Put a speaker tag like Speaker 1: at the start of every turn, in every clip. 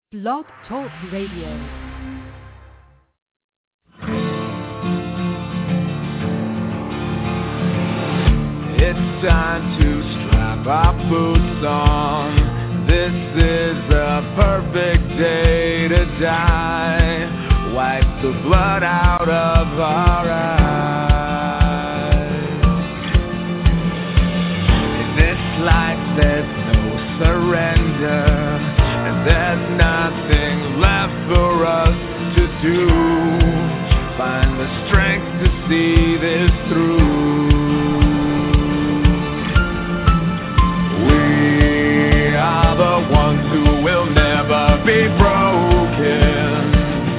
Speaker 1: Blog Talk Radio.
Speaker 2: It's time to strap our boots on. This is a perfect day to die. Wipe the blood out of our eyes. In this life there's no surrender, and there's nothing left for us to do. Find the strength to see this through. We are the ones who will never be broken.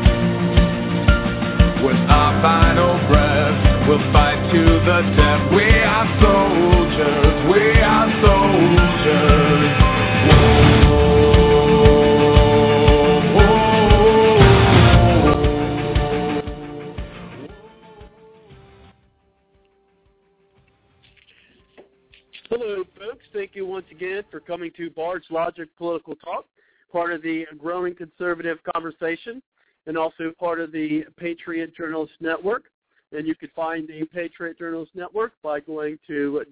Speaker 2: With our final breath, we'll fight to the death. We are soldiers, we are soldiers.
Speaker 3: Hello, folks. Thank you once again for coming to Bard's Logic Political Talk, part of the growing conservative conversation, and also part of the Patriot Journalist Network. And you can find the Patriot Journalist Network by going to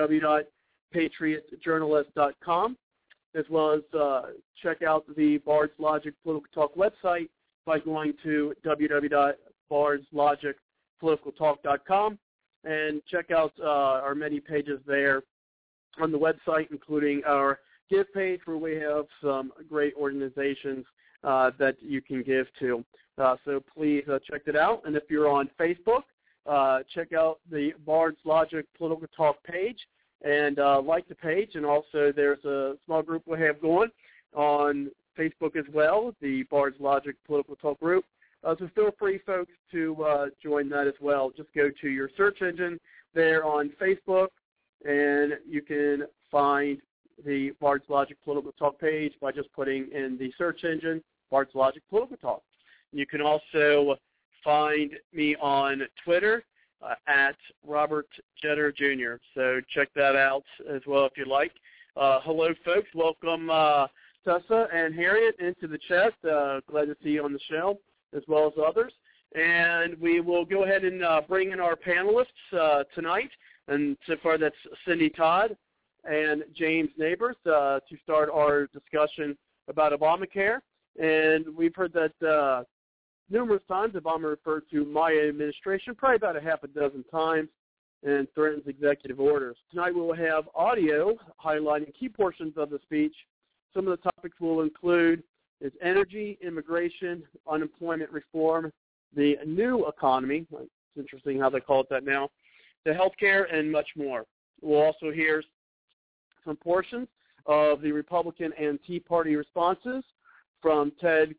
Speaker 3: www.patriotjournalist.com, as well as check out the Bard's Logic Political Talk website by going to www.bardslogicpoliticaltalk.com, and check out our many pages there on the website, including our give page, where we have some great organizations that you can give to. So please check it out. And if you're on Facebook, check out the Bard's Logic Political Talk page and like the page. And also there's a small group we have going on Facebook as well, the Bard's Logic Political Talk group. So feel free, folks, to join that as well. Just go to your search engine there on Facebook, and you can find the Bard's Logic Political Talk page by just putting in the search engine Bard's Logic Political Talk. You can also find me on Twitter at Robert Jetter Jr. So check that out as well if you like. Hello, folks. Welcome, Tessa and Harriet, into the chat. Glad to see you on the show, as well as others. And we will go ahead and bring in our panelists tonight. And so far that's Cindy Todd and James Neighbors to start our discussion about Obamacare. And we've heard that numerous times. Obama referred to my administration probably about a half a dozen times and threatens executive orders. Tonight we will have audio highlighting key portions of the speech. Some of the topics we'll include is energy, immigration, unemployment reform, the new economy. It's interesting how they call it that now. The healthcare, and much more. We'll also hear some portions of the Republican and Tea Party responses from Ted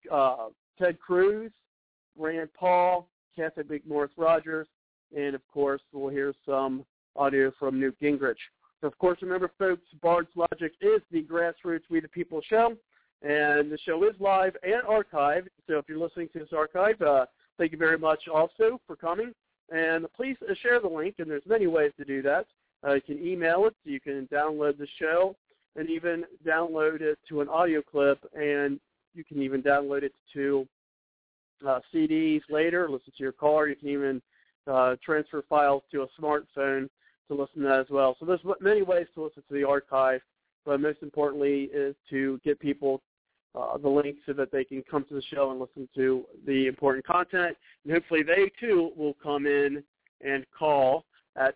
Speaker 3: Cruz, Rand Paul, Kathy McMorris Rogers, and, of course, we'll hear some audio from Newt Gingrich. So, of course, remember, folks, Bard's Logic is the grassroots We the People show, and the show is live and archived. So if you're listening to this archive, thank you very much also for coming. And please share the link, and there's many ways to do that. You can email it, you can download the show, and even download it to an audio clip, and you can even download it to CDs later, listen to your car. You can even transfer files to a smartphone to listen to that as well. So there's many ways to listen to the archive, but most importantly is to get people the link so that they can come to the show and listen to the important content. And hopefully they, too, will come in and call at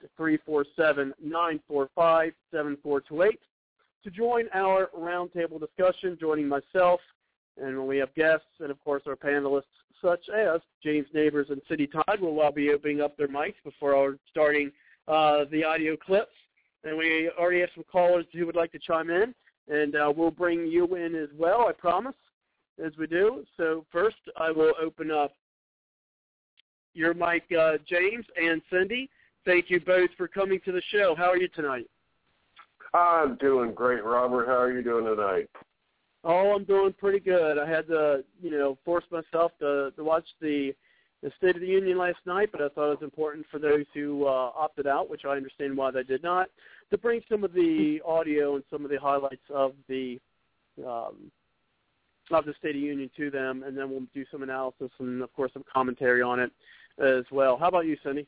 Speaker 3: 347-945-7428 to join our roundtable discussion, joining myself, and when we have guests, and, of course, our panelists, such as James Neighbors and Cindy Todd, will all be opening up their mics before starting the audio clips. And we already have some callers who would like to chime in. And we'll bring you in as well, I promise, as we do. So first, I will open up your mic, James and Cindy. Thank you both for coming to the show. How are you tonight?
Speaker 4: I'm doing great, Robert. How are you doing tonight?
Speaker 3: Oh, I'm doing pretty good. I had to, force myself to watch the State of the Union last night, but I thought it was important for those who opted out, which I understand why they did not, to bring some of the audio and some of the highlights of the of the State of the Union to them, and then we'll do some analysis and, of course, some commentary on it as well. How about you, Cindy?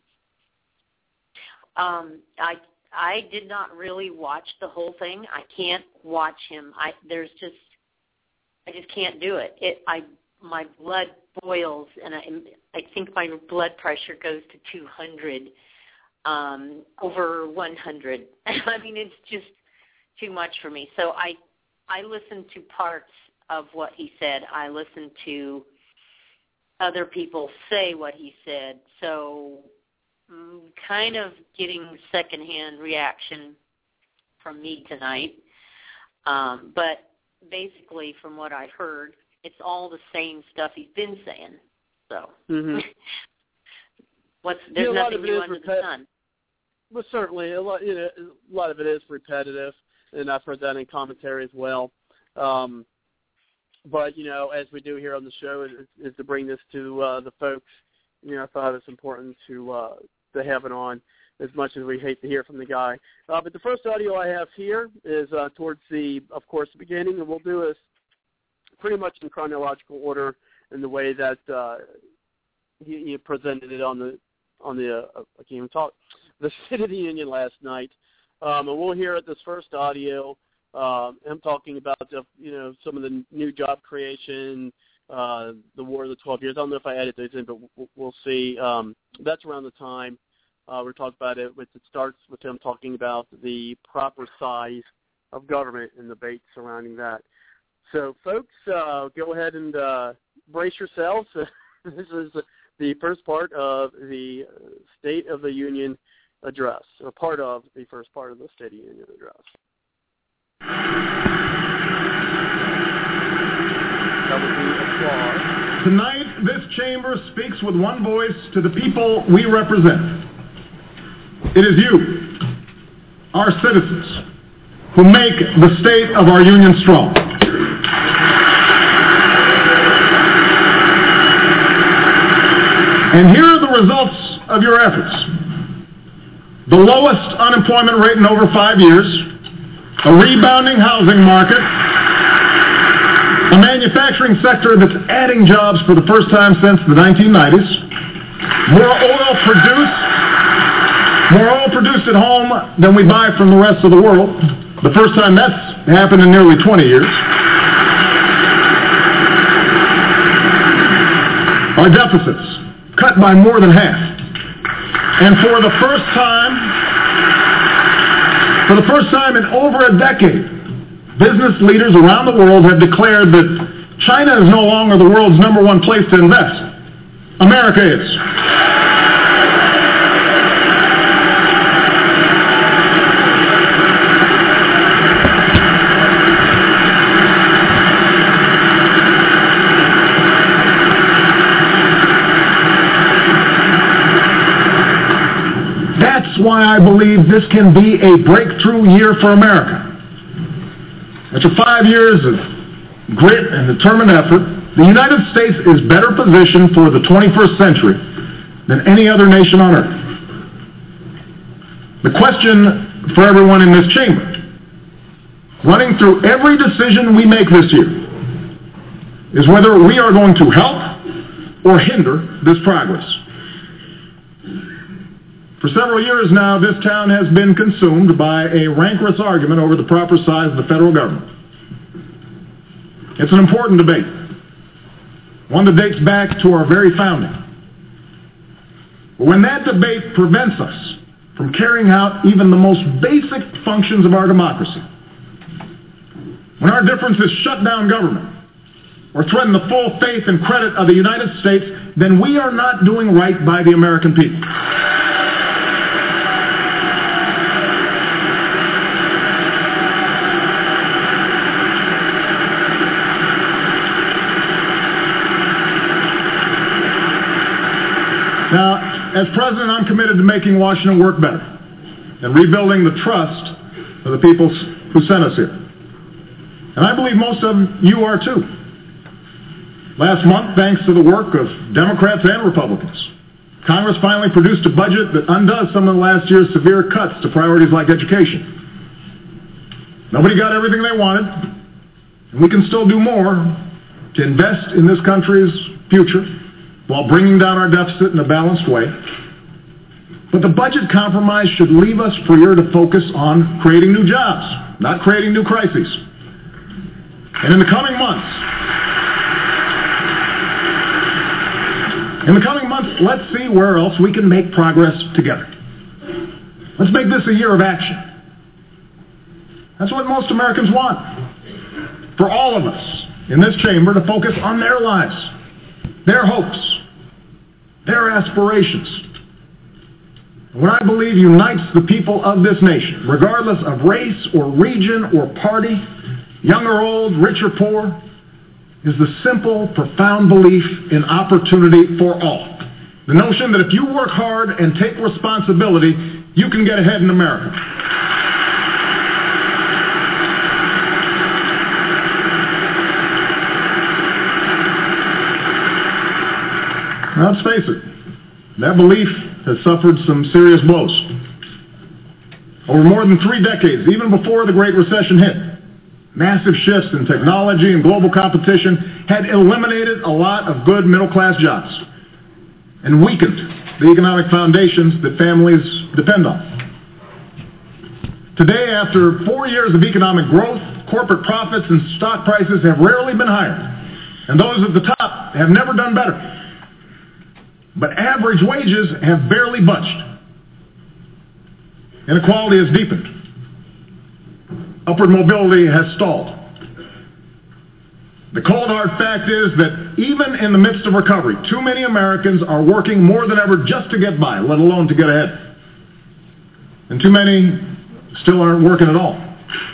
Speaker 5: I did not really watch the whole thing. I can't watch him. I just can't do it. My blood boils, and I think my blood pressure goes to 200 over 100. I mean, it's just too much for me. So I listened to parts of what he said. I listened to other people say what he said. So kind of getting secondhand reaction from me tonight. But basically, from what I've heard, it's all the same stuff he's been saying. So there's nothing new under the sun.
Speaker 3: Well, certainly, a lot of it is repetitive, and I've heard that in commentary as well. But, as we do here on the show, is to bring this to the folks. I thought it's important to have it on, as much as we hate to hear from the guy. But the first audio I have here is towards the beginning, and we'll do this pretty much in chronological order in the way that he presented it on the I can't even talk, the State of the Union last night. And we'll hear this first audio, him talking about some of the new job creation, the War of the 12 Years. I don't know if I added those in, but we'll see. That's around the time we're talking about it. It starts with him talking about the proper size of government and the debate surrounding that. So, folks, go ahead and brace yourselves. This is the first part of the State of the Union address, or part of the first part of the State of the Union address. That would be applause.
Speaker 6: Tonight, this chamber speaks with one voice to the people we represent. It is you, our citizens, who make the state of our union strong. And here are the results of your efforts. The lowest unemployment rate in over 5 years, a rebounding housing market, a manufacturing sector that's adding jobs for the first time since the 1990s, more oil produced at home than we buy from the rest of the world, the first time that's happened in nearly 20 years. Our deficits cut by more than half. And for the first time in over a decade, business leaders around the world have declared that China is no longer the world's #1 place to invest. America is. That's why I believe this can be a breakthrough year for America. After 5 years of grit and determined effort, the United States is better positioned for the 21st century than any other nation on earth. The question for everyone in this chamber, running through every decision we make this year, is whether we are going to help or hinder this progress. For several years now, this town has been consumed by a rancorous argument over the proper size of the federal government. It's an important debate, one that dates back to our very founding. But when that debate prevents us from carrying out even the most basic functions of our democracy, when our differences shut down government or threaten the full faith and credit of the United States, then we are not doing right by the American people. Now, as president, I'm committed to making Washington work better and rebuilding the trust of the people who sent us here. And I believe most of you are too. Last month, thanks to the work of Democrats and Republicans, Congress finally produced a budget that undoes some of last year's severe cuts to priorities like education. Nobody got everything they wanted, and we can still do more, to invest in this country's future while bringing down our deficit in a balanced way. But the budget compromise should leave us freer to focus on creating new jobs, not creating new crises. And in the coming months, let's see where else we can make progress together. Let's make this a year of action. That's what most Americans want. For all of us in this chamber to focus on their lives, their hopes, their aspirations. What I believe unites the people of this nation, regardless of race or region or party, young or old, rich or poor, is the simple, profound belief in opportunity for all. The notion that if you work hard and take responsibility, you can get ahead in America. Now, let's face it, that belief has suffered some serious blows. Over more than 3 decades, even before the Great Recession hit, massive shifts in technology and global competition had eliminated a lot of good middle-class jobs and weakened the economic foundations that families depend on. Today, after 4 years of economic growth, corporate profits and stock prices have rarely been higher, and those at the top have never done better. But average wages have barely budged. Inequality has deepened. Upward mobility has stalled. The cold hard fact is that even in the midst of recovery, too many Americans are working more than ever just to get by, let alone to get ahead. And too many still aren't working at all.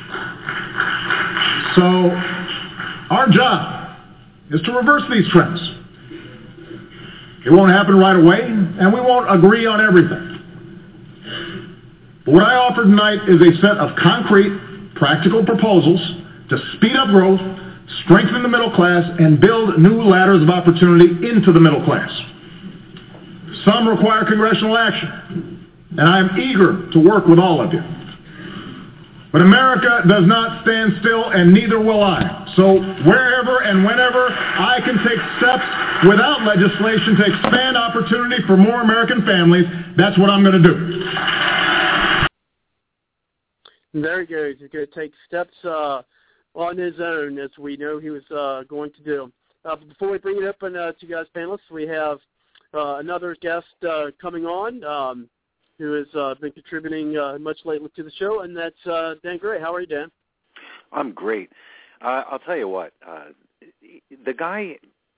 Speaker 6: So our job is to reverse these trends. It won't happen right away, and we won't agree on everything. But what I offer tonight is a set of concrete, practical proposals to speed up growth, strengthen the middle class, and build new ladders of opportunity into the middle class. Some require congressional action, and I am eager to work with all of you. But America does not stand still, and neither will I. So wherever and whenever I can take steps without legislation to expand opportunity for more American families, that's what I'm going to do.
Speaker 3: Very good. He's going to take steps on his own, as we know he was going to do. But before we bring it up to you guys panelists, we have another guest coming on who has been contributing much lately to the show, and that's Dan Gray. How are you, Dan?
Speaker 7: I'm great. I'll tell you what, the guy,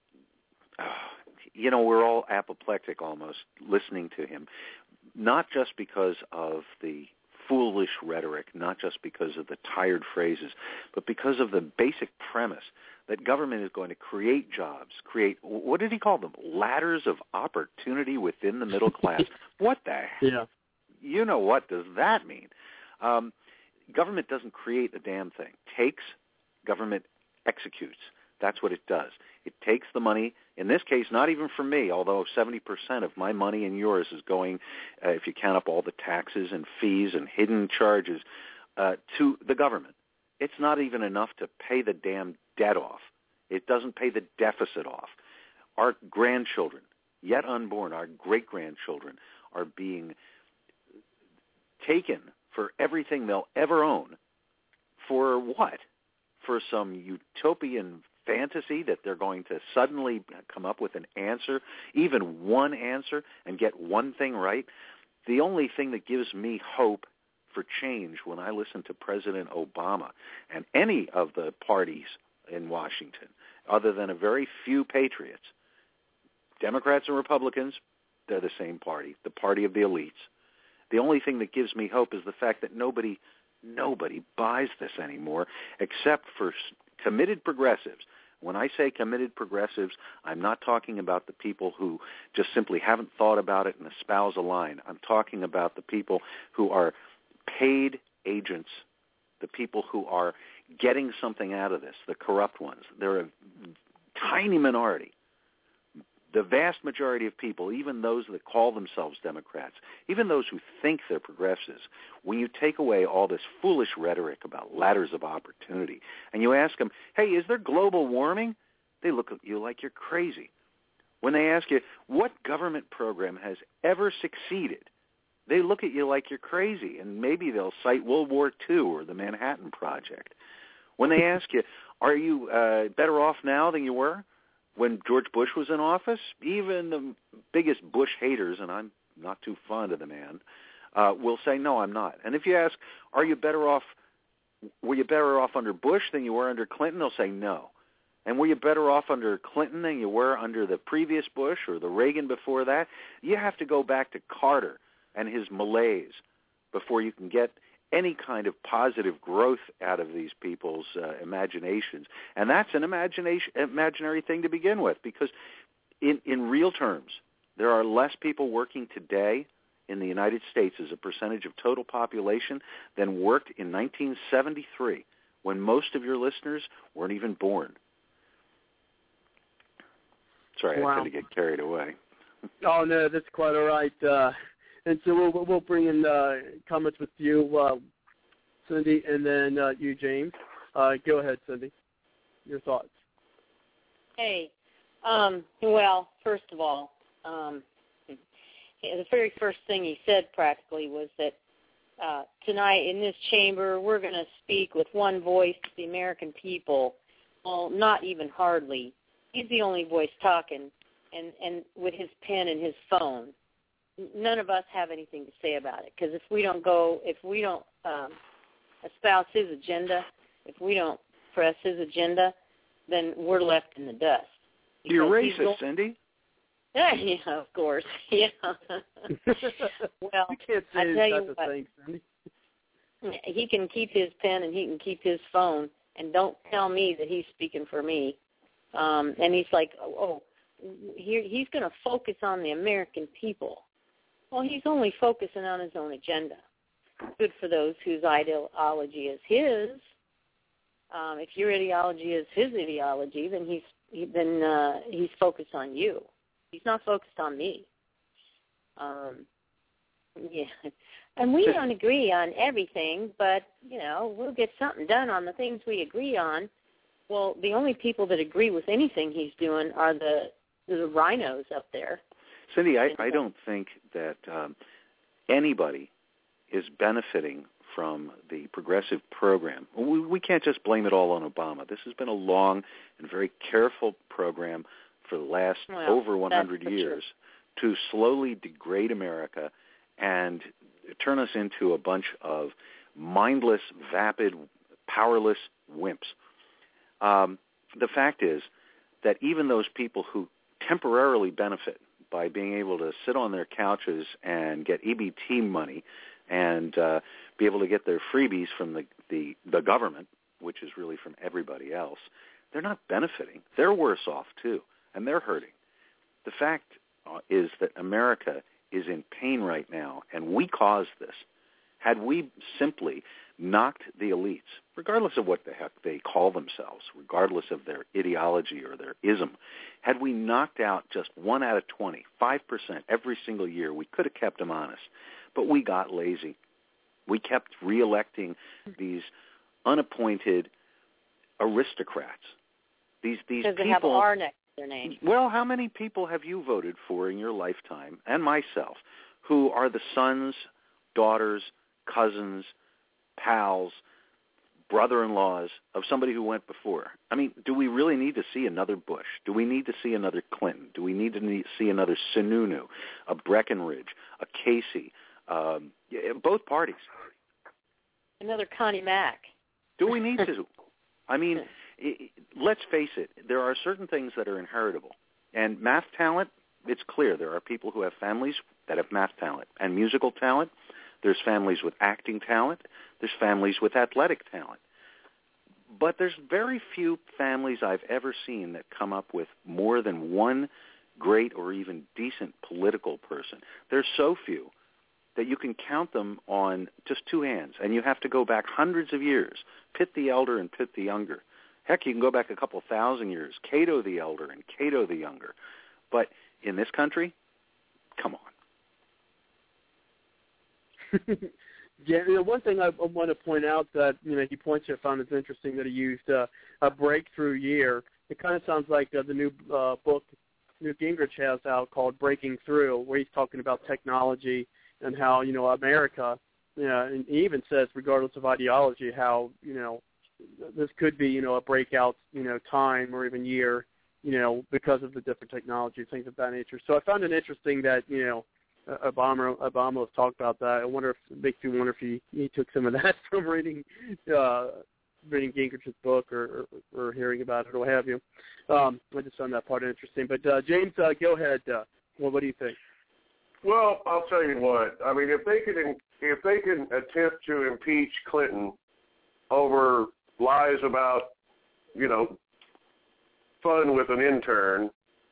Speaker 7: we're all apoplectic almost listening to him, not just because of the foolish rhetoric, not just because of the tired phrases, but because of the basic premise that government is going to create jobs, what did he call them? Ladders of opportunity within the middle class. What the heck?
Speaker 3: Yeah.
Speaker 7: You know, what does that mean? Government doesn't create a damn thing. Government executes. That's what it does. It takes the money, in this case, not even for me, although 70% of my money and yours is going, if you count up all the taxes and fees and hidden charges, to the government. It's not even enough to pay the damn debt off. It doesn't pay the deficit off. Our grandchildren, yet unborn, our great-grandchildren, are being taken for everything they'll ever own. For what? For some utopian fantasy that they're going to suddenly come up with an answer, even one answer, and get one thing right? The only thing that gives me hope for change when I listen to President Obama and any of the parties in Washington, other than a very few patriots, Democrats and Republicans, they're the same party, the party of the elites. The only thing that gives me hope is the fact that nobody buys this anymore except for committed progressives. When I say committed progressives, I'm not talking about the people who just simply haven't thought about it and espouse a line. I'm talking about the people who are paid agents, the people who are getting something out of this, the corrupt ones. They're a tiny minority. The vast majority of people, even those that call themselves Democrats, even those who think they're progressives, when you take away all this foolish rhetoric about ladders of opportunity and you ask them, hey, is there global warming? they look at you like you're crazy. When they ask you, what government program has ever succeeded, they look at you like you're crazy, and maybe they'll cite World War II or the Manhattan Project. When they ask you, are you better off now than you were when George Bush was in office? Even the biggest Bush haters, and I'm not too fond of the man, will say, no, I'm not. And if you ask, were you better off under Bush than you were under Clinton? They'll say no. And were you better off under Clinton than you were under the previous Bush or the Reagan before that? You have to go back to Carter and his malaise before you can get any kind of positive growth out of these people's imaginations. And that's an imaginary thing to begin with, because in real terms, there are less people working today in the United States as a percentage of total population than worked in 1973, when most of your listeners weren't even born. Sorry,
Speaker 3: wow.
Speaker 7: I tend to get carried away.
Speaker 3: Oh, no, that's quite all right. And so we'll bring in comments with you, Cindy, and then you, James. Go ahead, Cindy. Your thoughts.
Speaker 5: Hey. Well, first of all, the very first thing he said practically was that tonight in this chamber we're going to speak with one voice to the American people. Well, not even hardly. He's the only voice talking, and with his pen and his phone. None of us have anything to say about it, because if we don't espouse his agenda, if we don't press his agenda, then we're left in the dust.
Speaker 7: You're racist, Cindy.
Speaker 5: Yeah, of course. Yeah. Well,
Speaker 3: you can't say
Speaker 5: I tell you
Speaker 3: what,
Speaker 5: what, he can keep his pen and he can keep his phone, and don't tell me that he's speaking for me. And he's like, he's going to focus on the American people. Well, he's only focusing on his own agenda. Good for those whose ideology is his. If your ideology is his ideology, then he's focused on you. He's not focused on me. Yeah, and we don't agree on everything, but we'll get something done on the things we agree on. Well, the only people that agree with anything he's doing are the rhinos up there.
Speaker 7: Cindy, I don't think that anybody is benefiting from the progressive program. We can't just blame it all on Obama. This has been a long and very careful program for the last over 100 years to slowly degrade America and turn us into a bunch of mindless, vapid, powerless wimps. The fact is that even those people who temporarily benefit by being able to sit on their couches and get EBT money and be able to get their freebies from the government, which is really from everybody else, they're not benefiting. They're worse off, too, and they're hurting. The fact is that America is in pain right now, and we caused this. Had we simply knocked the elites, regardless of what the heck they call themselves, regardless of their ideology or their ism, had we knocked out just 1 out of 20, 5% every single year, we could have kept them honest. But we got lazy. We kept reelecting these unappointed aristocrats. These
Speaker 5: because
Speaker 7: people
Speaker 5: they have R next to their name.
Speaker 7: Well, how many people have you voted for in your lifetime, and myself, who are the sons, daughters, cousins, pals, brother-in-laws of somebody who went before? I mean, do we really need to see another Bush? Do we need to see another Clinton? Do we need to see another Sununu, a Breckinridge, a Casey, both parties?
Speaker 5: Another Connie Mack.
Speaker 7: Do we need to? I mean, let's face it, there are certain things that are inheritable. And math talent, it's clear. There are people who have families that have math talent. And musical talent, there's families with acting talent. There's families with athletic talent. But there's very few families I've ever seen that come up with more than one great or even decent political person. There's so few that you can count them on just two hands, and you have to go back hundreds of years. Pitt the Elder and Pitt the Younger. Heck, you can go back a couple thousand years. Cato the Elder and Cato the Younger. But in this country, come on.
Speaker 3: Yeah, one thing I want to point out that he points to, I found it's interesting that he used a breakthrough year it kind of sounds like the new book Newt Gingrich has out called Breaking Through, where he's talking about technology and how, America, and he even says, regardless of ideology, how, this could be, a breakout, time or even year, because of the different technology, things of that nature. So I found it interesting that, Obama has talked about that. I wonder if it makes you wonder if he took some of that from reading Gingrich's book or hearing about it or what have you. I just found that part interesting. But James, go ahead. What do you think?
Speaker 4: Well, I'll tell you what. I mean, if they can attempt to impeach Clinton over lies about, fun with an intern,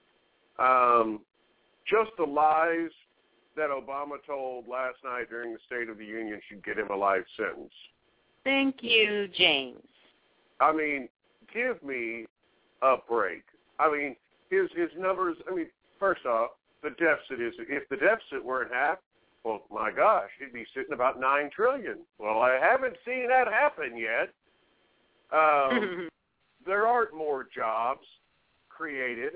Speaker 4: just the lies that Obama told last night during the State of the Union should get him a life sentence.
Speaker 5: Thank you, James.
Speaker 4: I mean, give me a break. I mean, his numbers, first off, the deficit is, if the deficit were in half, well, my gosh, he'd be sitting about $9 trillion. Well, I haven't seen that happen yet. There aren't more jobs created,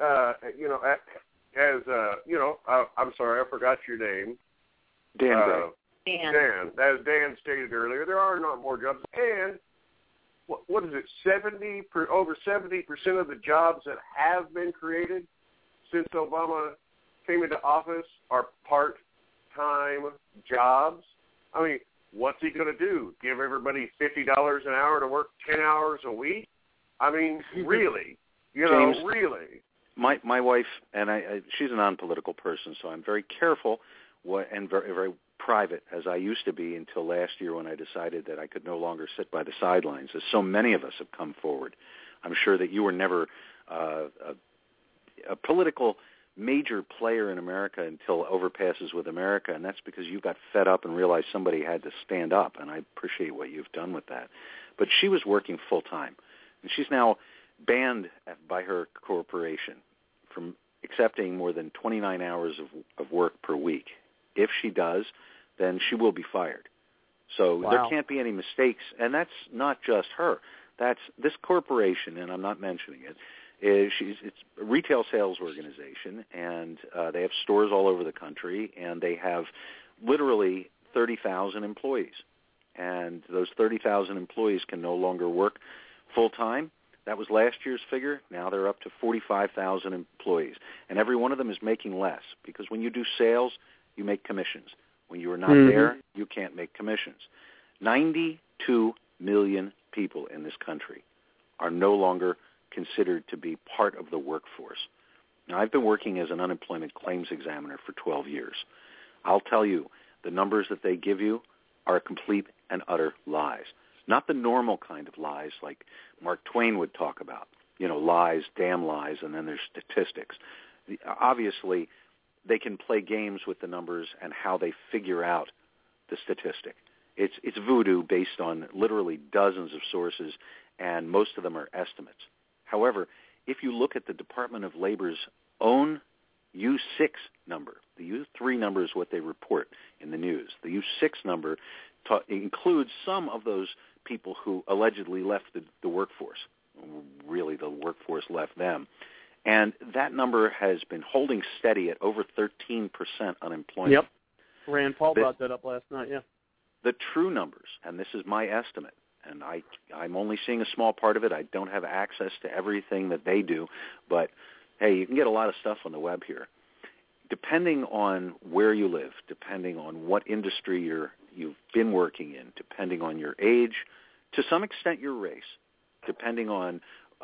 Speaker 4: I'm sorry, I forgot your name.
Speaker 7: Dan.
Speaker 4: Dan. As Dan stated earlier, there are not more jobs. And what is it, over 70% of the jobs that have been created since Obama came into office are part-time jobs? I mean, what's he going to do? Give everybody $50 an hour to work 10 hours a week? I mean, really?
Speaker 7: James,
Speaker 4: really?
Speaker 7: My wife, and she's a non-political person, so I'm very careful and very, very private, as I used to be until last year when I decided that I could no longer sit by the sidelines, as so many of us have come forward. I'm sure that you were never a political major player in America until Overpasses with America, and that's because you got fed up and realized somebody had to stand up, and I appreciate what you've done with that. But she was working full-time, and she's now banned by her corporation from accepting more than 29 hours of work per week. If she does, then she will be fired. So There can't be any mistakes, and that's not just her. That's this corporation, and I'm not mentioning it. It's a retail sales organization, and they have stores all over the country, and they have literally 30,000 employees. And those 30,000 employees can no longer work full-time. That was last year's figure. Now they're up to 45,000 employees. And every one of them is making less because when you do sales, you make commissions. When you are not there, you can't make commissions. 92 million people in this country are no longer considered to be part of the workforce. Now, I've been working as an unemployment claims examiner for 12 years. I'll tell you, the numbers that they give you are complete and utter lies. Not the normal kind of lies like Mark Twain would talk about, lies, damn lies, and then there's statistics. Obviously, they can play games with the numbers and how they figure out the statistic. It's voodoo based on literally dozens of sources, and most of them are estimates. However, if you look at the Department of Labor's own U6 number, the U3 number is what they report in the news. The U6 number includes some of those people who allegedly left the workforce. Really, the workforce left them. And that number has been holding steady at over 13% unemployment.
Speaker 3: Yep. Rand Paul brought that up last night, yeah.
Speaker 7: The true numbers, and this is my estimate, and I'm only seeing a small part of it. I don't have access to everything that they do, but, hey, you can get a lot of stuff on the web here. Depending on where you live, depending on what industry you've been working in, depending on your age, to some extent your race, depending on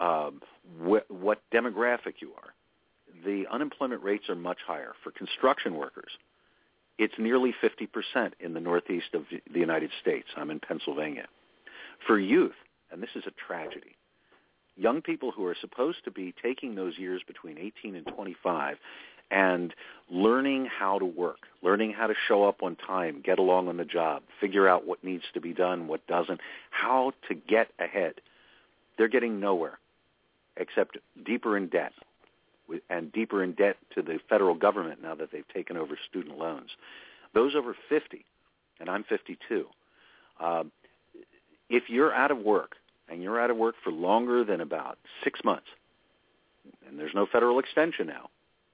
Speaker 7: what demographic you are, the unemployment rates are much higher. For construction workers, it's nearly 50% in the northeast of the United States. I'm in Pennsylvania. For youth, and this is a tragedy, young people who are supposed to be taking those years between 18 and 25 and learning how to work, learning how to show up on time, get along on the job, figure out what needs to be done, what doesn't, how to get ahead. They're getting nowhere except deeper in debt, and deeper in debt to the federal government now that they've taken over student loans. Those over 50, and I'm 52, if you're out of work and you're out of work for longer than about 6 months, and there's no federal extension now,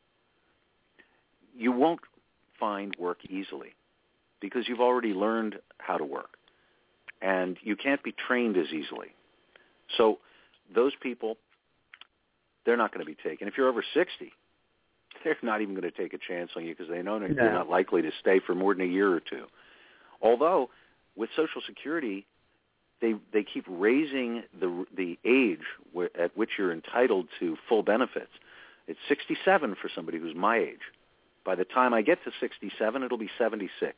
Speaker 7: you won't find work easily because you've already learned how to work, and you can't be trained as easily. So those people, they're not going to be taken. If you're over 60, they're not even going to take a chance on you because they know you're not likely to stay for more than a year or two. Although with Social Security, they keep raising the age at which you're entitled to full benefits. It's 67 for somebody who's my age. By the time I get to 67, it'll be 76.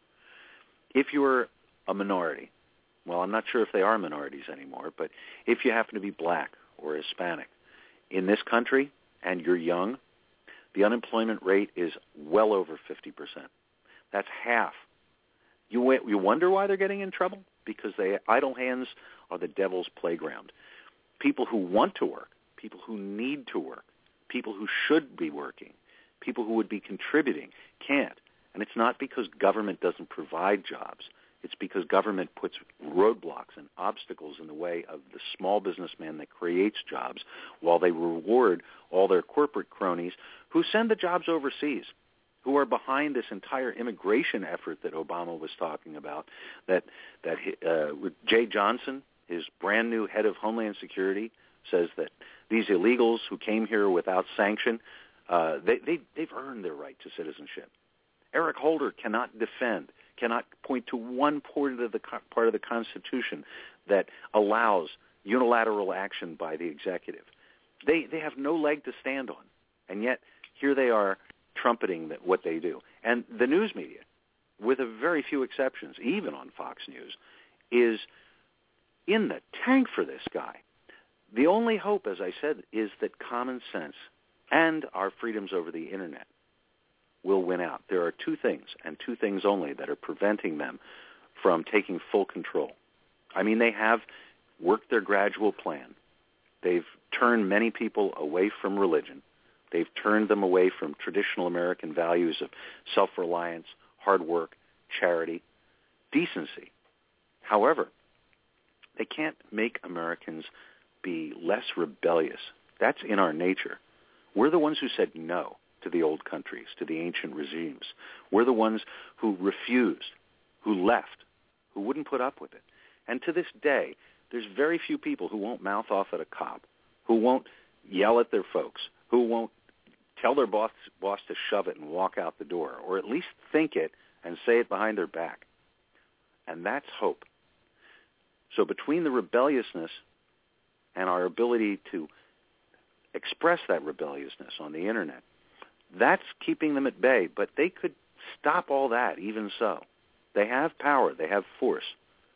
Speaker 7: If you're a minority, well, I'm not sure if they are minorities anymore, but if you happen to be black or Hispanic in this country and you're young, the unemployment rate is well over 50%. That's half. You wonder why they're getting in trouble? Because idle hands are the devil's playground. People who want to work, people who need to work, people who should be working, people who would be contributing can't. And it's not because government doesn't provide jobs. It's because government puts roadblocks and obstacles in the way of the small businessman that creates jobs while they reward all their corporate cronies who send the jobs overseas, who are behind this entire immigration effort that Obama was talking about, that Jay Johnson, his brand new head of Homeland Security, says that these illegals who came here without sanction, they've earned their right to citizenship. Eric Holder cannot point to one part of the Constitution that allows unilateral action by the executive. They have no leg to stand on, and yet here they are trumpeting what they do. And the news media, with a very few exceptions, even on Fox News, is in the tank for this guy. The only hope, as I said, is that common sense and our freedoms over the Internet will win out. There are two things, and two things only, that are preventing them from taking full control. I mean, they have worked their gradual plan. They've turned many people away from religion. They've turned them away from traditional American values of self-reliance, hard work, charity, decency. However, they can't make Americans be less rebellious. That's in our nature. We're the ones who said no to the old countries, to the ancient regimes. We're the ones who refused, who left, who wouldn't put up with it. And to this day, there's very few people who won't mouth off at a cop, who won't yell at their folks, who won't tell their boss to shove it and walk out the door, or at least think it and say it behind their back. And that's hope. So between the rebelliousness and our ability to express that rebelliousness on the Internet, that's keeping them at bay. But they could stop all that, even so. They have power. They have force.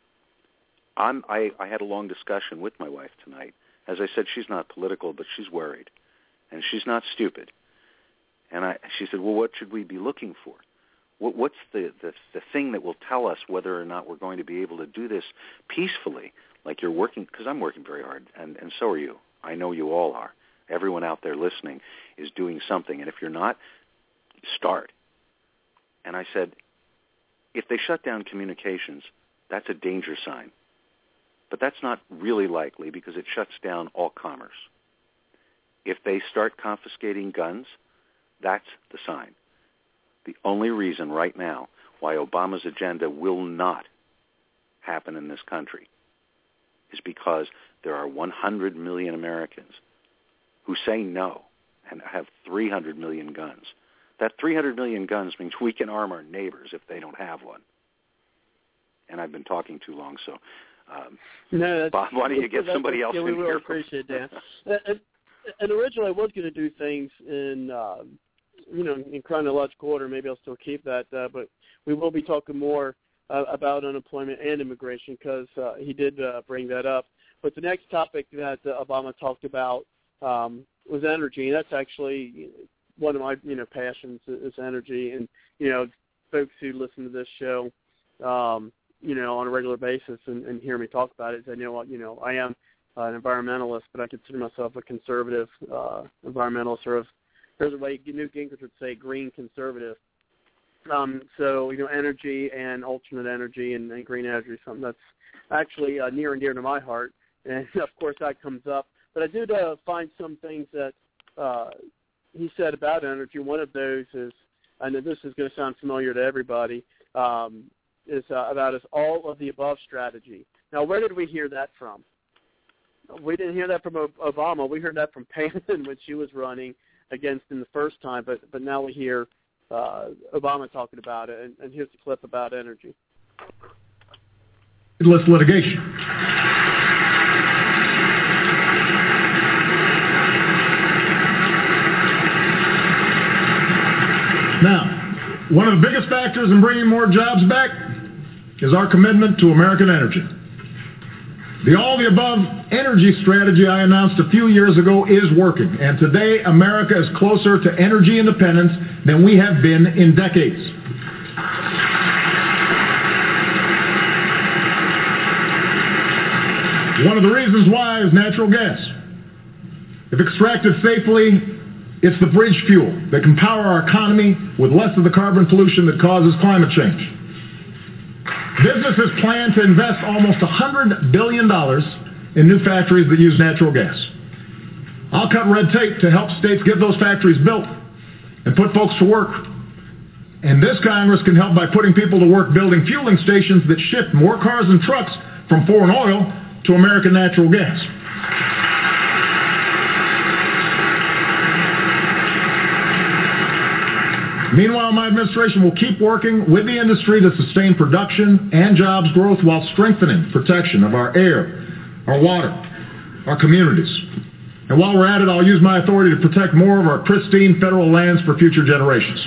Speaker 7: I had a long discussion with my wife tonight. As I said, she's not political, but she's worried. And she's not stupid. And she said, well, what should we be looking for? What's the thing that will tell us whether or not we're going to be able to do this peacefully, like you're working, because I'm working very hard, and so are you. I know you all are. Everyone out there listening is doing something, and if you're not, start. And I said, if they shut down communications, that's a danger sign. But that's not really likely because it shuts down all commerce. If they start confiscating guns, that's the sign. The only reason right now why Obama's agenda will not happen in this country is because there are 100 million Americans who say no and have 300 million guns. That 300 million guns means we can arm our neighbors if they don't have one. And I've been talking too long, so Bob, why don't you get somebody else in here?
Speaker 3: We really appreciate that. And originally I was going to do things in chronological order. Maybe I'll still keep that, but we will be talking more about unemployment and immigration because he did bring that up. But the next topic that Obama talked about was energy, and that's actually one of my passions is energy. And folks who listen to this show, on a regular basis and hear me talk about it, they know I am an environmentalist, but I consider myself a conservative environmentalist, sort of. There's a way Newt Gingrich would say green conservative. So energy and alternate energy and green energy is something that's actually near and dear to my heart. and of course that comes up. But I did find some things that he said about energy. One of those is, I know this is going to sound familiar to everybody, is about his all of the above strategy. Now, where did we hear that from? We didn't hear that from Obama. We heard that from Palin when she was running against him the first time, but now we hear Obama talking about it, and here's the clip about energy.
Speaker 6: Endless litigation. Now, one of the biggest factors in bringing more jobs back is our commitment to American energy. The all-the-above energy strategy I announced a few years ago is working, and today America is closer to energy independence than we have been in decades. One of the reasons why is natural gas. If extracted safely, it's the bridge fuel that can power our economy with less of the carbon pollution that causes climate change. Businesses plan to invest almost $100 billion in new factories that use natural gas. I'll cut red tape to help states get those factories built and put folks to work. And this Congress can help by putting people to work building fueling stations that shift more cars and trucks from foreign oil to American natural gas. Meanwhile, my administration will keep working with the industry to sustain production and jobs growth while strengthening protection of our air, our water, our communities. And while we're at it, I'll use my authority to protect more of our pristine federal lands for future generations.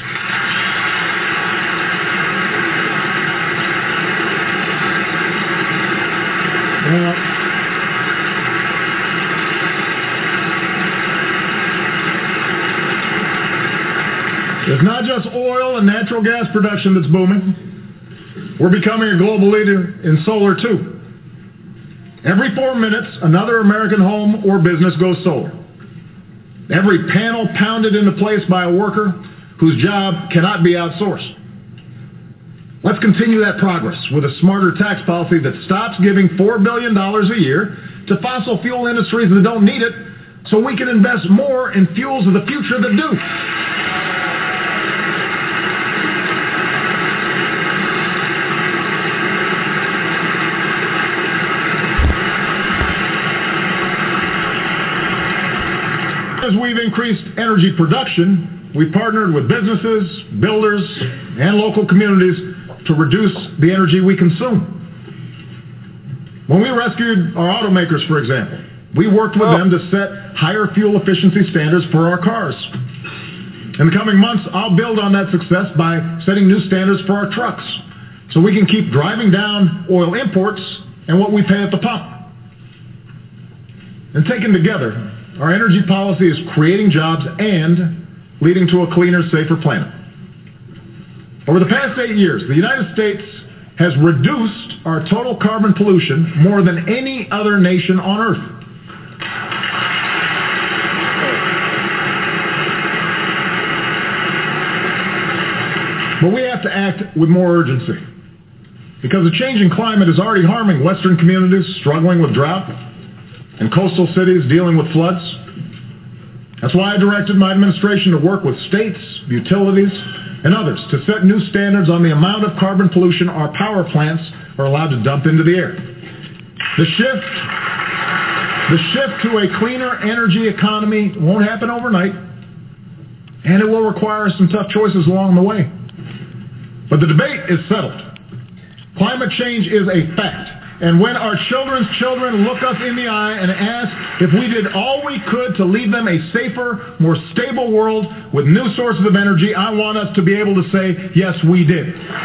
Speaker 6: It's not just oil and natural gas production that's booming. We're becoming a global leader in solar, too. Every 4 minutes, another American home or business goes solar. Every panel pounded into place by a worker whose job cannot be outsourced. Let's continue that progress with a smarter tax policy that stops giving $4 billion a year to fossil fuel industries that don't need it, so we can invest more in fuels of the future that do. As we've increased energy production, we've partnered with businesses, builders, and local communities to reduce the energy we consume. When we rescued our automakers, for example, we worked with them to set higher fuel efficiency standards for our cars. In the coming months, I'll build on that success by setting new standards for our trucks so we can keep driving down oil imports and what we pay at the pump. And taken together, our energy policy is creating jobs and leading to a cleaner, safer planet. Over the past 8 years, the United States has reduced our total carbon pollution more than any other nation on Earth. But we have to act with more urgency because the changing climate is already harming Western communities struggling with drought and coastal cities dealing with floods. That's why I directed my administration to work with states, utilities, and others to set new standards on the amount of carbon pollution our power plants are allowed to dump into the air. The shift to a cleaner energy economy won't happen overnight, and it will require some tough choices along the way. But the debate is settled. Climate change is a fact. And when our children's children look us in the eye and ask if we did all we could to leave them a safer, more stable world with new sources of energy, I want us to be able to say, yes, we did.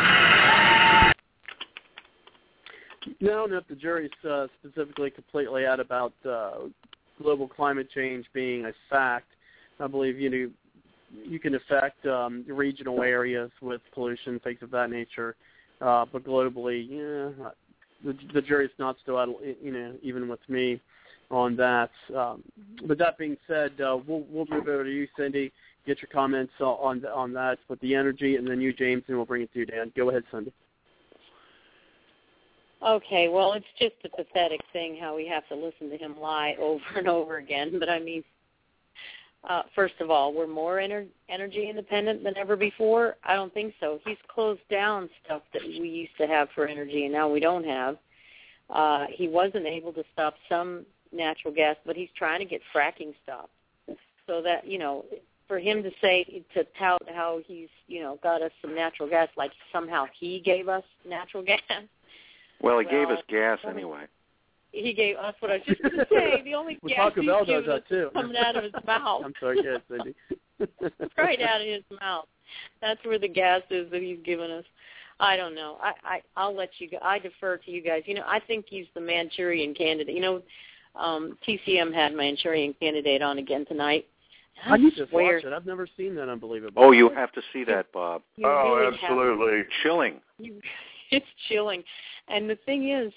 Speaker 3: You don't know if the jury's specifically completely out about global climate change being a fact. I believe you can affect regional areas with pollution, things of that nature. But globally, the jury's not still out, even with me on that. But that being said, we'll move over to you, Cindy, get your comments on that with the energy, and then you, James, and we'll bring it to you, Dan. Go ahead, Cindy.
Speaker 5: Okay, well, it's just a pathetic thing how we have to listen to him lie over and over again. But, I mean, first of all, we're more energy independent than ever before? I don't think so. He's closed down stuff that we used to have for energy, and now we don't have. He wasn't able to stop some natural gas, but he's trying to get fracking stopped. So that, you know, for him to say, to tout how he's, you know, got us some natural gas, like somehow he gave us natural gas.
Speaker 7: Well, he gave us gas anyway.
Speaker 5: He gave us what I was just going to say. The only gas he's given us is coming out of his mouth.
Speaker 3: I'm sorry, yes, Cindy.
Speaker 5: Right out of his mouth. That's where the gas is that he's given us. I don't know. I'll let you go. I defer to you guys. You know, I think he's the Manchurian candidate. You know, TCM had Manchurian Candidate on again tonight.
Speaker 3: I need to watch it. I've never seen that. Unbelievable.
Speaker 7: Oh, you have to see that, Bob.
Speaker 5: Really
Speaker 4: absolutely.
Speaker 7: Chilling.
Speaker 5: It's chilling. And the thing is,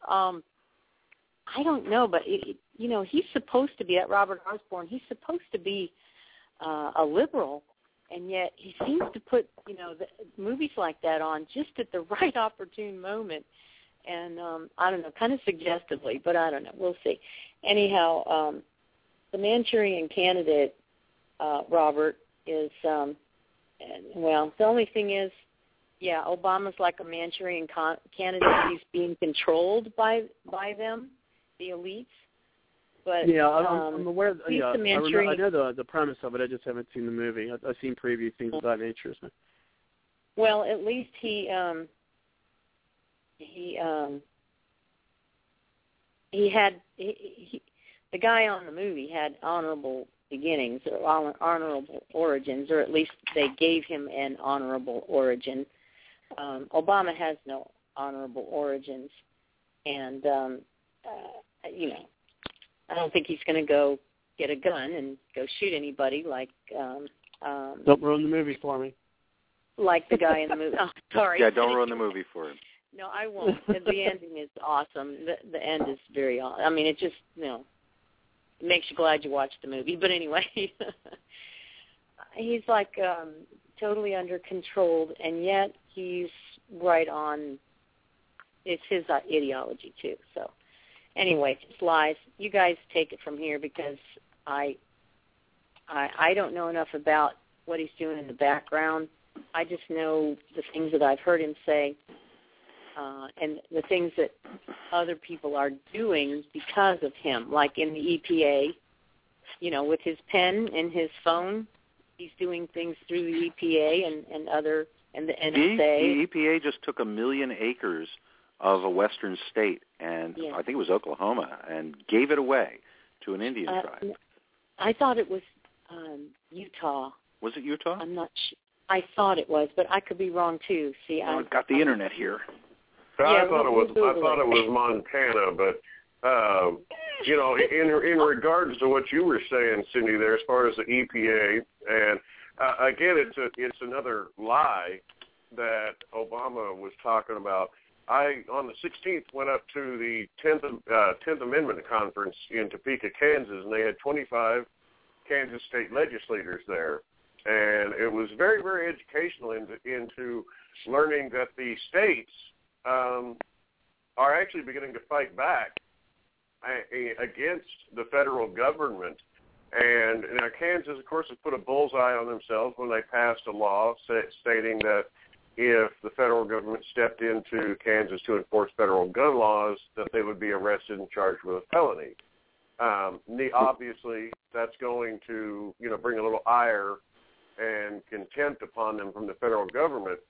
Speaker 5: I don't know, but, you know, he's supposed to be, at Robert Osborne, he's supposed to be a liberal, and yet he seems to put, you know, movies like that on just at the right opportune moment. And I don't know, kind of suggestively, but I don't know. We'll see. Anyhow, the Manchurian Candidate, Robert, is, well, the only thing is, yeah, Obama's like a Manchurian candidate. He's being controlled by them, the elites. But
Speaker 3: yeah, I'm aware. Yeah,
Speaker 5: I
Speaker 3: know the premise of it. I just haven't seen the movie. I've seen preview things of that nature. So.
Speaker 5: Well, at least he had the guy on the movie had honorable beginnings or honorable origins, or at least they gave him an honorable origin. Obama has no honorable origins, and you know, I don't think he's going to go get a gun and go shoot anybody like.
Speaker 3: Don't ruin the movie for me.
Speaker 5: Like the guy in the movie. Oh, sorry.
Speaker 7: Yeah, don't ruin the movie for him.
Speaker 5: No, I won't. The ending is awesome. The end is very awesome. I mean, it just, you know, it makes you glad you watched the movie. But anyway, he's like totally under control, and yet he's right on. It's his ideology too. So anyway, just lies. You guys take it from here, because I don't know enough about what he's doing in the background. I just know the things that I've heard him say, and the things that other people are doing because of him, like in the EPA, you know, with his pen and his phone. He's doing things through the EPA and the NSA.
Speaker 7: The EPA just took 1 million acres of a western state, and I think it was Oklahoma, and gave it away to an Indian tribe.
Speaker 5: I thought it was Utah.
Speaker 7: Was it Utah?
Speaker 5: I'm not sure. I thought it was, but I could be wrong too. See,
Speaker 7: I've got the internet here.
Speaker 4: I thought it was Montana, but you know, in regards to what you were saying, Cindy, there as far as the EPA, and again, it's another lie that Obama was talking about. I, on the 16th, went up to the 10th Amendment conference in Topeka, Kansas, and they had 25 Kansas state legislators there. And it was very, very educational into learning that the states are actually beginning to fight back against the federal government. And Kansas, of course, has put a bullseye on themselves when they passed a law stating that if the federal government stepped into Kansas to enforce federal gun laws, that they would be arrested and charged with a felony. Obviously, that's going to, you know, bring a little ire and contempt upon them from the federal government.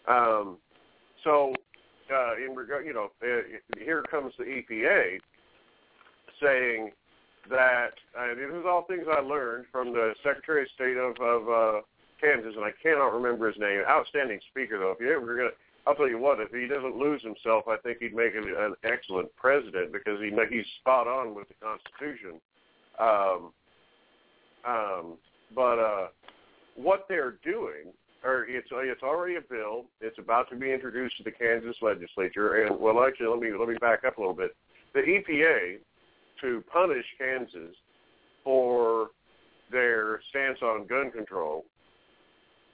Speaker 4: In regard, you know, here comes the EPA saying that this is all things I learned from the Secretary of State of Kansas, and I cannot remember his name. Outstanding speaker, though. If you ever I'll tell you what. If he doesn't lose himself, I think he'd make an excellent president, because he's spot on with the Constitution. But what they're doing, or it's already a bill. It's about to be introduced to the Kansas legislature, and well, actually, let me back up a little bit. The EPA, to punish Kansas for their stance on gun control,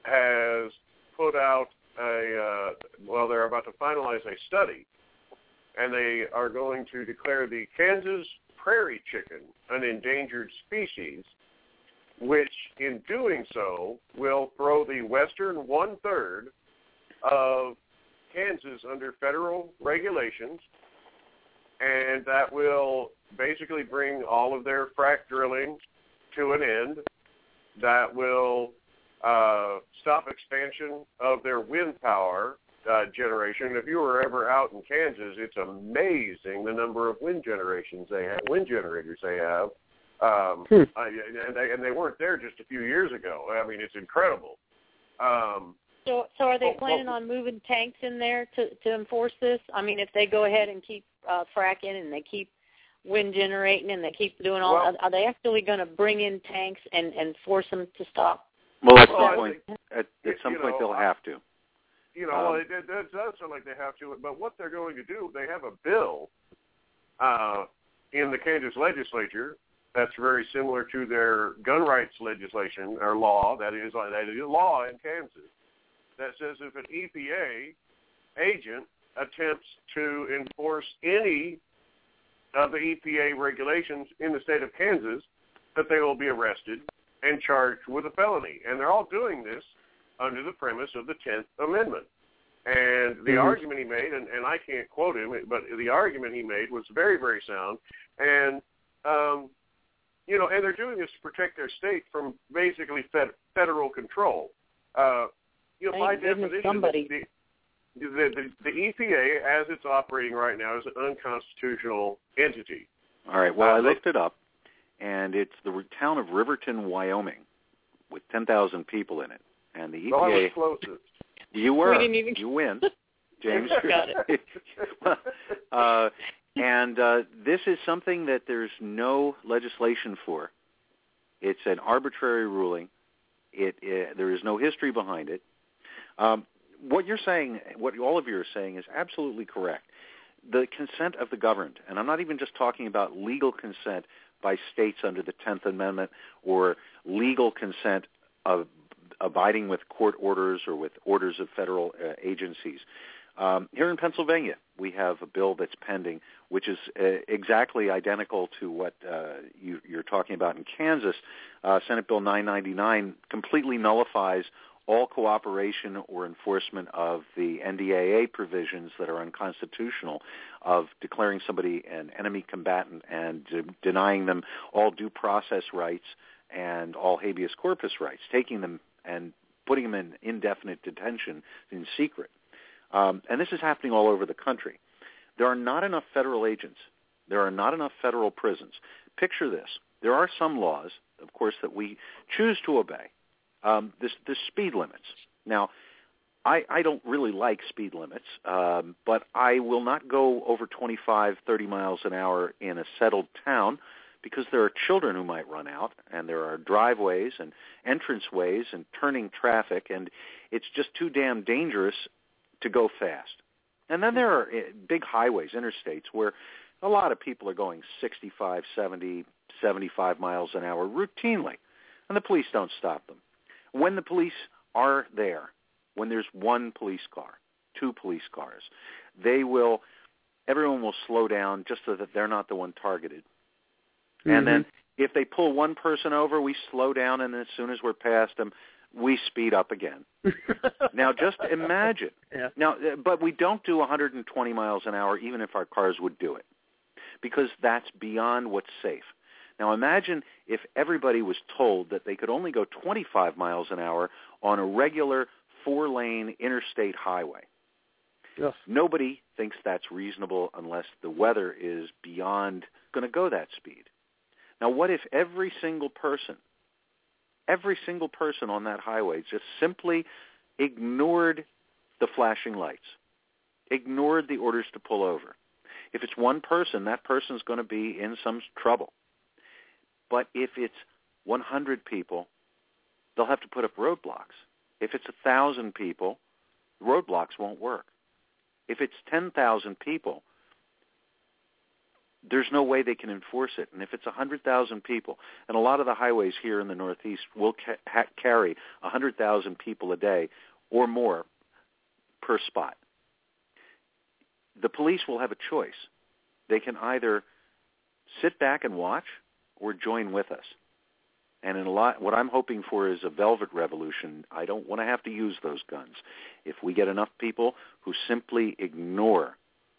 Speaker 4: has put out they're about to finalize a study, and they are going to declare the Kansas prairie chicken an endangered species, which in doing so will throw the western one-third of Kansas under federal regulations, and that will basically bring all of their frack drilling to an end. That will stop expansion of their wind power generation. If you were ever out in Kansas, it's amazing the number of wind generators they have. And they weren't there just a few years ago. I mean, it's incredible.
Speaker 5: So are they planning on moving tanks in there to enforce this? I mean, if they go ahead and keep fracking and they keep wind generating and they keep doing all, are they actually going to bring in tanks and force them to stop?
Speaker 7: Well, at some point, at some point they'll have to.
Speaker 4: It does sound like they have to, but what they're going to do, they have a bill in the Kansas legislature that's very similar to their gun rights legislation or law, that is law in Kansas, that says if an EPA agent attempts to enforce any of the EPA regulations in the state of Kansas, that they will be arrested and charged with a felony. And they're all doing this under the premise of the 10th Amendment. And the argument he made, and I can't quote him, but the argument he made was very, very sound. And, and they're doing this to protect their state from basically federal control. By definition, the EPA, as it's operating right now, is an unconstitutional entity.
Speaker 7: All right. Well, I looked it up, and it's the town of Riverton, Wyoming, with 10,000 people in it. And the EPA...
Speaker 4: Well, I was closest.
Speaker 7: You were. You win, James.
Speaker 5: Got it.
Speaker 7: This is something that there's no legislation for. It's an arbitrary ruling. There is no history behind it. What you're saying, what all of you are saying, is absolutely correct. The consent of the governed, and I'm not even just talking about legal consent by states under the 10th Amendment or legal consent of abiding with court orders or with orders of federal agencies. Here in Pennsylvania, we have a bill that's pending, which is exactly identical to what you're talking about in Kansas. Senate Bill 999 completely nullifies all cooperation or enforcement of the NDAA provisions that are unconstitutional, of declaring somebody an enemy combatant and denying them all due process rights and all habeas corpus rights, taking them and putting them in indefinite detention in secret. And this is happening all over the country. There are not enough federal agents. There are not enough federal prisons. Picture this. There are some laws, of course, that we choose to obey. The speed limits. Now, I don't really like speed limits, but I will not go over 25, 30 miles an hour in a settled town because there are children who might run out, and there are driveways and entranceways and turning traffic, and it's just too damn dangerous to go fast. And then there are big highways, interstates, where a lot of people are going 65, 70, 75 miles an hour routinely, and the police don't stop them. When the police are there, when there's one police car, two police cars, everyone will slow down just so that they're not the one targeted. Mm-hmm. And then if they pull one person over, we slow down, and as soon as we're past them, we speed up again. Now, just imagine. Yeah. Now, but we don't do 120 miles an hour, even if our cars would do it, because that's beyond what's safe. Now, imagine if everybody was told that they could only go 25 miles an hour on a regular 4-lane interstate highway. Yes. Nobody thinks that's reasonable unless the weather is beyond going to go that speed. Now, what if every single person on that highway just simply ignored the flashing lights, ignored the orders to pull over? If it's one person, that person's going to be in some trouble. But if it's 100 people, they'll have to put up roadblocks. If it's 1,000 people, roadblocks won't work. If it's 10,000 people, there's no way they can enforce it. And if it's 100,000 people, and a lot of the highways here in the Northeast will carry 100,000 people a day or more per spot, the police will have a choice. They can either sit back and watch or join with us. And what I'm hoping for is a velvet revolution. I don't want to have to use those guns. If we get enough people who simply ignore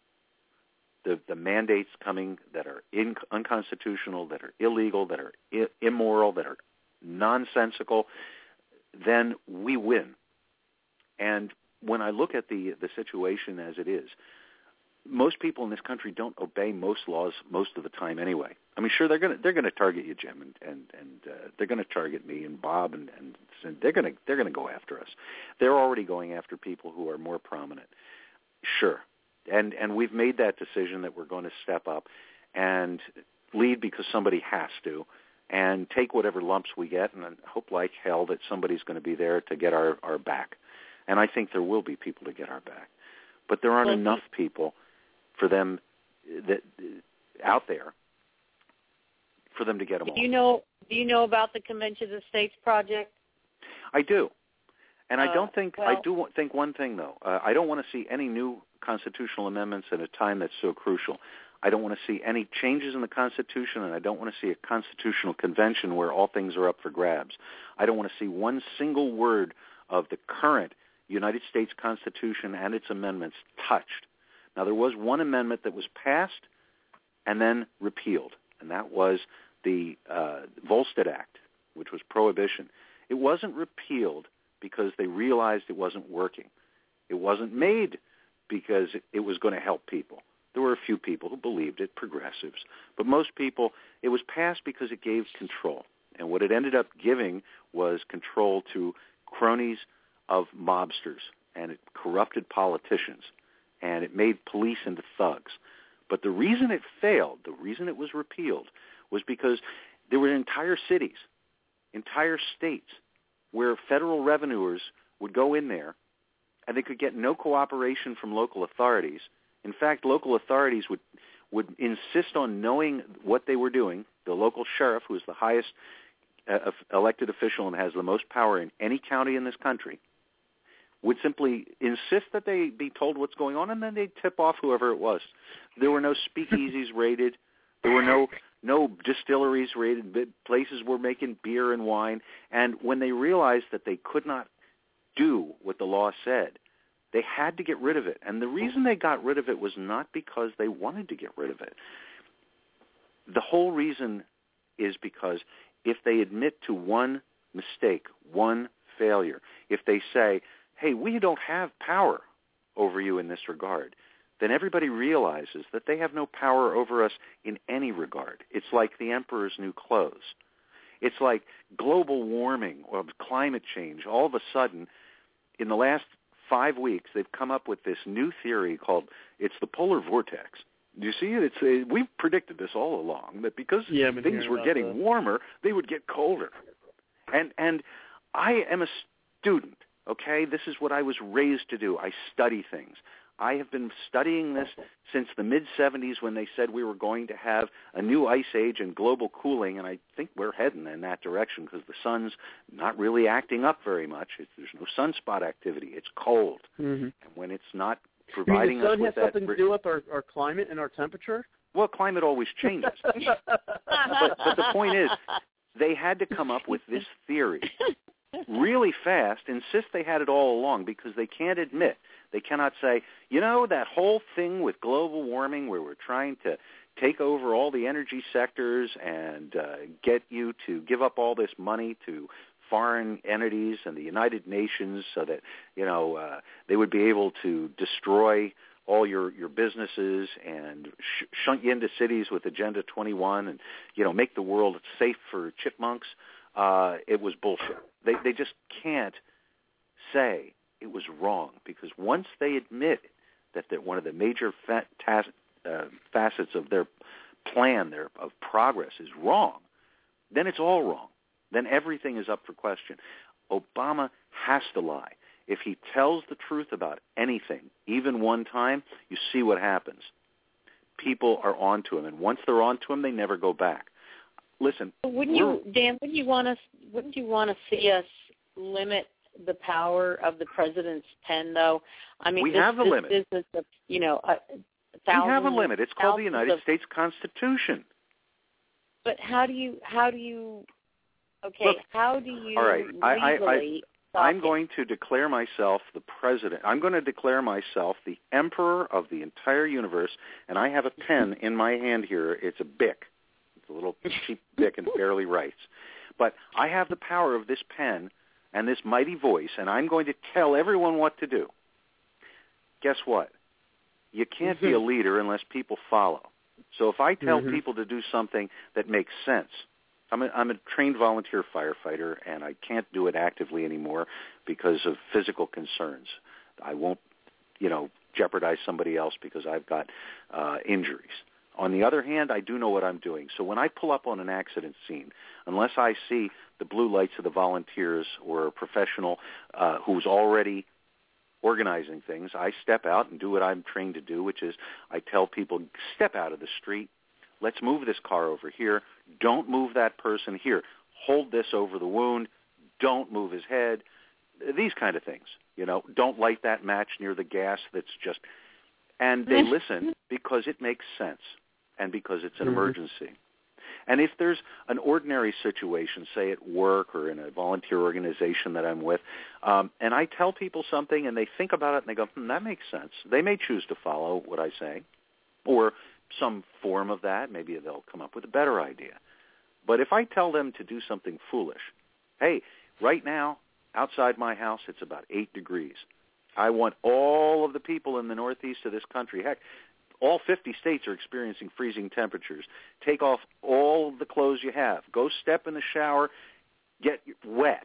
Speaker 7: the mandates coming that are unconstitutional, that are illegal, that are immoral, that are nonsensical, then we win. And when I look at the situation as it is, most people in this country don't obey most laws most of the time anyway. I mean, sure, they're going to target you, Jim, and they're going to target me and Bob, and they're going to go after us. They're already going after people who are more prominent. Sure, and we've made that decision that we're going to step up and lead because somebody has to, and take whatever lumps we get, and hope like hell that somebody's going to be there to get our back. And I think there will be people to get our back, but there aren't enough people for them that out there for them to get them all.
Speaker 5: Do you know about the Convention of States project?
Speaker 7: I do, and I don't think I do think one thing though. I don't want to see any new constitutional amendments at a time that's so crucial. I don't want to see any changes in the Constitution, and I don't want to see a constitutional convention where all things are up for grabs. I don't want to see one single word of the current United States Constitution and its amendments touched. Now, there was one amendment that was passed and then repealed, and that was the Volstead Act, which was prohibition. It wasn't repealed because they realized it wasn't working. It wasn't made because it was going to help people. There were a few people who believed it, progressives, but most people, it was passed because it gave control. And what it ended up giving was control to cronies of mobsters, and it corrupted politicians, and it made police into thugs. But the reason it failed, the reason it was repealed, was because there were entire cities, entire states, where federal revenuers would go in there, and they could get no cooperation from local authorities. In fact, local authorities would insist on knowing what they were doing. The local sheriff, who is the highest elected official and has the most power in any county in this country, would simply insist that they be told what's going on, and then they'd tip off whoever it was. There were no speakeasies raided. There were no distilleries raided. Places were making beer and wine. And when they realized that they could not do what the law said, they had to get rid of it. And the reason they got rid of it was not because they wanted to get rid of it. The whole reason is because if they admit to one mistake, one failure, if they say, hey, we don't have power over you in this regard, then everybody realizes that they have no power over us in any regard. It's like the emperor's new clothes. It's like global warming or climate change. All of a sudden, in the last 5 weeks, they've come up with this new theory called it's the polar vortex. Do you see it? We've predicted this all along, that because things were getting warmer, they would get colder. And I am a student, okay? This is what I was raised to do. I study things. I have been studying this since the mid-'70s when they said we were going to have a new ice age and global cooling, and I think we're heading in that direction because the sun's not really acting up very much. There's no sunspot activity. It's cold. Mm-hmm. And when it's not providing us with that...
Speaker 3: the sun has something to do with our climate and our temperature?
Speaker 7: Well, climate always changes. but the point is, they had to come up with this theory really fast, insist they had it all along because they can't admit. They cannot say, that whole thing with global warming where we're trying to take over all the energy sectors and get you to give up all this money to foreign entities and the United Nations so that, they would be able to destroy all your businesses and shunt you into cities with Agenda 21 and, make the world safe for chipmunks. It was bullshit. They just can't say it was wrong, because once they admit that one of the major facets of their plan, of progress, is wrong, then it's all wrong. Then everything is up for question. Obama has to lie. If he tells the truth about anything, even one time, you see what happens. People are on to him, and once they're on to him, they never go back. Listen,
Speaker 5: Dan, wouldn't you want to see us limit the power of the president's pen, though? I mean,
Speaker 7: we have a limit.
Speaker 5: Business of,
Speaker 7: we have a limit. It's called the United States Constitution.
Speaker 5: But how do you? Okay,
Speaker 7: look,
Speaker 5: how do you
Speaker 7: all right,
Speaker 5: legally?
Speaker 7: I'm going to declare myself the president. I'm going to declare myself the emperor of the entire universe, and I have a pen in my hand here. It's a Bic. It's a little cheap Bic and barely writes. But I have the power of this pen and this mighty voice, and I'm going to tell everyone what to do. Guess what? You can't be a leader unless people follow. So if I tell people to do something that makes sense, I'm a trained volunteer firefighter, and I can't do it actively anymore because of physical concerns. I won't, jeopardize somebody else because I've got injuries. On the other hand, I do know what I'm doing. So when I pull up on an accident scene, unless I see the blue lights of the volunteers or a professional who's already organizing things, I step out and do what I'm trained to do, which is I tell people, step out of the street. Let's move this car over here. Don't move that person here. Hold this over the wound. Don't move his head. These kind of things. Don't light that match near the gas that's just... And they listen because it makes sense and because it's an emergency. And if there's an ordinary situation, say at work or in a volunteer organization that I'm with, and I tell people something and they think about it and they go, that makes sense. They may choose to follow what I say or some form of that. Maybe they'll come up with a better idea. But if I tell them to do something foolish, hey, right now, outside my house, it's about 8 degrees. I want all of the people in the northeast of this country, heck, all 50 states are experiencing freezing temperatures. Take off all the clothes you have. Go step in the shower, get wet,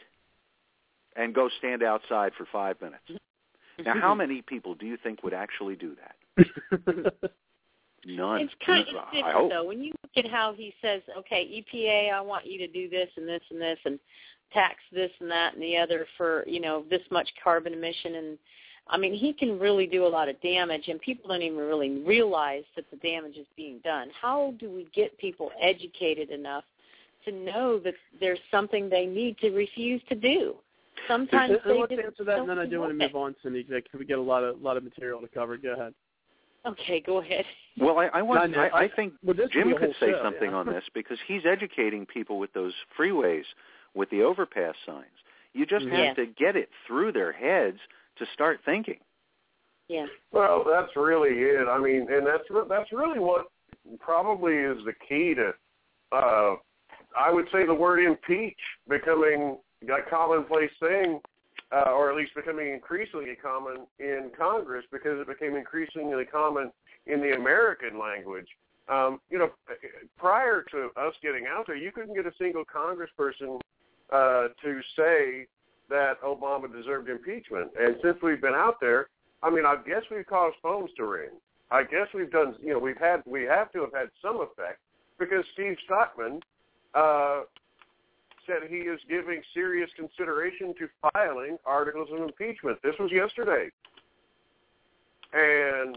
Speaker 7: and go stand outside for 5 minutes. Now, how many people do you think would actually do that? None.
Speaker 5: It's kind of different, though. When you look at how he says, okay, EPA, I want you to do this and this and this and tax this and that and the other for, this much carbon emission. And, I mean, he can really do a lot of damage, and people don't even really realize that the damage is being done. How do we get people educated enough to know that there's something they need to refuse to do? Sometimes they
Speaker 3: let's answer that, and then I do want to move on, Cindy, because we get a lot of material to cover. Go ahead.
Speaker 5: Okay, go ahead.
Speaker 7: Well, I think Jim could say something on this because he's educating people with those freeways, with the overpass signs. You just have to get it through their heads to start thinking.
Speaker 5: Yeah.
Speaker 4: Well, that's really it. I mean, and that's really what probably is the key to, I would say, the word impeach becoming a commonplace thing, or at least becoming increasingly common in Congress because it became increasingly common in the American language. Prior to us getting out there, you couldn't get a single congressperson to say that Obama deserved impeachment. And since we've been out there, I mean, I guess we've caused phones to ring. I guess we've done, we have to have had some effect because Steve Stockman said he is giving serious consideration to filing articles of impeachment. This was yesterday. And,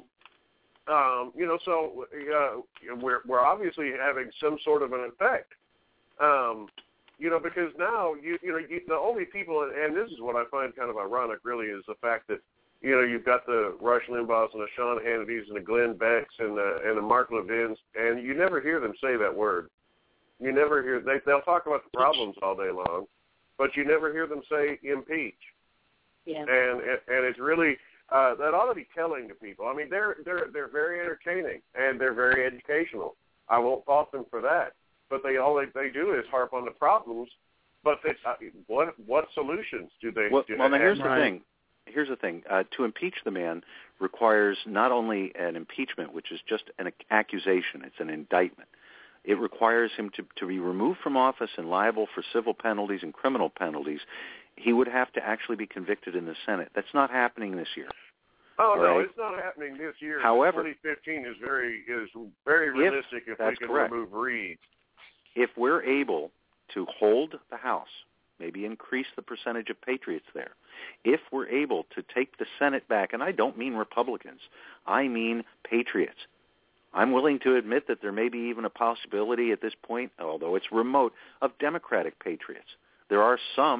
Speaker 4: so we're obviously having some sort of an effect. Because now, the only people, and this is what I find kind of ironic, really, is the fact that, you've got the Rush Limbaughs and the Sean Hannitys and the Glenn Becks and the Mark Levins, and you never hear them say that word. You never hear, they'll talk about the problems all day long, but you never hear them say impeach.
Speaker 5: Yeah.
Speaker 4: And it's really, that ought to be telling to people. I mean, they're very entertaining, and they're very educational. I won't fault them for that. But all they do is harp on the problems. But what solutions do they?
Speaker 7: Well, now here's
Speaker 4: have?
Speaker 7: the thing. Here's the thing. To impeach the man requires not only an impeachment, which is just an accusation. It's an indictment. It requires him to be removed from office and liable for civil penalties and criminal penalties. He would have to actually be convicted in the Senate. That's not happening this year.
Speaker 4: Oh, no, it's not happening this year.
Speaker 7: However,
Speaker 4: 2015 is very realistic if we can remove Reed.
Speaker 7: If we're able to hold the House, maybe increase the percentage of patriots there, if we're able to take the Senate back, and I don't mean Republicans, I mean patriots. I'm willing to admit that there may be even a possibility at this point, although it's remote, of Democratic patriots. There are some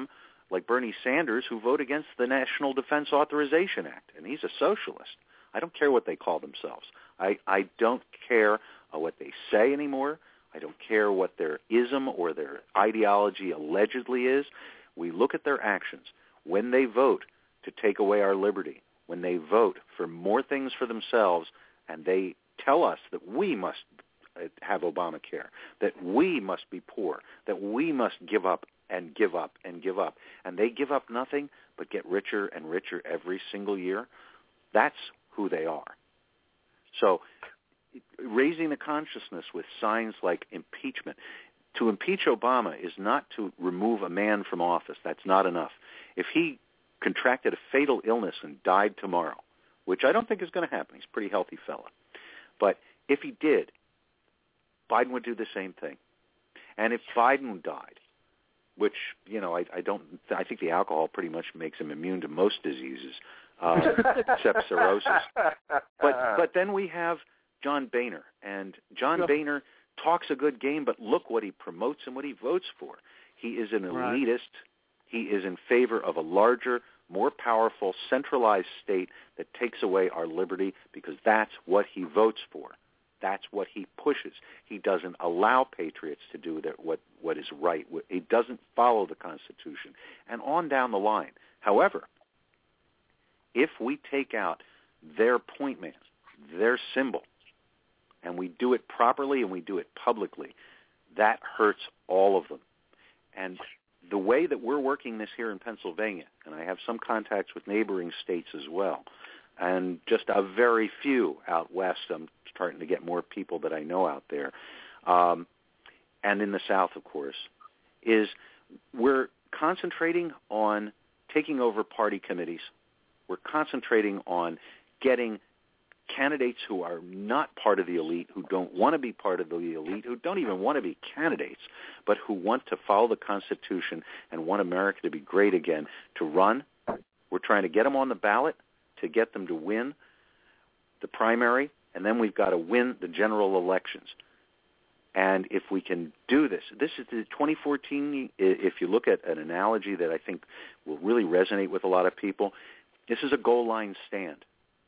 Speaker 7: like Bernie Sanders, who vote against the National Defense Authorization Act, and he's a socialist. I don't care what they call themselves. I don't care what they say anymore. I don't care what their ism or their ideology allegedly is. We look at their actions. When they vote to take away our liberty, when they vote for more things for themselves, and they tell us that we must have Obamacare, that we must be poor, that we must give up and give up and give up, and they give up nothing but get richer and richer every single year, that's who they are. So raising the consciousness with signs like impeachment. To impeach Obama is not to remove a man from office. That's not enough. If he contracted a fatal illness and died tomorrow, which I don't think is going to happen, he's a pretty healthy fella, but if he did, Biden would do the same thing. And if Biden died, which, I think the alcohol pretty much makes him immune to most diseases, except cirrhosis. But then we have John Boehner, and John Boehner talks a good game, but look what he promotes and what he votes for. He is an elitist. He is in favor of a larger, more powerful, centralized state that takes away our liberty because that's what he votes for. That's what he pushes. He doesn't allow patriots to do what is right. He doesn't follow the Constitution, and on down the line. However, if we take out their point man, their symbol, and we do it properly and we do it publicly, that hurts all of them. And the way that we're working this here in Pennsylvania, and I have some contacts with neighboring states as well, and just a very few out west. I'm starting to get more people that I know out there, and in the South, of course, is we're concentrating on taking over party committees. We're concentrating on getting candidates who are not part of the elite, who don't want to be part of the elite, who don't even want to be candidates, but who want to follow the Constitution and want America to be great again, to run. We're trying to get them on the ballot, to get them to win the primary, and then we've got to win the general elections. And if we can do this is the 2014, if you look at an analogy that I think will really resonate with a lot of people, this is a goal line stand.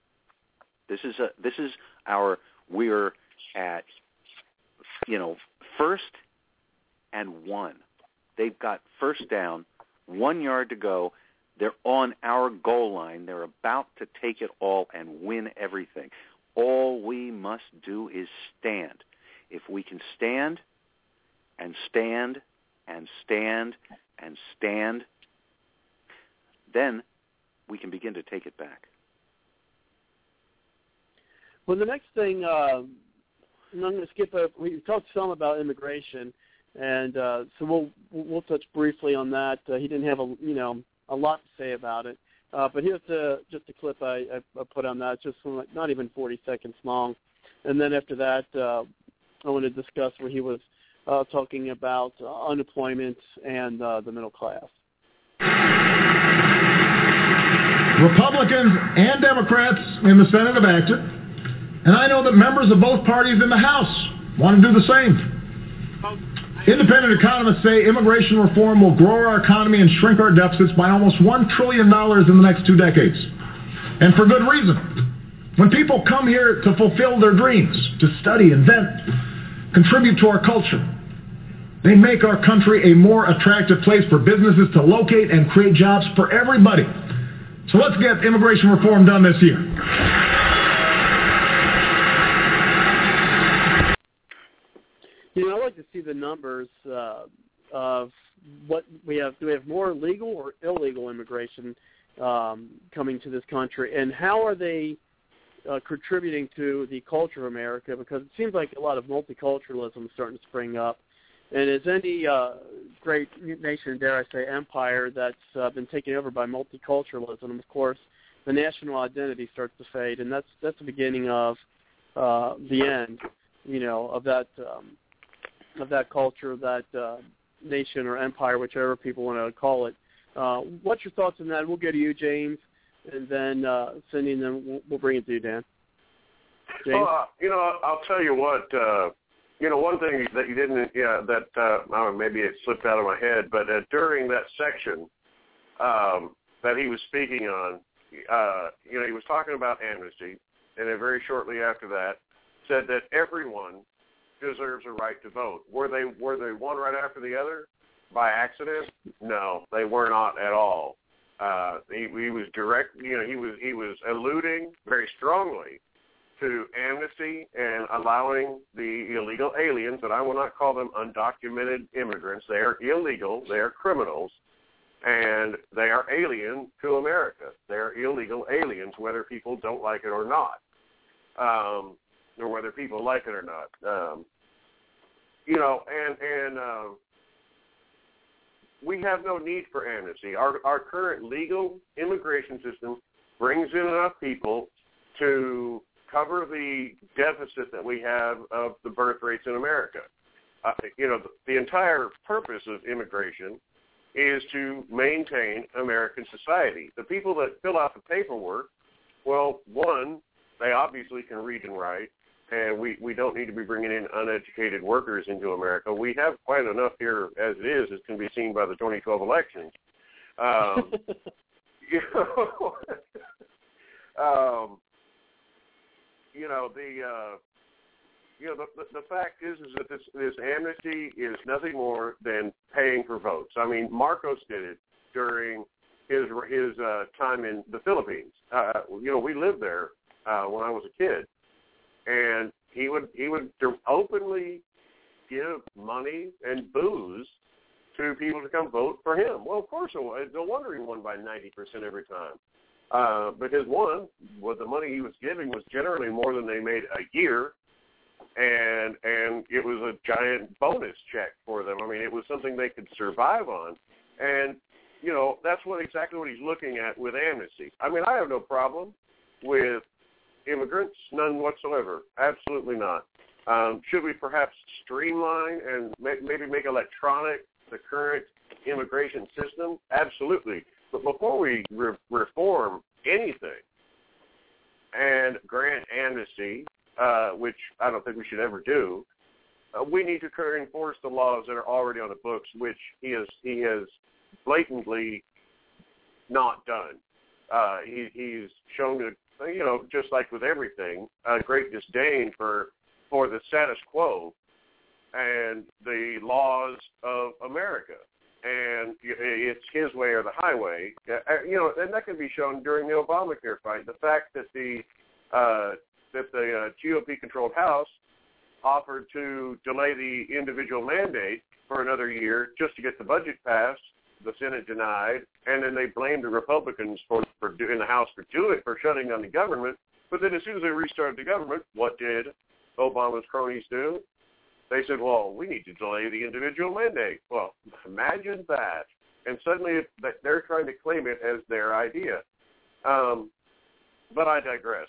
Speaker 7: We're at, first and 1. They've got first down, 1 yard to go. They're on our goal line. They're about to take it all and win everything. All we must do is stand. If we can stand and stand and stand and stand, then we can begin to take it back.
Speaker 3: Well, the next thing, I'm going to skip over. We talked some about immigration, and so we'll touch briefly on that. He didn't have a lot to say about it, but here's just a clip I put on that. It's just not even 40 seconds long, and then after that, I want to discuss where he was talking about unemployment and the middle class.
Speaker 6: Republicans and Democrats in the Senate have acted, and I know that members of both parties in the House want to do the same. Independent economists say immigration reform will grow our economy and shrink our deficits by almost $1 trillion in the next 2 decades. And for good reason. When people come here to fulfill their dreams, to study, invent, contribute to our culture, they make our country a more attractive place for businesses to locate and create jobs for everybody. So let's get immigration reform done this year.
Speaker 3: I'd like to see the numbers of what we have. Do we have more legal or illegal immigration coming to this country, and how are they contributing to the culture of America? Because it seems like a lot of multiculturalism is starting to spring up. And as any great nation, dare I say, empire that's been taken over by multiculturalism, of course, the national identity starts to fade, and that's the beginning of the end, of that culture, that nation or empire, whichever people want to call it. What's your thoughts on that? We'll go to you, James, and then Cindy, and then we'll bring it to you, Dan. James?
Speaker 4: Well, I'll tell you what. One thing that you didn't, maybe it slipped out of my head, but during that section that he was speaking on, he was talking about amnesty, and then very shortly after that said that everyone deserves a right to vote. Were they one right after the other by accident? No, they were not at all. He was direct. He was alluding very strongly to amnesty and allowing the illegal aliens, and I will not call them undocumented immigrants. They are illegal. They are criminals, and they are alien to America. They are illegal aliens, whether people don't like it or not, or whether people like it or not. We have no need for amnesty. Our current legal immigration system brings in enough people to cover the deficit that we have of the birth rates in America. The entire purpose of immigration is to maintain American society. The people that fill out the paperwork, well, one, they obviously can read and write, and we don't need to be bringing in uneducated workers into America. We have quite enough here as it is, as can be seen by the 2012 elections. The fact is that this amnesty is nothing more than paying for votes. I mean, Marcos did it during his time in the Philippines. We lived there when I was a kid, and he would openly give money and booze to people to come vote for him. Well, of course, no wonder he won by 90% every time. Because the money he was giving was generally more than they made a year, and it was a giant bonus check for them. I mean, it was something they could survive on, and that's exactly what he's looking at with amnesty. I mean, I have no problem with immigrants, none whatsoever. Absolutely not. Should we perhaps streamline and maybe make electronic the current immigration system? Absolutely. But before we reform anything and grant amnesty, which I don't think we should ever do, we need to enforce the laws that are already on the books, which he has blatantly not done. He's shown, just like with everything, a great disdain for the status quo and the laws of America. And it's his way or the highway. And that can be shown during the Obamacare fight. The fact that the GOP-controlled House offered to delay the individual mandate for another year just to get the budget passed, the Senate denied, and then they blamed the Republicans in the House for shutting down the government. But then as soon as they restarted the government, what did Obama's cronies do? They said, well, we need to delay the individual mandate. Well, imagine that. And suddenly they're trying to claim it as their idea. But I digress.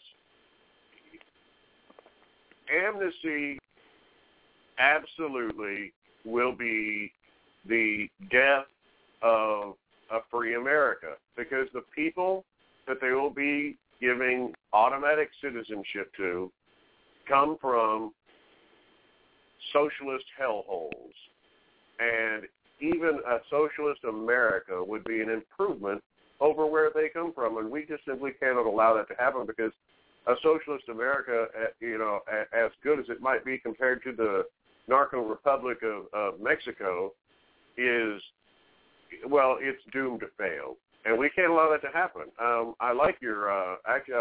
Speaker 4: Amnesty absolutely will be the death of a free America, because the people that they will be giving automatic citizenship to come from socialist hellholes. And even a socialist America would be an improvement over where they come from. And we just simply cannot allow that to happen, because a socialist America, as good as it might be compared to the narco republic of Mexico, it's doomed to fail. And we can't allow that to happen. I like your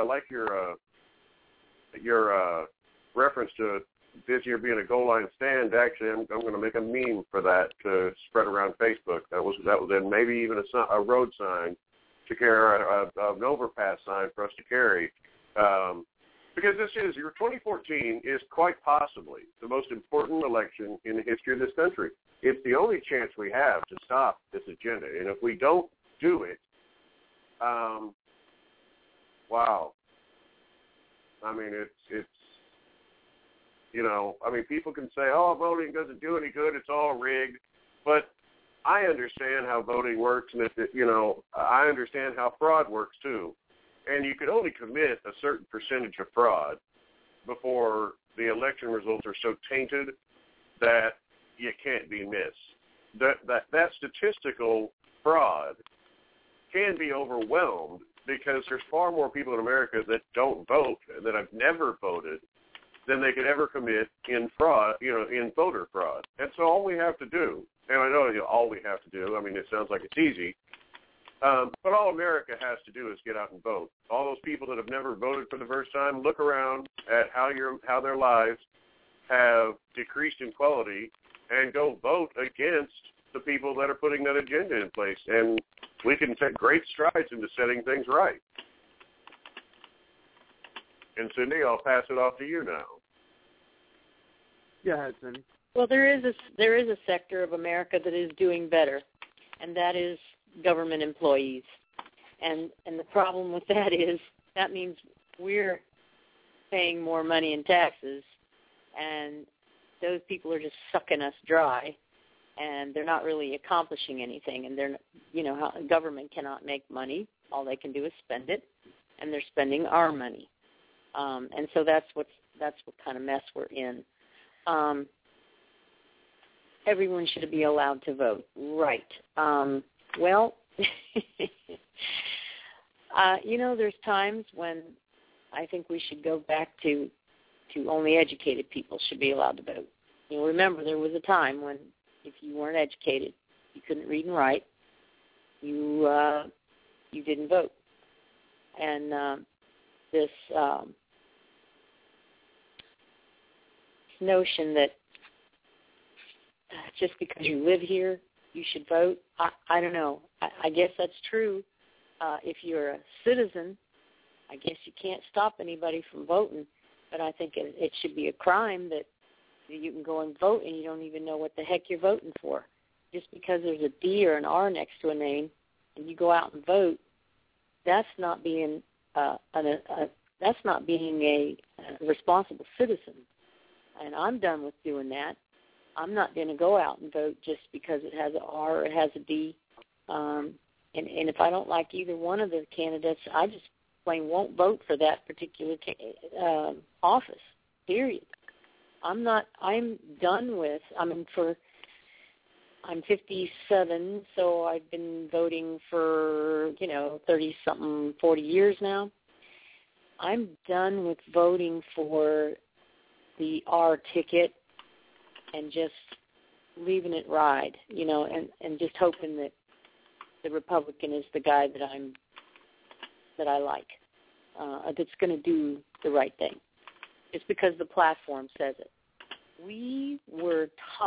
Speaker 4: reference to this year being a goal line stand. Actually, I'm going to make a meme for that to spread around Facebook. That was then maybe even a road sign to carry, an overpass sign for us to carry. Because your 2014 is quite possibly the most important election in the history of this country. It's the only chance we have to stop this agenda. And if we don't do it, wow. I mean, people can say, oh, voting doesn't do any good, it's all rigged. But I understand how voting works, and I understand how fraud works too. And you can only commit a certain percentage of fraud before the election results are so tainted that you can't be missed. That statistical fraud can be overwhelmed because there's far more people in America that don't vote, that have never voted, than they could ever commit in fraud, in voter fraud. And so all we have to do, and I know all we have to do, I mean, it sounds like it's easy, but all America has to do is get out and vote. All those people that have never voted for the first time, look around at how their lives have decreased in quality and go vote against the people that are putting that agenda in place. And we can take great strides into setting things right. And Cindy, I'll pass it off to you now.
Speaker 3: Go ahead, Cindy.
Speaker 5: Well, there is a sector of America that is doing better, and that is government employees. And the problem with that is that means we're paying more money in taxes, and those people are just sucking us dry, and they're not really accomplishing anything. And they're, how government cannot make money. All they can do is spend it, and they're spending our money. And so that's what kind of mess we're in. Everyone should be allowed to vote, right? Well, there's times when I think we should go back to only educated people should be allowed to vote. Remember, there was a time when if you weren't educated, you couldn't read and write, you didn't vote. And this notion that just because you live here, you should vote, I don't know. I guess that's true. If you're a citizen, I guess you can't stop anybody from voting, but I think it should be a crime that you can go and vote and you don't even know what the heck you're voting for. Just because there's a D or an R next to a name and you go out and vote, that's not being a responsible citizen. And I'm done with doing that. I'm not going to go out and vote just because it has an R or it has a D. And if I don't like either one of the candidates, I just plain won't vote for that particular office, period. I'm done with, I'm 57, so I've been voting for, 30-something, 40 years now. I'm done with voting for the R ticket and just leaving it ride, and just hoping that the Republican is the guy that I like, that's going to do the right thing. It's because the platform says it. We were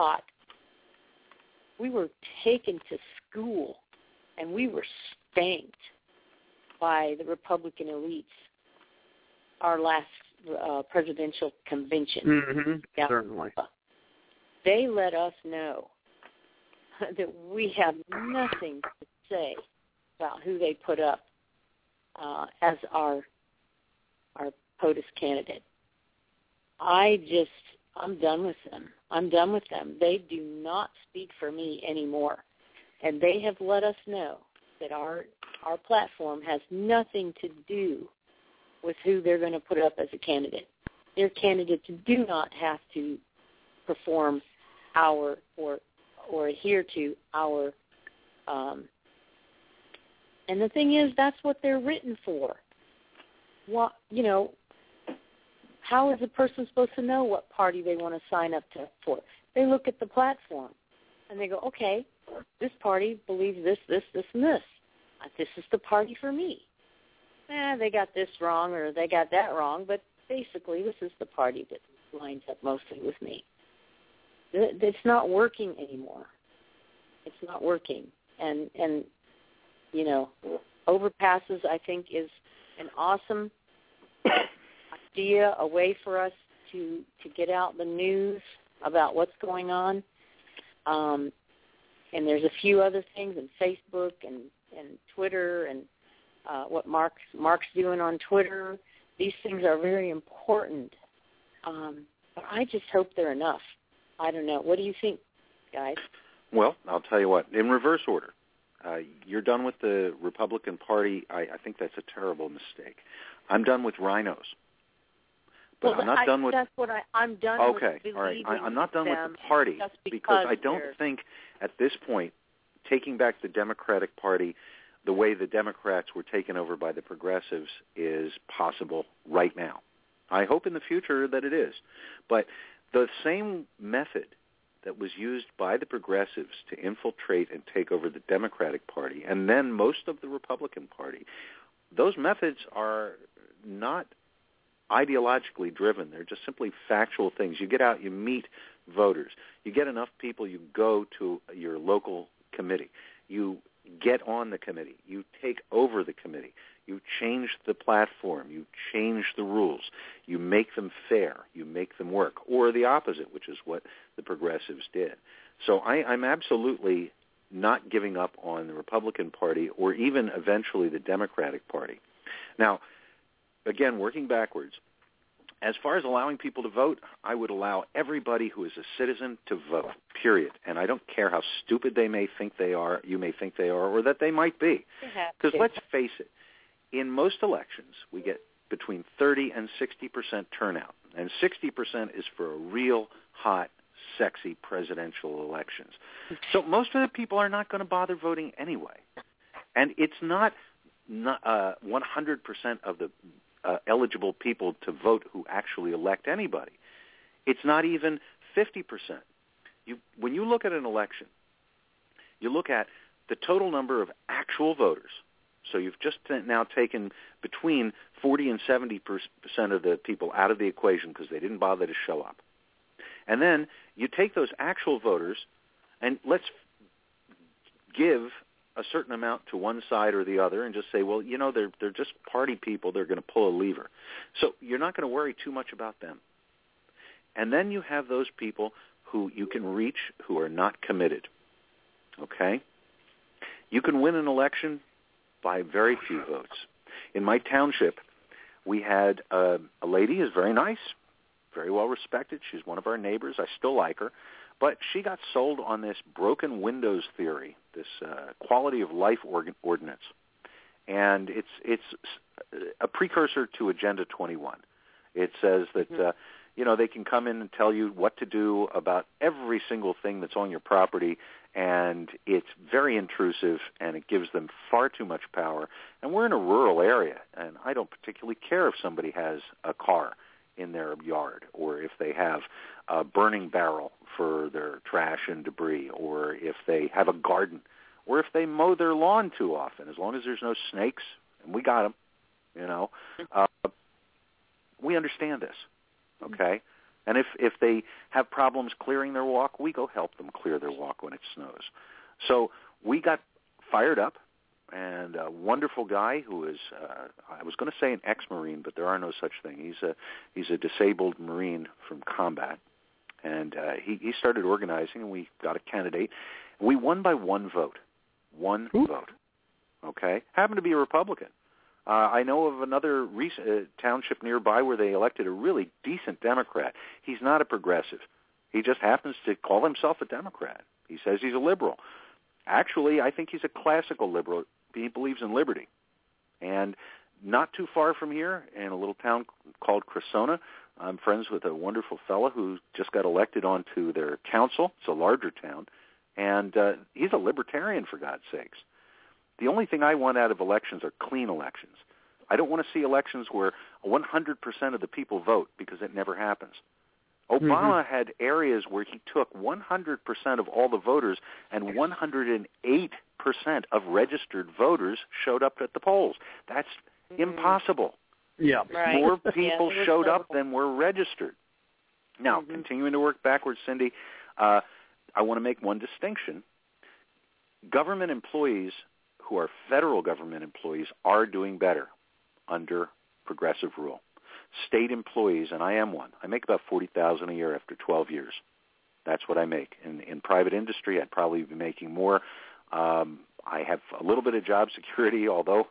Speaker 5: taken to school, and we were spanked by the Republican elites our last presidential convention.
Speaker 3: Mm-hmm.
Speaker 5: Yeah.
Speaker 3: Certainly.
Speaker 5: They let us know that we have nothing to say about who they put up as our POTUS candidate. I'm done with them. I'm done with them. They do not speak for me anymore. And they have let us know that our platform has nothing to do with who they're going to put up as a candidate. Their candidates do not have to perform or adhere to our and the thing is, that's what they're written for. What, how is a person supposed to know what party they want to sign up for? They look at the platform, and they go, okay, this party believes this, this, this, and this. This is the party for me. They got this wrong or they got that wrong, but basically this is the party that lines up mostly with me. It's not working anymore. It's not working. And overpasses, I think, is an awesome idea, a way for us to get out the news about what's going on. And there's a few other things in Facebook and Twitter and what Mark's doing on Twitter. These things are very important. But I just hope they're enough. I don't know. What do you think, guys?
Speaker 7: Well, I'll tell you what. In reverse order, you're done with the Republican Party. I think that's a terrible mistake. I'm done with rhinos. But I'm not done with.
Speaker 5: That's what I'm done with.
Speaker 7: Okay, all right. I'm not done with the party because I don't think at this point taking back the Democratic Party the way the Democrats were taken over by the progressives is possible right now. I hope in the future that it is. But the same method that was used by the progressives to infiltrate and take over the Democratic Party and then most of the Republican Party, those methods are not ideologically driven. They're just simply factual things. You get out, you meet voters. You get enough people, you go to your local committee. You get on the committee. You take over the committee. You change the platform. You change the rules. You make them fair. You make them work. Or the opposite, which is what the progressives did. So I'm absolutely not giving up on the Republican Party or even eventually the Democratic Party. Now, again, working backwards, as far as allowing people to vote, I would allow everybody who is a citizen to vote, period. And I don't care how stupid they may think they are, you may think they are, or that they might be. Because let's face it, in most elections, we get between 30 and 60% turnout. And 60% is for a real hot, sexy presidential elections. So most of the people are not going to bother voting anyway. And it's not 100% of the eligible people to vote who actually elect anybody. It's not even 50%. When you look at an election, you look at the total number of actual voters. So you've just now taken between 40 and 70% of the people out of the equation because they didn't bother to show up. And then you take those actual voters and let's give a certain amount to one side or the other and just say, well, you know, they're just party people. They're going to pull a lever. So you're not going to worry too much about them. And then you have those people who you can reach who are not committed. Okay? You can win an election by very few votes. In my township, we had a lady who's very nice, very well respected. She's one of our neighbors. I still like her. But she got sold on this broken windows theory, this quality of life ordinance. And it's a precursor to Agenda 21. It says that, they can come in and tell you what to do about every single thing that's on your property, and it's very intrusive, and it gives them far too much power. And we're in a rural area, and I don't particularly care if somebody has a car in their yard or if they have a burning barrel for their trash and debris or if they have a garden or if they mow their lawn too often, as long as there's no snakes, and we got them, we understand this, okay? And if they have problems clearing their walk, we go help them clear their walk when it snows. So we got fired up, and a wonderful guy who is, I was going to say an ex-Marine, but there are no such thing. He's a disabled Marine from combat, and he started organizing, and we got a candidate. We won by one vote. One vote, okay? Happened to be a Republican. I know of another township nearby where they elected a really decent Democrat. He's not a progressive. He just happens to call himself a Democrat. He says he's a liberal. Actually, I think he's a classical liberal. He believes in liberty. And not too far from here, in a little town called Cressona, I'm friends with a wonderful fellow who just got elected onto their council. It's a larger town. And he's a libertarian, for God's sakes. The only thing I want out of elections are clean elections. I don't want to see elections where 100% of the people vote, because it never happens. Obama had areas where he took 100% of all the voters, and 108% of registered voters showed up at the polls. That's impossible.
Speaker 3: Yeah,
Speaker 5: right.
Speaker 7: More people showed up than were registered. Now, continuing to work backwards, Cindy, I want to make one distinction. Government employees who are federal government employees are doing better under progressive rule. State employees, and I am one, I make about $40,000 a year after 12 years. That's what I make. In private industry, I'd probably be making more. I have a little bit of job security, although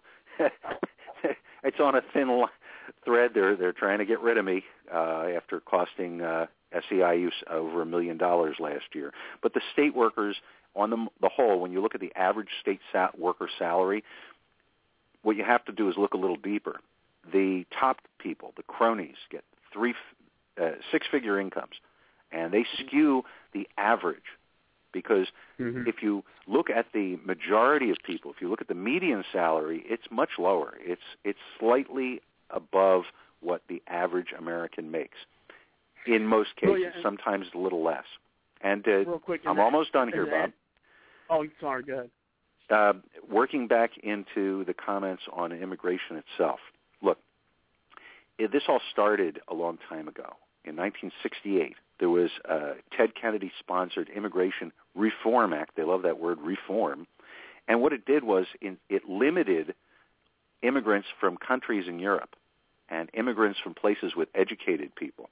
Speaker 7: it's on a thin thread. They're trying to get rid of me after costing SEIU over $1 million last year. But the state workers, on the whole, when you look at the average state worker salary, what you have to do is look a little deeper. The top people, the cronies, get six-figure incomes, and they skew the average because if you look at the majority of people, if you look at the median salary, it's much lower. It's slightly above what the average American makes. In most cases, sometimes a little less. And
Speaker 3: real quick,
Speaker 7: I'm almost done here, Bob.
Speaker 3: Oh, sorry, go ahead.
Speaker 7: Working back into the comments on immigration itself. Look, this all started a long time ago. In 1968, there was a Ted Kennedy-sponsored Immigration Reform Act. They love that word, reform. And what it did was it limited immigrants from countries in Europe and immigrants from places with educated people,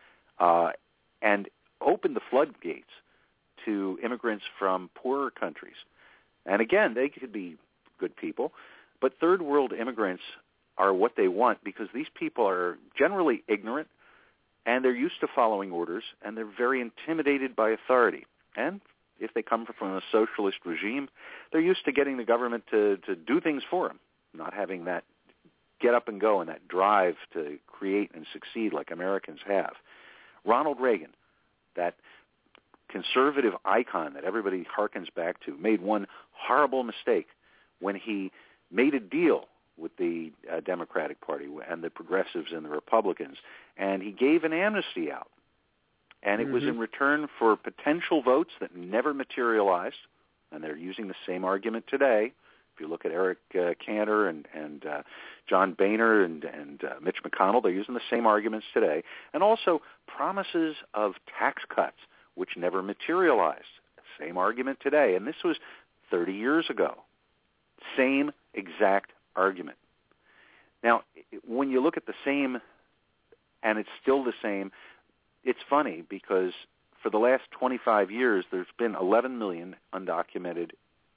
Speaker 7: and opened the floodgates to immigrants from poorer countries. And again, they could be good people, but third world immigrants are what they want because these people are generally ignorant, and they're used to following orders, and they're very intimidated by authority. And if they come from a socialist regime, they're used to getting the government to do things for them, not having that get up and go and that drive to create and succeed like Americans have. Ronald Reagan, that conservative icon that everybody harkens back to, made one horrible mistake when he made a deal with the Democratic Party and the progressives and the Republicans, and he gave an amnesty out. And it was in return for potential votes that never materialized, and they're using the same argument today. If you look at Eric Cantor and John Boehner and Mitch McConnell, they're using the same arguments today. And also promises of tax cuts, which never materialized. Same argument today. And this was 30 years ago. Same exact argument. Now, when you look at the same, and it's still the same, it's funny because for the last 25 years, there's been 11 million undocumented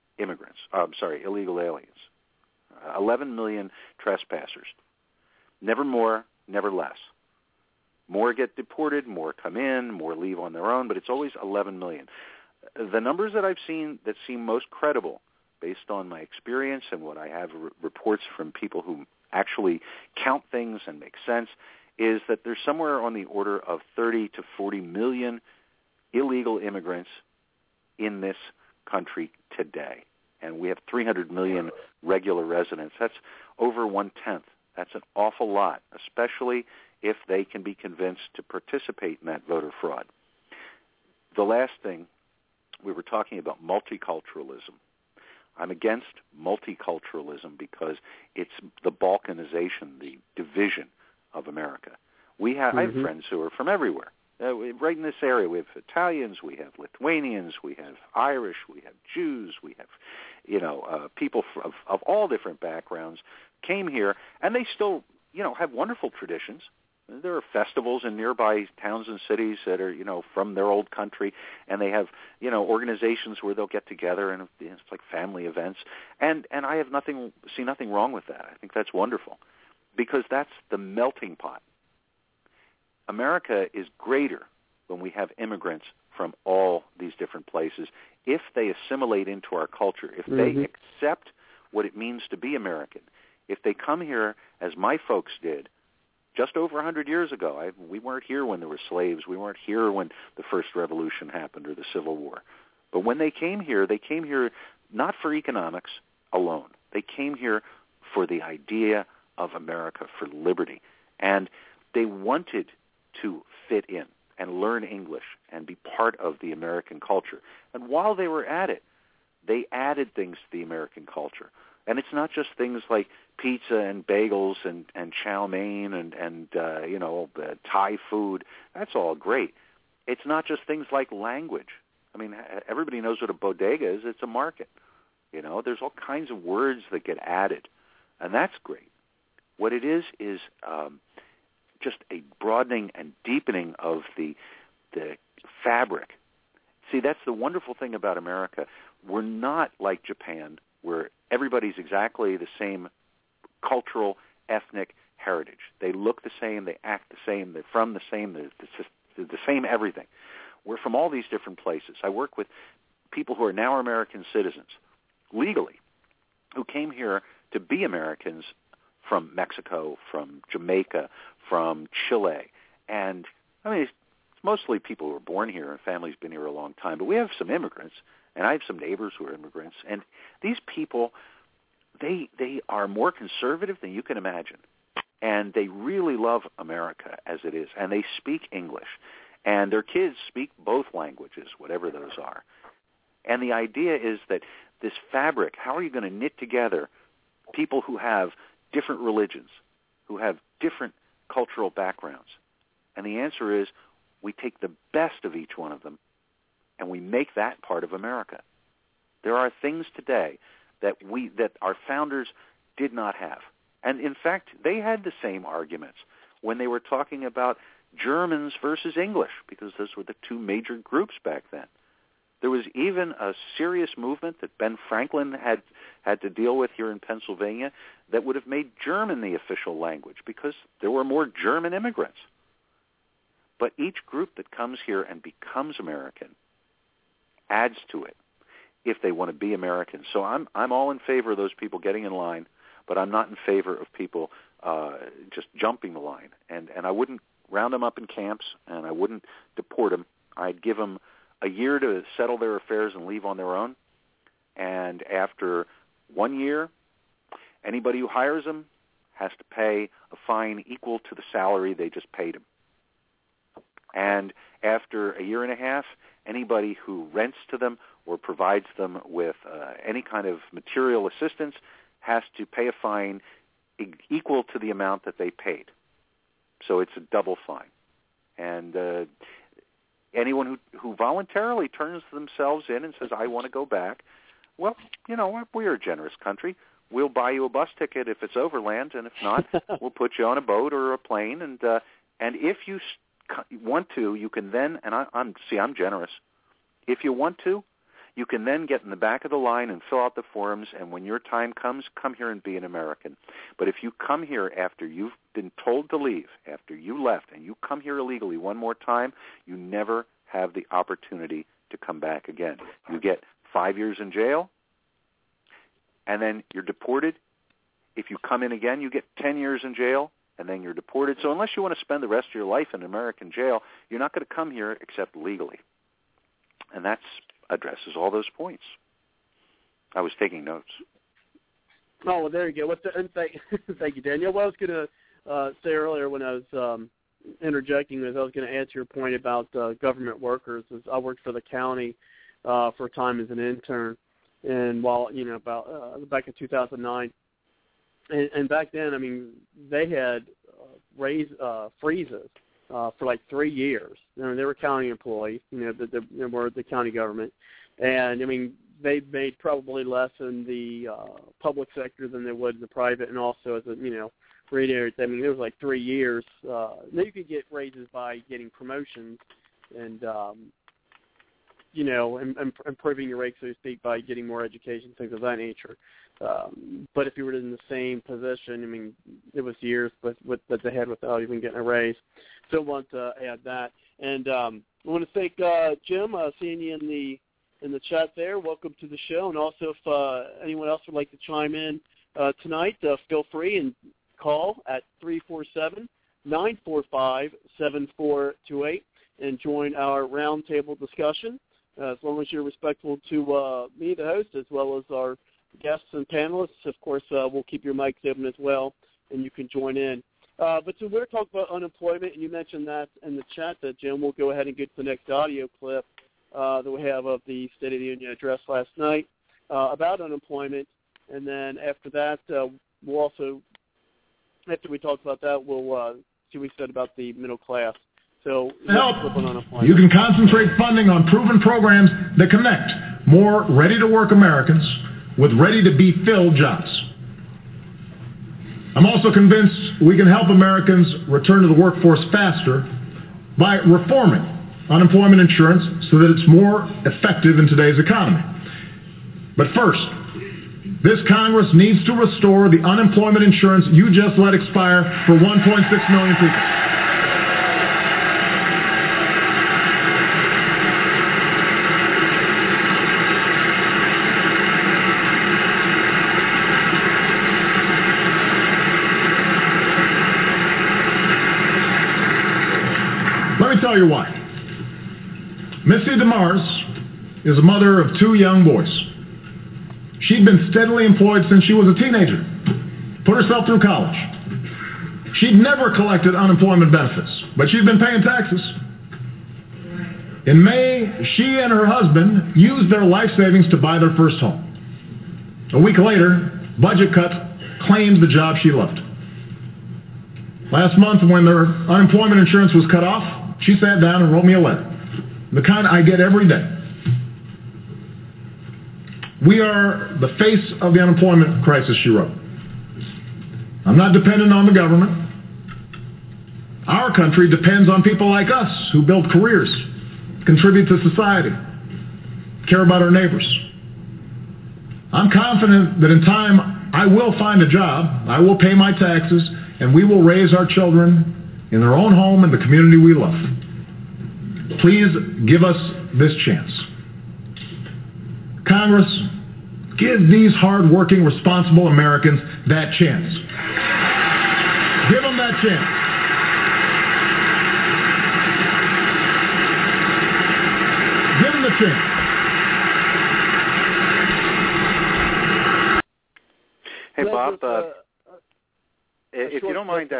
Speaker 7: illegal aliens. 11 million trespassers. Never more, never less. More get deported, more come in, more leave on their own, but it's always 11 million. The numbers that I've seen that seem most credible, based on my experience and what I have reports from people who actually count things and make sense, is that there's somewhere on the order of 30 to 40 million illegal immigrants in this country today. And we have 300 million regular residents. That's over 1/10. That's an awful lot, especially if they can be convinced to participate in that voter fraud. The last thing, we were talking about multiculturalism. I'm against multiculturalism because it's the balkanization, the division of America. I have friends who are from everywhere. Right in this area, we have Italians, we have Lithuanians, we have Irish, we have Jews, we have, people of all different backgrounds came here, and they still, have wonderful traditions. There are festivals in nearby towns and cities that are, from their old country, and they have, organizations where they'll get together, and it's like family events. And I have see nothing wrong with that. I think that's wonderful, because that's the melting pot. America is greater when we have immigrants from all these different places, if they assimilate into our culture, if they accept what it means to be American, if they come here as my folks did just over 100 years ago. We weren't here when there were slaves. We weren't here when the First Revolution happened or the Civil War. But when they came here not for economics alone. They came here for the idea of America, for liberty. And they wanted to fit in and learn English and be part of the American culture. And while they were at it, they added things to the American culture. And it's not just things like pizza and bagels and chow mein and Thai food. That's all great. It's not just things like language. I mean, everybody knows what a bodega is. It's a market. There's all kinds of words that get added, and that's great. What it is just a broadening and deepening of the fabric. See, that's the wonderful thing about America. We're not like Japan, where everybody's exactly the same cultural, ethnic heritage. They look the same, they act the same, they're from the same, they're the same everything. We're from all these different places. I work with people who are now American citizens, legally, who came here to be Americans from Mexico, from Jamaica, from Chile. And, It's mostly people who are born here and families been here a long time. But we have some immigrants, and I have some neighbors who are immigrants. And these people, they are more conservative than you can imagine. And they really love America as it is. And they speak English. And their kids speak both languages, whatever those are. And the idea is that this fabric, how are you going to knit together people who have different religions, who have different cultural backgrounds? And the answer is we take the best of each one of them and we make that part of America. There are things today that our founders did not have. And in fact, they had the same arguments when they were talking about Germans versus English, because those were the two major groups back then. There was even a serious movement that Ben Franklin had to deal with here in Pennsylvania that would have made German the official language because there were more German immigrants. But each group that comes here and becomes American adds to it if they want to be American. So I'm all in favor of those people getting in line, but I'm not in favor of people just jumping the line. And I wouldn't round them up in camps, and I wouldn't deport them. I'd give them a year to settle their affairs and leave on their own. And after 1 year, anybody who hires them has to pay a fine equal to the salary they just paid them. And after a year and a half, anybody who rents to them or provides them with any kind of material assistance has to pay a fine equal to the amount that they paid. So it's a double fine. And anyone who voluntarily turns themselves in and says, I want to go back, well, we're a generous country. We'll buy you a bus ticket if it's overland, and if not, we'll put you on a boat or a plane. And if you want to, you can then, and I'm generous. If you want to, you can then get in the back of the line and fill out the forms, and when your time comes, come here and be an American. But if you come here after you've been told to leave, after you left, and you come here illegally one more time, you never have the opportunity to come back again. You get 5 years in jail, and then you're deported. If you come in again, you get 10 years in jail, and then you're deported. So unless you want to spend the rest of your life in American jail, you're not going to come here except legally. And that addresses all those points. I was taking notes.
Speaker 3: Oh, well, there you go. Thank you, Daniel. What I was going to say earlier when I was interjecting is I was going to answer your point about government workers. I worked for the county for a time as an intern, and while back in 2009, and back then, I mean, they had freezes for like 3 years. They were county employees. They were the county government, and I mean, they made probably less in the public sector than they would in the private, and also as a radio. I mean, it was like 3 years. Now you could get raises by getting promotions, and improving your rate, so to speak, by getting more education, things of that nature. But if you were in the same position, I mean, it was years that they had without even getting a raise. So I want to add that. And I want to thank Jim, seeing you in the chat there. Welcome to the show. And also, if anyone else would like to chime in tonight, feel free and call at 347-945-7428 and join our roundtable discussion. As long as you're respectful to me, the host, as well as our guests and panelists, of course, we'll keep your mics open as well, and you can join in. But so we're talking about unemployment, and you mentioned that in the chat, Jim. We'll go ahead and get to the next audio clip that we have of the State of the Union address last night about unemployment. And then after that, we'll also, after we talk about that, we'll see what we said about the middle class. So
Speaker 6: you can concentrate funding on proven programs that connect more ready-to-work Americans with ready-to-be-filled jobs. I'm also convinced we can help Americans return to the workforce faster by reforming unemployment insurance so that it's more effective in today's economy. But first, this Congress needs to restore the unemployment insurance you just let expire for 1.6 million people. Let me tell you why. Missy DeMars is a mother of 2 young boys. She'd been steadily employed since she was a teenager, put herself through college. She'd never collected unemployment benefits, but she'd been paying taxes. In May, she and her husband used their life savings to buy their first home. A week later, budget cuts claimed the job she loved. Last month, when their unemployment insurance was cut off, she sat down and wrote me a letter, the kind I get every day. We are the face of the unemployment crisis, she wrote. I'm not dependent on the government. Our country depends on people like us who build careers, contribute to society, care about our neighbors. I'm confident that in time I will find a job, I will pay my taxes, and we will raise our children in their own home and the community we love. Please give us this chance. Congress, give these hard-working, responsible Americans that chance. Give them that chance. Give them the chance.
Speaker 7: Hey, Bob, if you don't mind,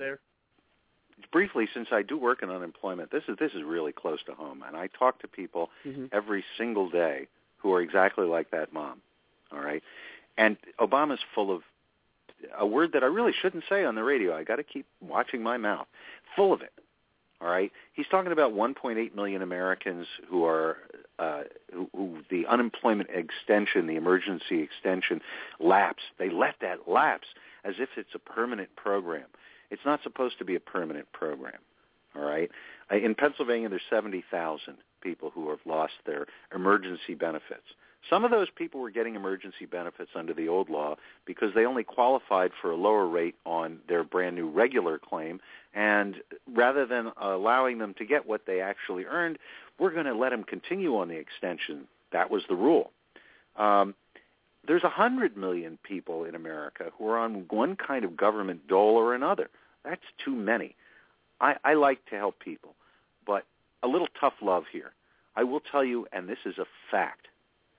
Speaker 7: briefly, since I do work in unemployment, this is really close to home, and I talk to people every single day who are exactly like that mom, all right? And Obama's full of a word that I really shouldn't say on the radio. I got to keep watching my mouth. Full of it, all right? He's talking about 1.8 million Americans who are who the unemployment extension, the emergency extension, lapsed. They let that lapse as if it's a permanent program. It's not supposed to be a permanent program, all right? In Pennsylvania, there's 70,000 people who have lost their emergency benefits. Some of those people were getting emergency benefits under the old law because they only qualified for a lower rate on their brand new regular claim, and rather than allowing them to get what they actually earned, we're going to let them continue on the extension. That was the rule. There's 100 million people in America who are on one kind of government dole or another. That's too many. I like to help people, but a little tough love here. I will tell you, and this is a fact,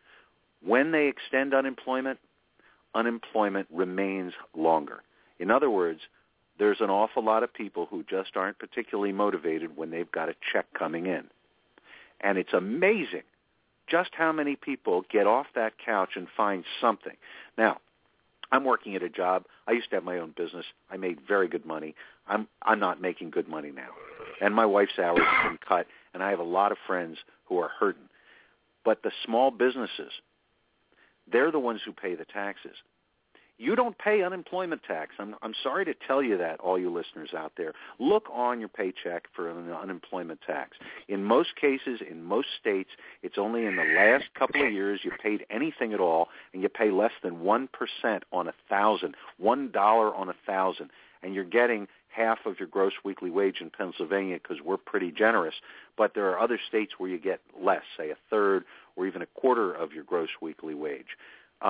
Speaker 7: when they extend unemployment, unemployment remains longer. In other words, there's an awful lot of people who just aren't particularly motivated when they've got a check coming in. And it's amazing just how many people get off that couch and find something. Now, I'm working at a job. I used to have my own business. I made very good money. I'm not making good money now. And my wife's hours have been cut, and I have a lot of friends who are hurting. But the small businesses, they're the ones who pay the taxes. You don't pay unemployment tax. I'm sorry to tell you that, all you listeners out there. Look on your paycheck for an unemployment tax. In most cases, in most states, it's only in the last couple of years you paid anything at all, and you pay less than 1% on 1,000, $1 on 1,000, and you're getting half of your gross weekly wage in Pennsylvania because we're pretty generous. But there are other states where you get less, say a third or even a quarter of your gross weekly wage.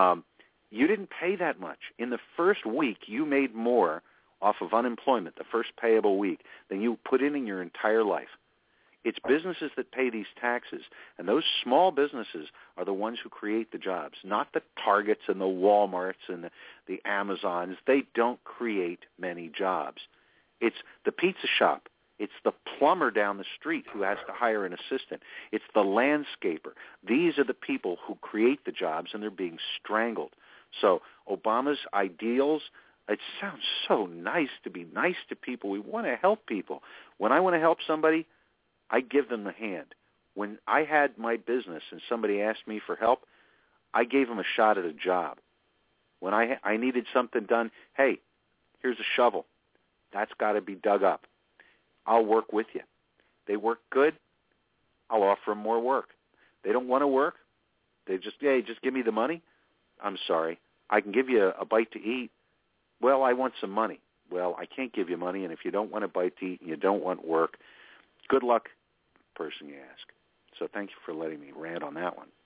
Speaker 7: You didn't pay that much. In the first week, you made more off of unemployment, the first payable week, than you put in your entire life. It's businesses that pay these taxes, and those small businesses are the ones who create the jobs, not the Targets and the Walmarts and the Amazons. They don't create many jobs. It's the pizza shop. It's the plumber down the street who has to hire an assistant. It's the landscaper. These are the people who create the jobs, and they're being strangled. So Obama's ideals, it sounds so nice to be nice to people. We want to help people. When I want to help somebody, I give them the hand. When I had my business and somebody asked me for help, I gave them a shot at a job. When I needed something done, hey, here's a shovel. That's got to be dug up. I'll work with you. They work good, I'll offer them more work. They don't want to work. They just give me the money. I'm sorry. I can give you a bite to eat. Well, I want some money. Well, I can't give you money, and if you don't want a bite to eat and you don't want work, good luck, person you ask. So thank you for letting me rant on that one.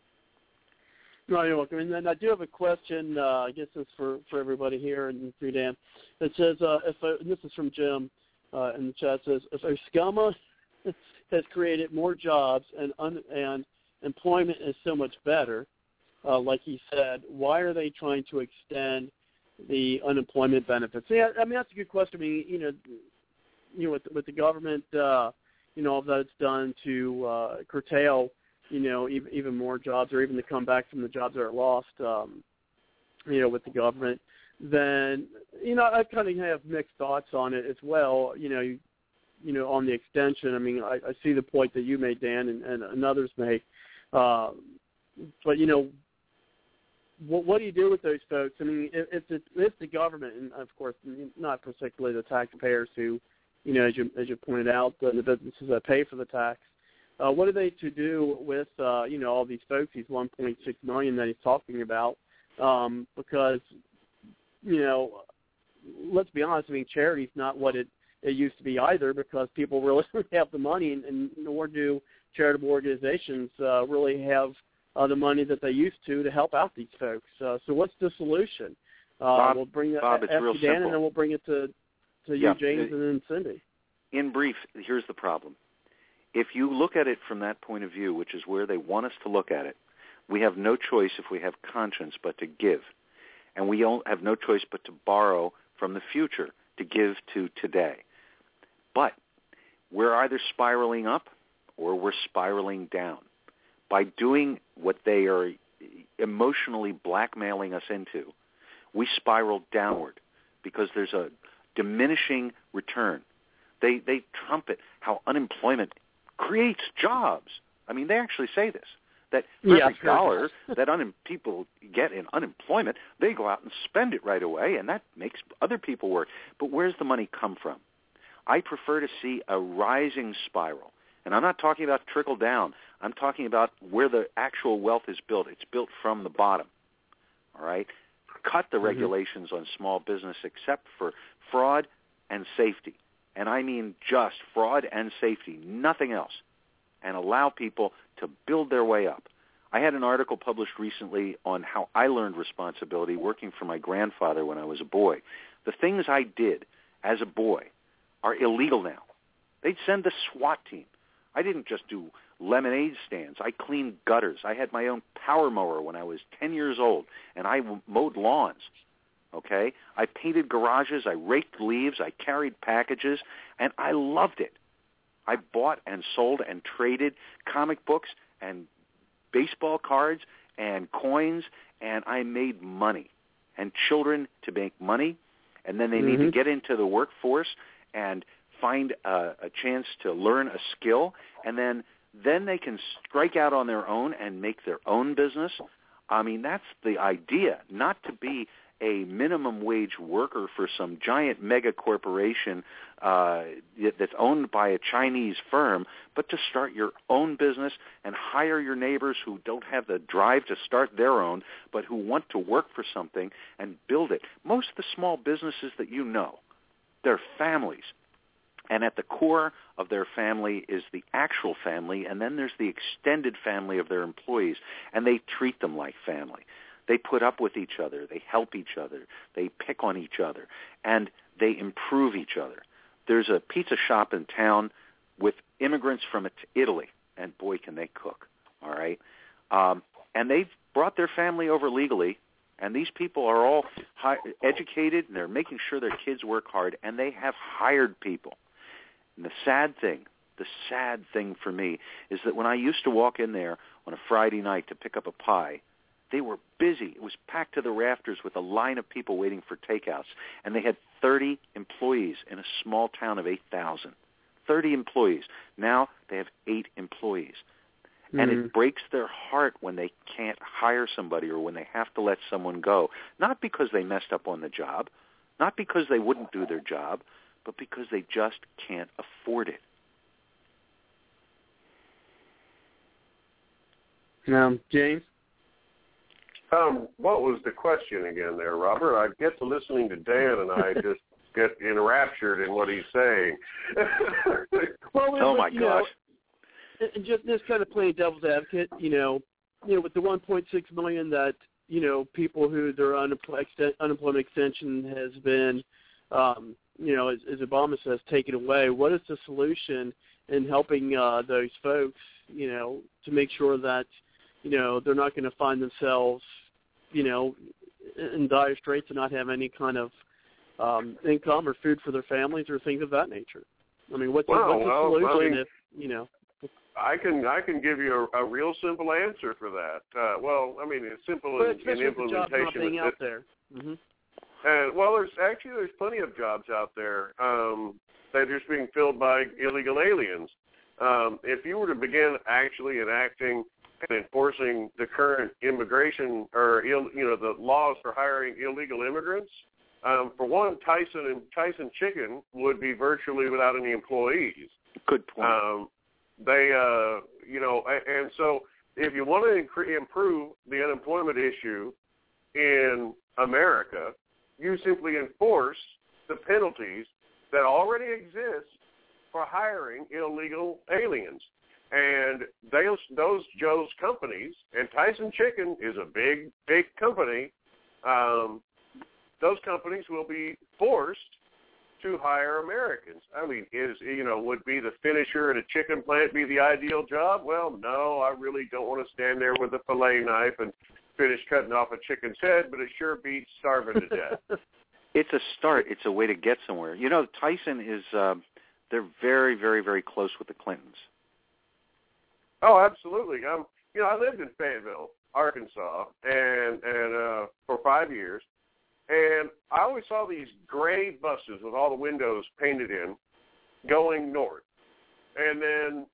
Speaker 3: No, you're welcome. And then I do have a question, I guess it's for everybody here and for Dan. It says, and this is from Jim in the chat, says, if Osama has created more jobs and employment is so much better, like he said, why are they trying to extend the unemployment benefits? Yeah, I mean, that's a good question. I mean, with the government, all that it's done to curtail, even more jobs or even to come back from the jobs that are lost, with the government, then, I kind of have mixed thoughts on it as well, on the extension. I mean, I see the point that you made, Dan, and others make. But, what do you do with those folks? I mean, if the government, and of course not particularly the taxpayers who, as you pointed out, the businesses that pay for the tax, what are they to do with, all these folks, these 1.6 million that he's talking about? Because, let's be honest, I mean, charity's not what it used to be either, because people really have the money, and nor do charitable organizations really have the money that they used to help out these folks. So what's the solution?
Speaker 7: Bob,
Speaker 3: we'll bring
Speaker 7: Bob, it's real
Speaker 3: Dan,
Speaker 7: simple.
Speaker 3: and then we'll bring it to you, James, and then Cindy.
Speaker 7: In brief, here's the problem. If you look at it from that point of view, which is where they want us to look at it, we have no choice, if we have conscience, but to give. And we don't have no choice but to borrow from the future to give to today. But we're either spiraling up or we're spiraling down. By doing what they are emotionally blackmailing us into, we spiral downward because there's a diminishing return. They trumpet how unemployment creates jobs. I mean, they actually say this, that for every dollar that people get in unemployment, they go out and spend it right away, and that makes other people work. But where's the money come from? I prefer to see a rising spiral. And I'm not talking about trickle down. I'm talking about where the actual wealth is built. It's built from the bottom, all right? Cut the regulations on small business except for fraud and safety. And I mean just fraud and safety, nothing else, and allow people to build their way up. I had an article published recently on how I learned responsibility working for my grandfather when I was a boy. The things I did as a boy are illegal now. They'd send the SWAT team. I didn't just do lemonade stands. I cleaned gutters. I had my own power mower when I was 10 years old, and I mowed lawns, okay? I painted garages. I raked leaves. I carried packages, and I loved it. I bought and sold and traded comic books and baseball cards and coins, and I made money. And children to make money, and then they need to get into the workforce and find a chance to learn a skill, and then they can strike out on their own and make their own business. I mean, that's the idea, not to be a minimum wage worker for some giant mega corporation that's owned by a Chinese firm, but to start your own business and hire your neighbors who don't have the drive to start their own, but who want to work for something and build it. Most of the small businesses that you know, they're families. And at the core of their family is the actual family, and then there's the extended family of their employees, and they treat them like family. They put up with each other. They help each other. They pick on each other, and they improve each other. There's a pizza shop in town with immigrants from Italy, and boy, can they cook, all right? And they've brought their family over legally, and these people are all educated, and they're making sure their kids work hard, and they have hired people. And the sad thing for me is that when I used to walk in there on a Friday night to pick up a pie, they were busy. It was packed to the rafters with a line of people waiting for takeouts. And they had 30 employees in a small town of 8,000. 30 employees. Now they have 8 employees. And it breaks their heart when they can't hire somebody or when they have to let someone go. Not because they messed up on the job, not because they wouldn't do their job, but because they just can't afford it.
Speaker 3: James?
Speaker 4: What was the question again there, Robert? I get to listening to Dan, and I just get enraptured in what he's saying.
Speaker 3: Well,
Speaker 7: my gosh.
Speaker 3: And just kind of playing devil's advocate, with the 1.6 million that, people who their unemployment extension has been as Obama says, take it away. What is the solution in helping those folks, to make sure that, they're not going to find themselves, in dire straits and not have any kind of income or food for their families or things of that nature? I mean, what's the solution
Speaker 4: I can give you a real simple answer for that. It's simple in implementation.
Speaker 3: Jobs not being out there. Mm-hmm.
Speaker 4: There's plenty of jobs out there that are just being filled by illegal aliens. If you were to begin actually enacting and enforcing the current immigration or the laws for hiring illegal immigrants, for one, Tyson Chicken would be virtually without any employees.
Speaker 7: Good point.
Speaker 4: And so if you want to improve the unemployment issue in America, you simply enforce the penalties that already exist for hiring illegal aliens. And those Joe's companies, and Tyson Chicken is a big, big company, those companies will be forced to hire Americans. I mean, would be the finisher at a chicken plant be the ideal job? Well, no, I really don't want to stand there with a fillet knife and finish cutting off a chicken's head, but it sure beats starving to death.
Speaker 7: It's a start. It's a way to get somewhere. Tyson is, they're very, very, very close with the Clintons.
Speaker 4: Oh, absolutely. I lived in Fayetteville, Arkansas, and for 5 years. And I always saw these gray buses with all the windows painted in going north. And then,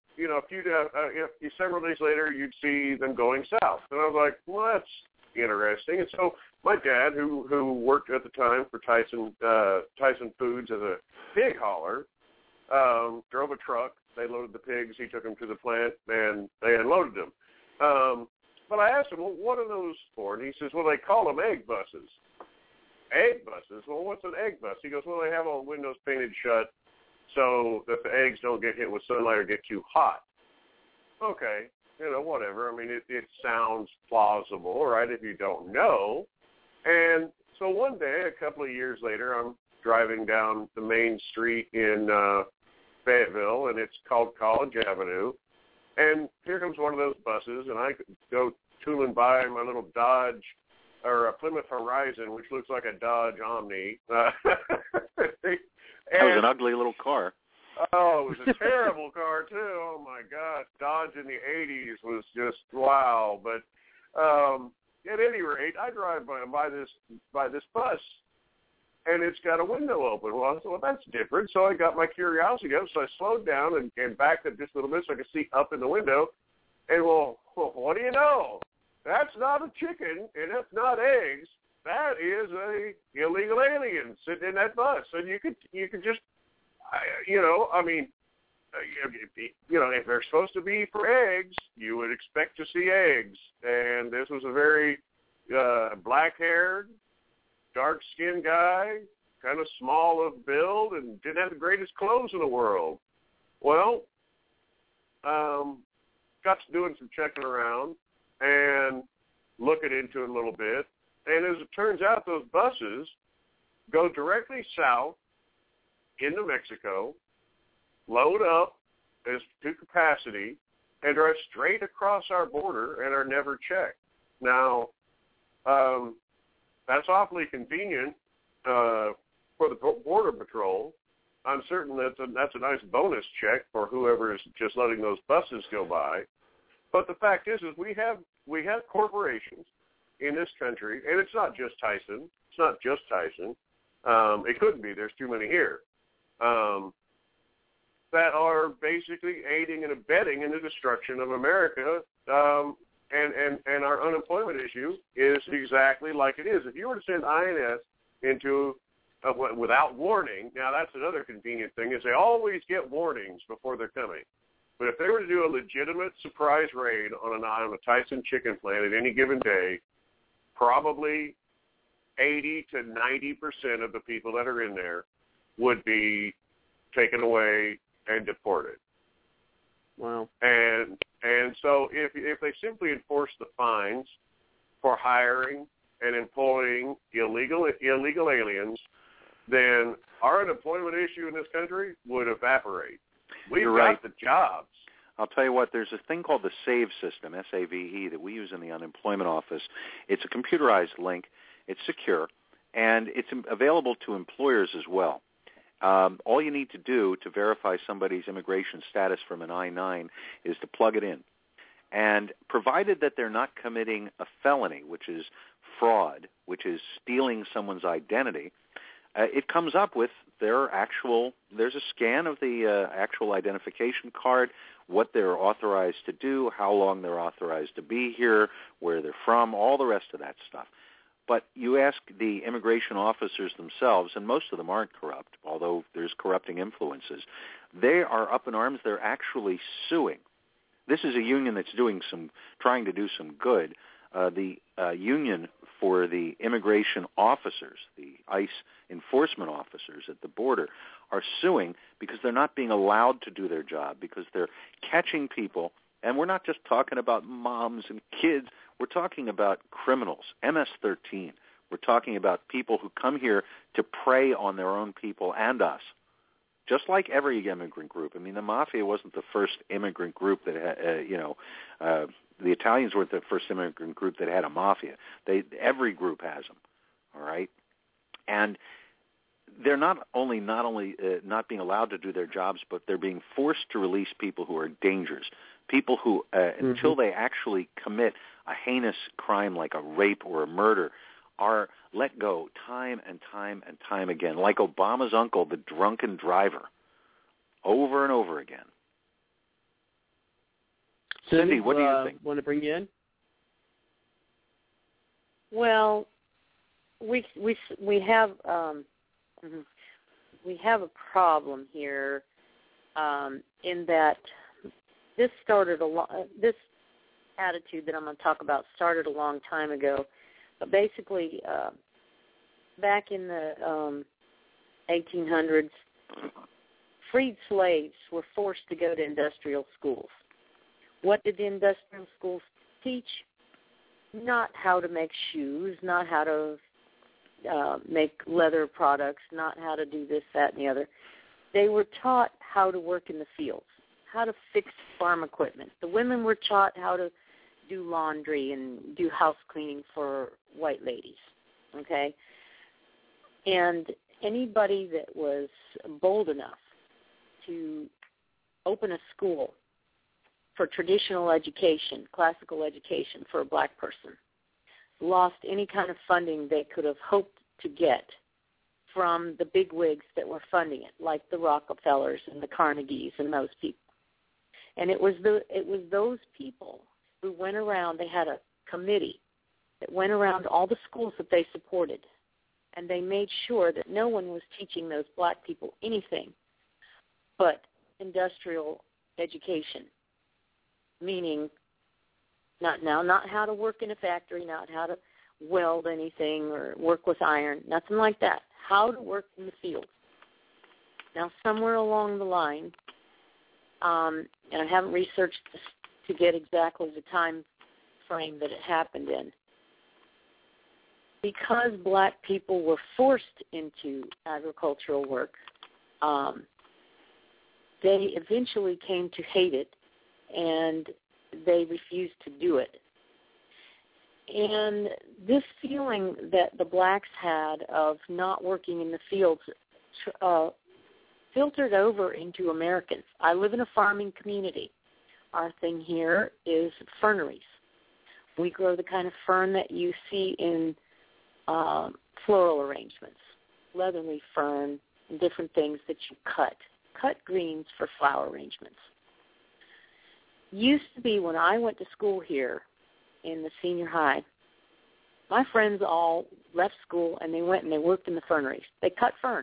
Speaker 4: several days later, you'd see them going south. And I was like, well, that's interesting. And so my dad, who worked at the time for Tyson Foods as a pig hauler, drove a truck. They loaded the pigs. He took them to the plant, and they unloaded them. But I asked him, well, what are those for? And he says, well, they call them egg buses. Egg buses? Well, what's an egg bus? He goes, well, they have all the windows painted shut so that the eggs don't get hit with sunlight or get too hot. Okay, whatever. I mean, it sounds plausible, right, if you don't know. And so one day, a couple of years later, I'm driving down the main street in Fayetteville, and it's called College Avenue. And here comes one of those buses, and I go tooling by my little Dodge or a Plymouth Horizon, which looks like a Dodge Omni.
Speaker 7: That was an ugly little car.
Speaker 4: Oh, it was a terrible car, too. Oh, my God. Dodge in the 80s was just wow. But at any rate, I drive by this bus, and it's got a window open. Well, I said, well, that's different. So I got my curiosity up, so I slowed down and backed up just a little bit so I could see up in the window. And, well, what do you know? That's not a chicken, and that's not eggs. That is a illegal alien sitting in that bus. And you could just, if they're supposed to be for eggs, you would expect to see eggs. And this was a very black-haired, dark-skinned guy, kind of small of build, and didn't have the greatest clothes in the world. Well, got to doing some checking around and looking into it a little bit. And as it turns out, those buses go directly south into Mexico, load up as to capacity, and drive straight across our border and are never checked. Now, that's awfully convenient for the Border Patrol. I'm certain that's a nice bonus check for whoever is just letting those buses go by. But the fact is we have corporations in this country, and it's not just Tyson. It's not just Tyson. It couldn't be. There's too many here. That are basically aiding and abetting in the destruction of America, and our unemployment issue is exactly like it is. If you were to send INS into without warning, now that's another convenient thing, is they always get warnings before they're coming. But if they were to do a legitimate surprise raid on a Tyson chicken plant at any given day, probably 80 to 90% of the people that are in there would be taken away and deported.
Speaker 3: Wow.
Speaker 4: And so if they simply enforce the fines for hiring and employing illegal aliens, then our unemployment issue in this country would evaporate. We've
Speaker 7: You're
Speaker 4: got
Speaker 7: right.
Speaker 4: the jobs.
Speaker 7: I'll tell you what, there's a thing called the SAVE system, S-A-V-E, that we use in the unemployment office. It's a computerized link. It's secure, and it's available to employers as well. All you need to do to verify somebody's immigration status from an I-9 is to plug it in. And provided that they're not committing a felony, which is fraud, which is stealing someone's identity, it comes up with there's a scan of the actual identification card, what they're authorized to do, how long they're authorized to be here, where they're from, all the rest of that stuff. But you ask the immigration officers themselves, and most of them aren't corrupt, although there's corrupting influences. They are up in arms. They're actually suing. This is a union that's trying to do some good. The union for the immigration officers, the ICE enforcement officers at the border, are suing because they're not being allowed to do their job, because they're catching people. And we're not just talking about moms and kids. We're talking about criminals, MS-13. We're talking about people who come here to prey on their own people and us, just like every immigrant group. I mean, the Mafia wasn't the first immigrant group that had, the Italians weren't the first immigrant group that had a mafia. Every group has them, all right? And they're not only not being allowed to do their jobs, but they're being forced to release people who are dangerous, people who, until they actually commit a heinous crime like a rape or a murder, are let go time and time and time again, like Obama's uncle, the drunken driver, over and over again. Cindy, what do you think?
Speaker 3: Want to bring you in?
Speaker 5: Well, we have a problem here in that this attitude that I'm going to talk about started a long time ago. But basically, back in the 1800s, freed slaves were forced to go to industrial schools. What did the industrial schools teach? Not how to make shoes, not how to make leather products, not how to do this, that, and the other. They were taught how to work in the fields, how to fix farm equipment. The women were taught how to do laundry and do house cleaning for white ladies, okay? And anybody that was bold enough to open a school for traditional education, classical education for a black person, lost any kind of funding they could have hoped to get from the big wigs that were funding it, like the Rockefellers and the Carnegies and those people. And it was those people who went around. They had a committee that went around all the schools that they supported, and they made sure that no one was teaching those black people anything but industrial education, meaning not how to work in a factory, not how to weld anything or work with iron, nothing like that. How to work in the field. Now, somewhere along the line, and I haven't researched this to get exactly the time frame that it happened in, because black people were forced into agricultural work, they eventually came to hate it, and they refused to do it. And this feeling that the blacks had of not working in the fields filtered over into Americans. I live in a farming community. Our thing here is ferneries. We grow the kind of fern that you see in floral arrangements, leatherleaf fern, and different things that you cut greens for flower arrangements. Used to be when I went to school here in the senior high, my friends all left school and they went and they worked in the ferneries. They cut fern.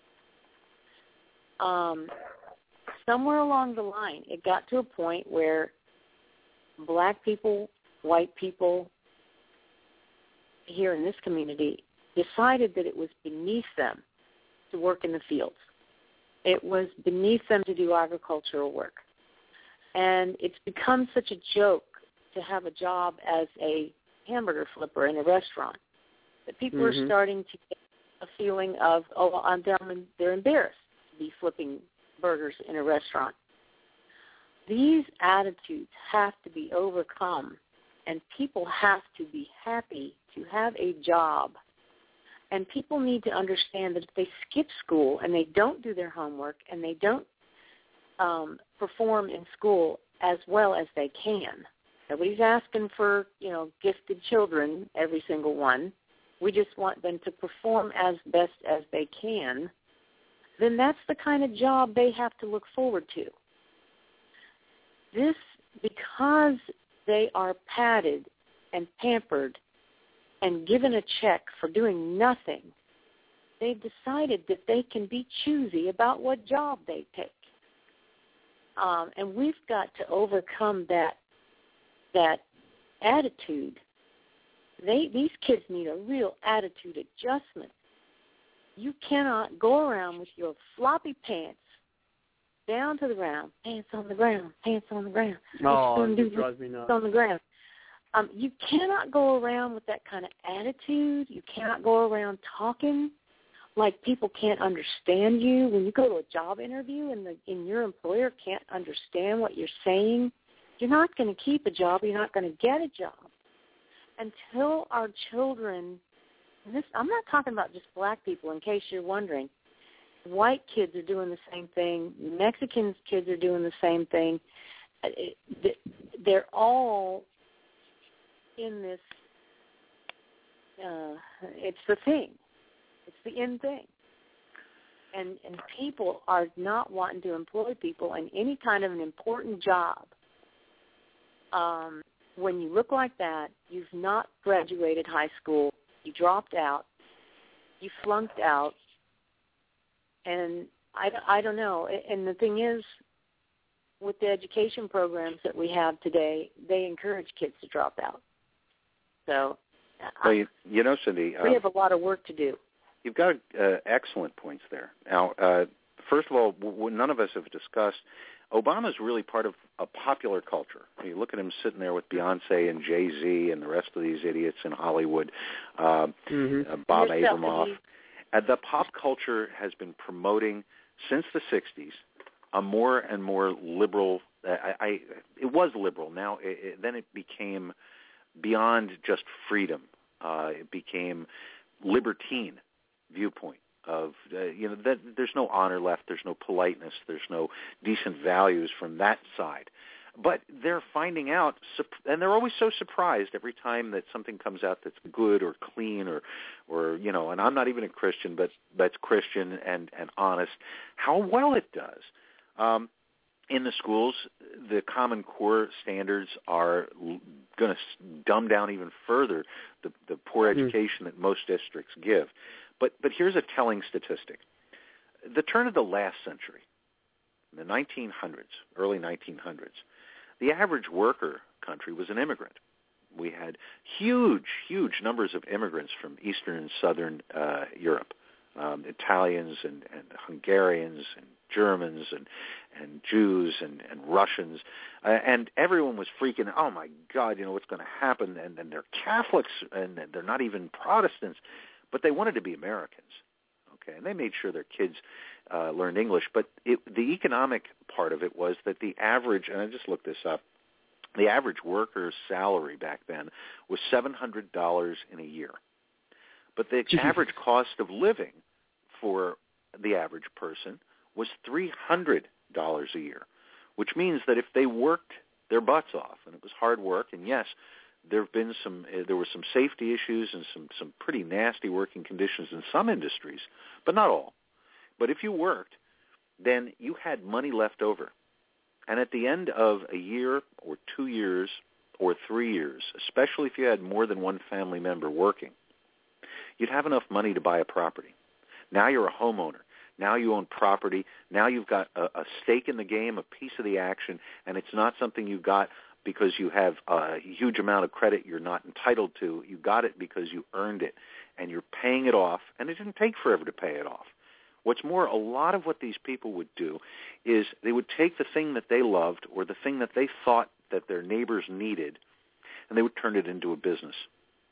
Speaker 5: Somewhere along the line, it got to a point where black people, white people here in this community decided that it was beneath them to work in the fields. It was beneath them to do agricultural work. And it's become such a joke to have a job as a hamburger flipper in a restaurant that people are starting to get a feeling of, they're embarrassed to be flipping burgers in a restaurant. These attitudes have to be overcome, and people have to be happy to have a job. And people need to understand that if they skip school and they don't do their homework and they don't perform in school as well as they can, nobody's asking for, gifted children, every single one. We just want them to perform as best as they can. Then that's the kind of job they have to look forward to. This, because they are padded and pampered and given a check for doing nothing, they've decided that they can be choosy about what job they take. And we've got to overcome that attitude. These kids need a real attitude adjustment. You cannot go around with your floppy pants down to the ground, pants on the ground, pants on the ground.
Speaker 3: Oh, it drives me nuts.
Speaker 5: On the ground. You cannot go around with that kind of attitude. You cannot go around talking like people can't understand you. When you go to a job interview and your employer can't understand what you're saying, you're not going to keep a job. You're not going to get a job. Until our children, I'm not talking about just black people, in case you're wondering. White kids are doing the same thing. Mexican kids are doing the same thing. They're all in this, it's the thing. It's the in thing. And people are not wanting to employ people in any kind of an important job. When you look like that, you've not graduated high school, you dropped out, you flunked out, and I don't know. And the thing is, with the education programs that we have today, they encourage kids to drop out. So,
Speaker 7: well, Cindy,
Speaker 5: we have a lot of work to do.
Speaker 7: You've got excellent points there. Now, first of all, none of us have discussed, Obama's really part of a popular culture. You look at him sitting there with Beyonce and Jay-Z and the rest of these idiots in Hollywood, Bob Abramoff. The pop culture has been promoting, since the 60s, a more and more liberal, it was liberal. Now, then it became beyond just freedom. It became libertine viewpoint of, that there's no honor left, there's no politeness, there's no decent values from that side. But they're finding out, and they're always so surprised every time that something comes out that's good or clean or and I'm not even a Christian, but that's Christian and honest, how well it does. In the schools, the Common Core standards are going to dumb down even further the poor education that most districts give. But here's a telling statistic. The turn of the last century, in the 1900s, early 1900s, the average worker country was an immigrant. We had huge, huge numbers of immigrants from Eastern and Southern Europe, Italians and Hungarians and Germans and Jews and Russians, and everyone was freaking, oh my God, what's going to happen? And they're Catholics and they're not even Protestants, but they wanted to be Americans. Okay, and they made sure their kids learned English. But the economic part of it was that the average, and I just looked this up, the average worker's salary back then was $700 in a year. But the average cost of living for the average person was $300 a year, which means that if they worked their butts off, and it was hard work, and yes, there were some safety issues and some pretty nasty working conditions in some industries, but not all. But if you worked, then you had money left over. And at the end of a year or 2 years or 3 years, especially if you had more than one family member working, you'd have enough money to buy a property. Now you're a homeowner. Now you own property. Now you've got a stake in the game, a piece of the action, and it's not something you got because you have a huge amount of credit you're not entitled to. You got it because you earned it, and you're paying it off, and it didn't take forever to pay it off. What's more, a lot of what these people would do is they would take the thing that they loved or the thing that they thought that their neighbors needed, and they would turn it into a business.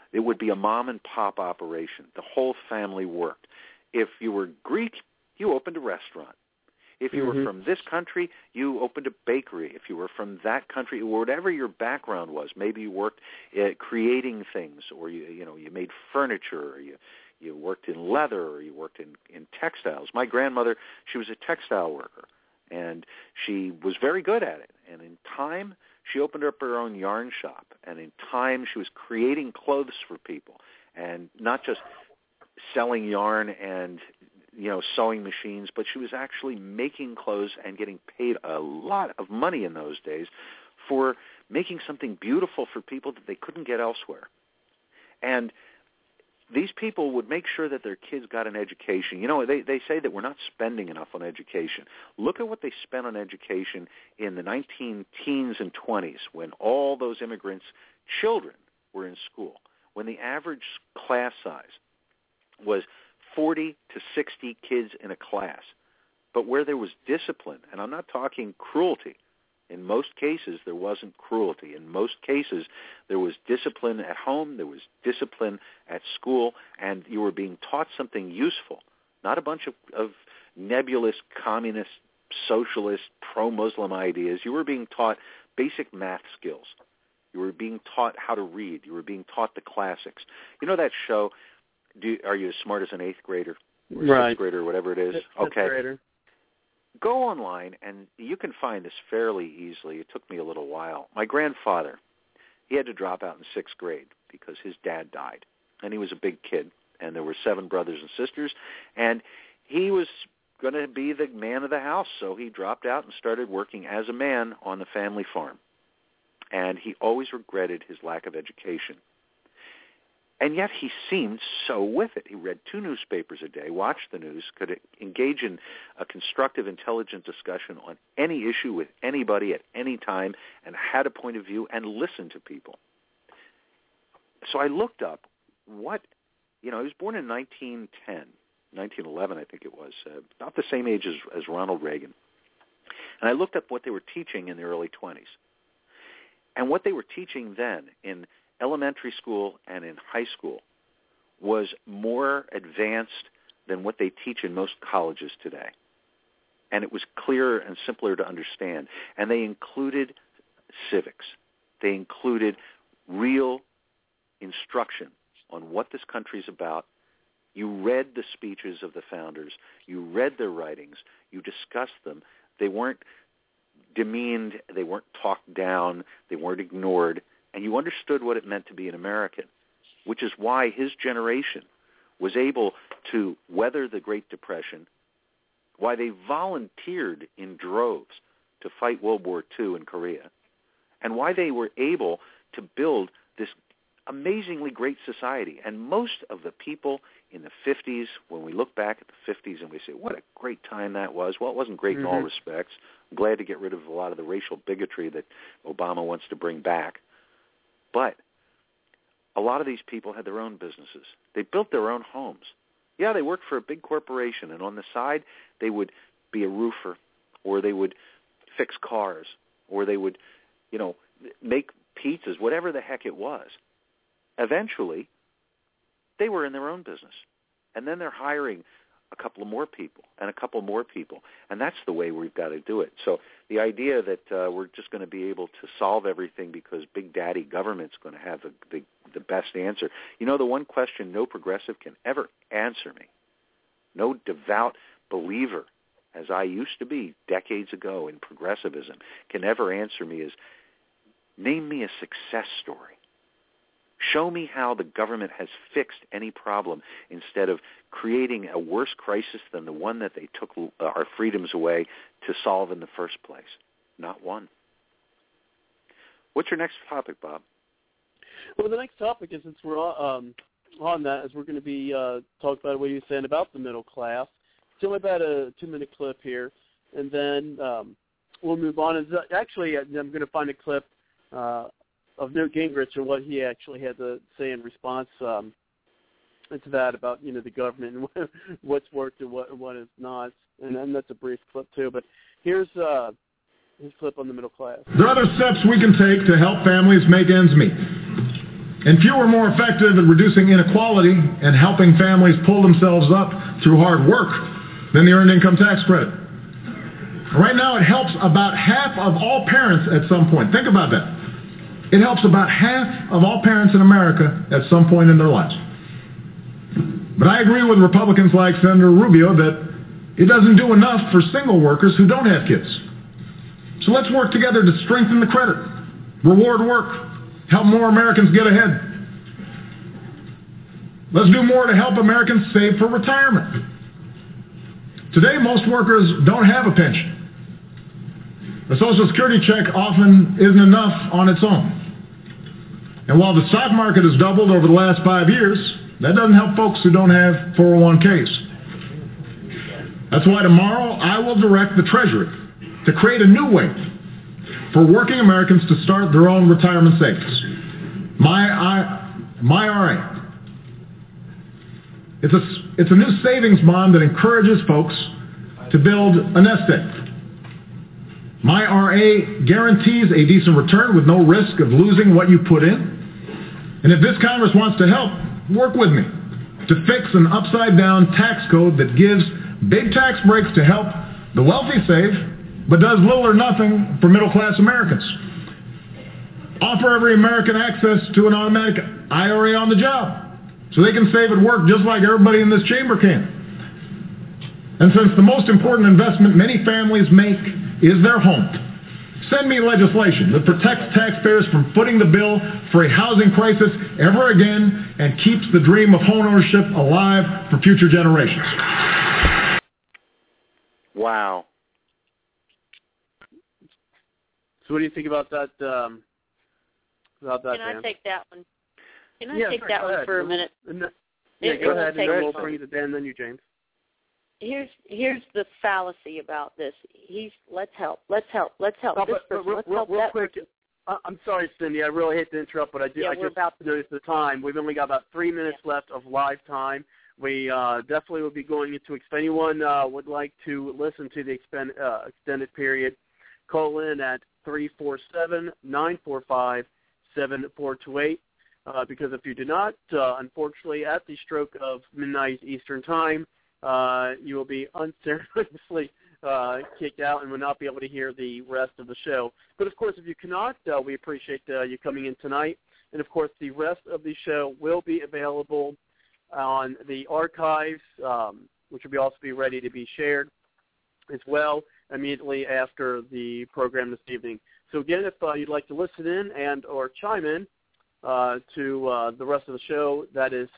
Speaker 7: It would be a mom-and-pop operation. The whole family worked. If you were Greek, you opened a restaurant. If you were from this country, you opened a bakery. If you were from that country, whatever your background was, maybe you worked creating things, or you made furniture, or you worked in leather, or you worked in textiles. My grandmother, she was a textile worker, and she was very good at it. And in time, she opened up her own yarn shop, and in time, she was creating clothes for people, and not just selling yarn and sewing machines, but she was actually making clothes and getting paid a lot of money in those days for making something beautiful for people that they couldn't get elsewhere. And these people would make sure that their kids got an education. They say that we're not spending enough on education. Look at what they spent on education in the 19-teens and 20s when all those immigrants' children were in school, when the average class size was 40 to 60 kids in a class, but where there was discipline, and I'm not talking cruelty. In most cases, there wasn't cruelty. In most cases, there was discipline at home, there was discipline at school, and you were being taught something useful, not a bunch of nebulous communist, socialist, pro-Muslim ideas. You were being taught basic math skills. You were being taught how to read. You were being taught the classics. You know that show, are you as smart as an 8th grader or 6th grader or whatever it is? Okay. Grader. Go online, and you can find this fairly easily. It took me a little while. My grandfather, he had to drop out in 6th grade because his dad died, and he was a big kid, and there were 7 brothers and sisters, and he was going to be the man of the house, so he dropped out and started working as a man on the family farm, and he always regretted his lack of education. And yet he seemed so with it. He read 2 newspapers a day, watched the news, could engage in a constructive, intelligent discussion on any issue with anybody at any time, and had a point of view and listened to people. So I looked up he was born in 1911, I think it was, about the same age as Ronald Reagan. And I looked up what they were teaching in the early 20s. And what they were teaching then in elementary school and in high school was more advanced than what they teach in most colleges today. And it was clearer and simpler to understand. And they included civics. They included real instruction on what this country's about. You read the speeches of the founders. You read their writings. You discussed them. They weren't demeaned. They weren't talked down. They weren't ignored. And you understood what it meant to be an American, which is why his generation was able to weather the Great Depression, why they volunteered in droves to fight World War II in Korea, and why they were able to build this amazingly great society. And most of the people in the 50s, when we look back at the 50s and we say, what a great time that was, well, it wasn't great in all respects. I'm glad to get rid of a lot of the racial bigotry that Obama wants to bring back. But a lot of these people had their own businesses. They built their own homes. Yeah, they worked for a big corporation, and on the side, they would be a roofer, or they would fix cars, or they would, make pizzas, whatever the heck it was. Eventually, they were in their own business. And then they're hiring a couple of more people and a couple more people. And that's the way we've got to do it. So the idea that we're just going to be able to solve everything because Big Daddy government's going to have the best answer. The one question no progressive can ever answer me, no devout believer, as I used to be decades ago in progressivism, can ever answer me is, name me a success story. Show me how the government has fixed any problem instead of creating a worse crisis than the one that they took our freedoms away to solve in the first place. Not one. What's your next topic, Bob?
Speaker 3: Well, the next topic is, since we're on that, is we're going to be talking about what you were saying about the middle class. It's only about a 2-minute clip here, and then we'll move on. Actually, I'm going to find a clip of Newt Gingrich and what he actually had to say in response to that about the government and what's worked and what is not, and that's a brief clip too. But here's his clip on the middle class.
Speaker 6: There are other steps we can take to help families make ends meet. And few are more effective at reducing inequality and helping families pull themselves up through hard work than the Earned Income Tax Credit. Right now, it helps about half of all parents at some point. Think about that. It helps about half of all parents in America at some point in their lives. But I agree with Republicans like Senator Rubio that it doesn't do enough for single workers who don't have kids. So let's work together to strengthen the credit, reward work, help more Americans get ahead. Let's do more to help Americans save for retirement. Today, most workers don't have a pension. A Social Security check often isn't enough on its own. And while the stock market has doubled over the last 5 years, that doesn't help folks who don't have 401ks. That's why tomorrow I will direct the Treasury to create a new way for working Americans to start their own retirement savings. MyRA. It's a new savings bond that encourages folks to build a nest egg. MyRA guarantees a decent return with no risk of losing what you put in. And if this Congress wants to help, work with me to fix an upside-down tax code that gives big tax breaks to help the wealthy save, but does little or nothing for middle-class Americans. Offer every American access to an automatic IRA on the job, so they can save at work just like everybody in this chamber can. And since the most important investment many families make is their home, send me legislation that protects taxpayers from footing the bill for a housing crisis ever again and keeps the dream of homeownership alive for future generations.
Speaker 7: Wow.
Speaker 3: So what do you think about that?
Speaker 5: Can
Speaker 3: Dan?
Speaker 5: I take that one? Can I take
Speaker 3: sure,
Speaker 5: that one
Speaker 3: ahead.
Speaker 5: for a minute?
Speaker 3: Yeah, go ahead, and then we'll
Speaker 5: time.
Speaker 3: bring it to Dan, then you, James.
Speaker 5: Here's the fallacy about this. Let's help this person, let's help that
Speaker 3: quick,
Speaker 5: person.
Speaker 3: I'm sorry, Cindy. I really hate to interrupt, but I just noticed the time. We've only got about 3 minutes left of live time. We definitely will be going into if anyone would like to listen to the extended period, call in at 347-945-7428. Because if you do not, unfortunately, at the stroke of midnight Eastern time, you will be unceremoniously kicked out and will not be able to hear the rest of the show. But, of course, if you cannot, we appreciate you coming in tonight. And, of course, the rest of the show will be available on the archives, which will also be ready to be shared as well immediately after the program this evening. So, again, if you'd like to listen in and or chime in to the rest of the show, that is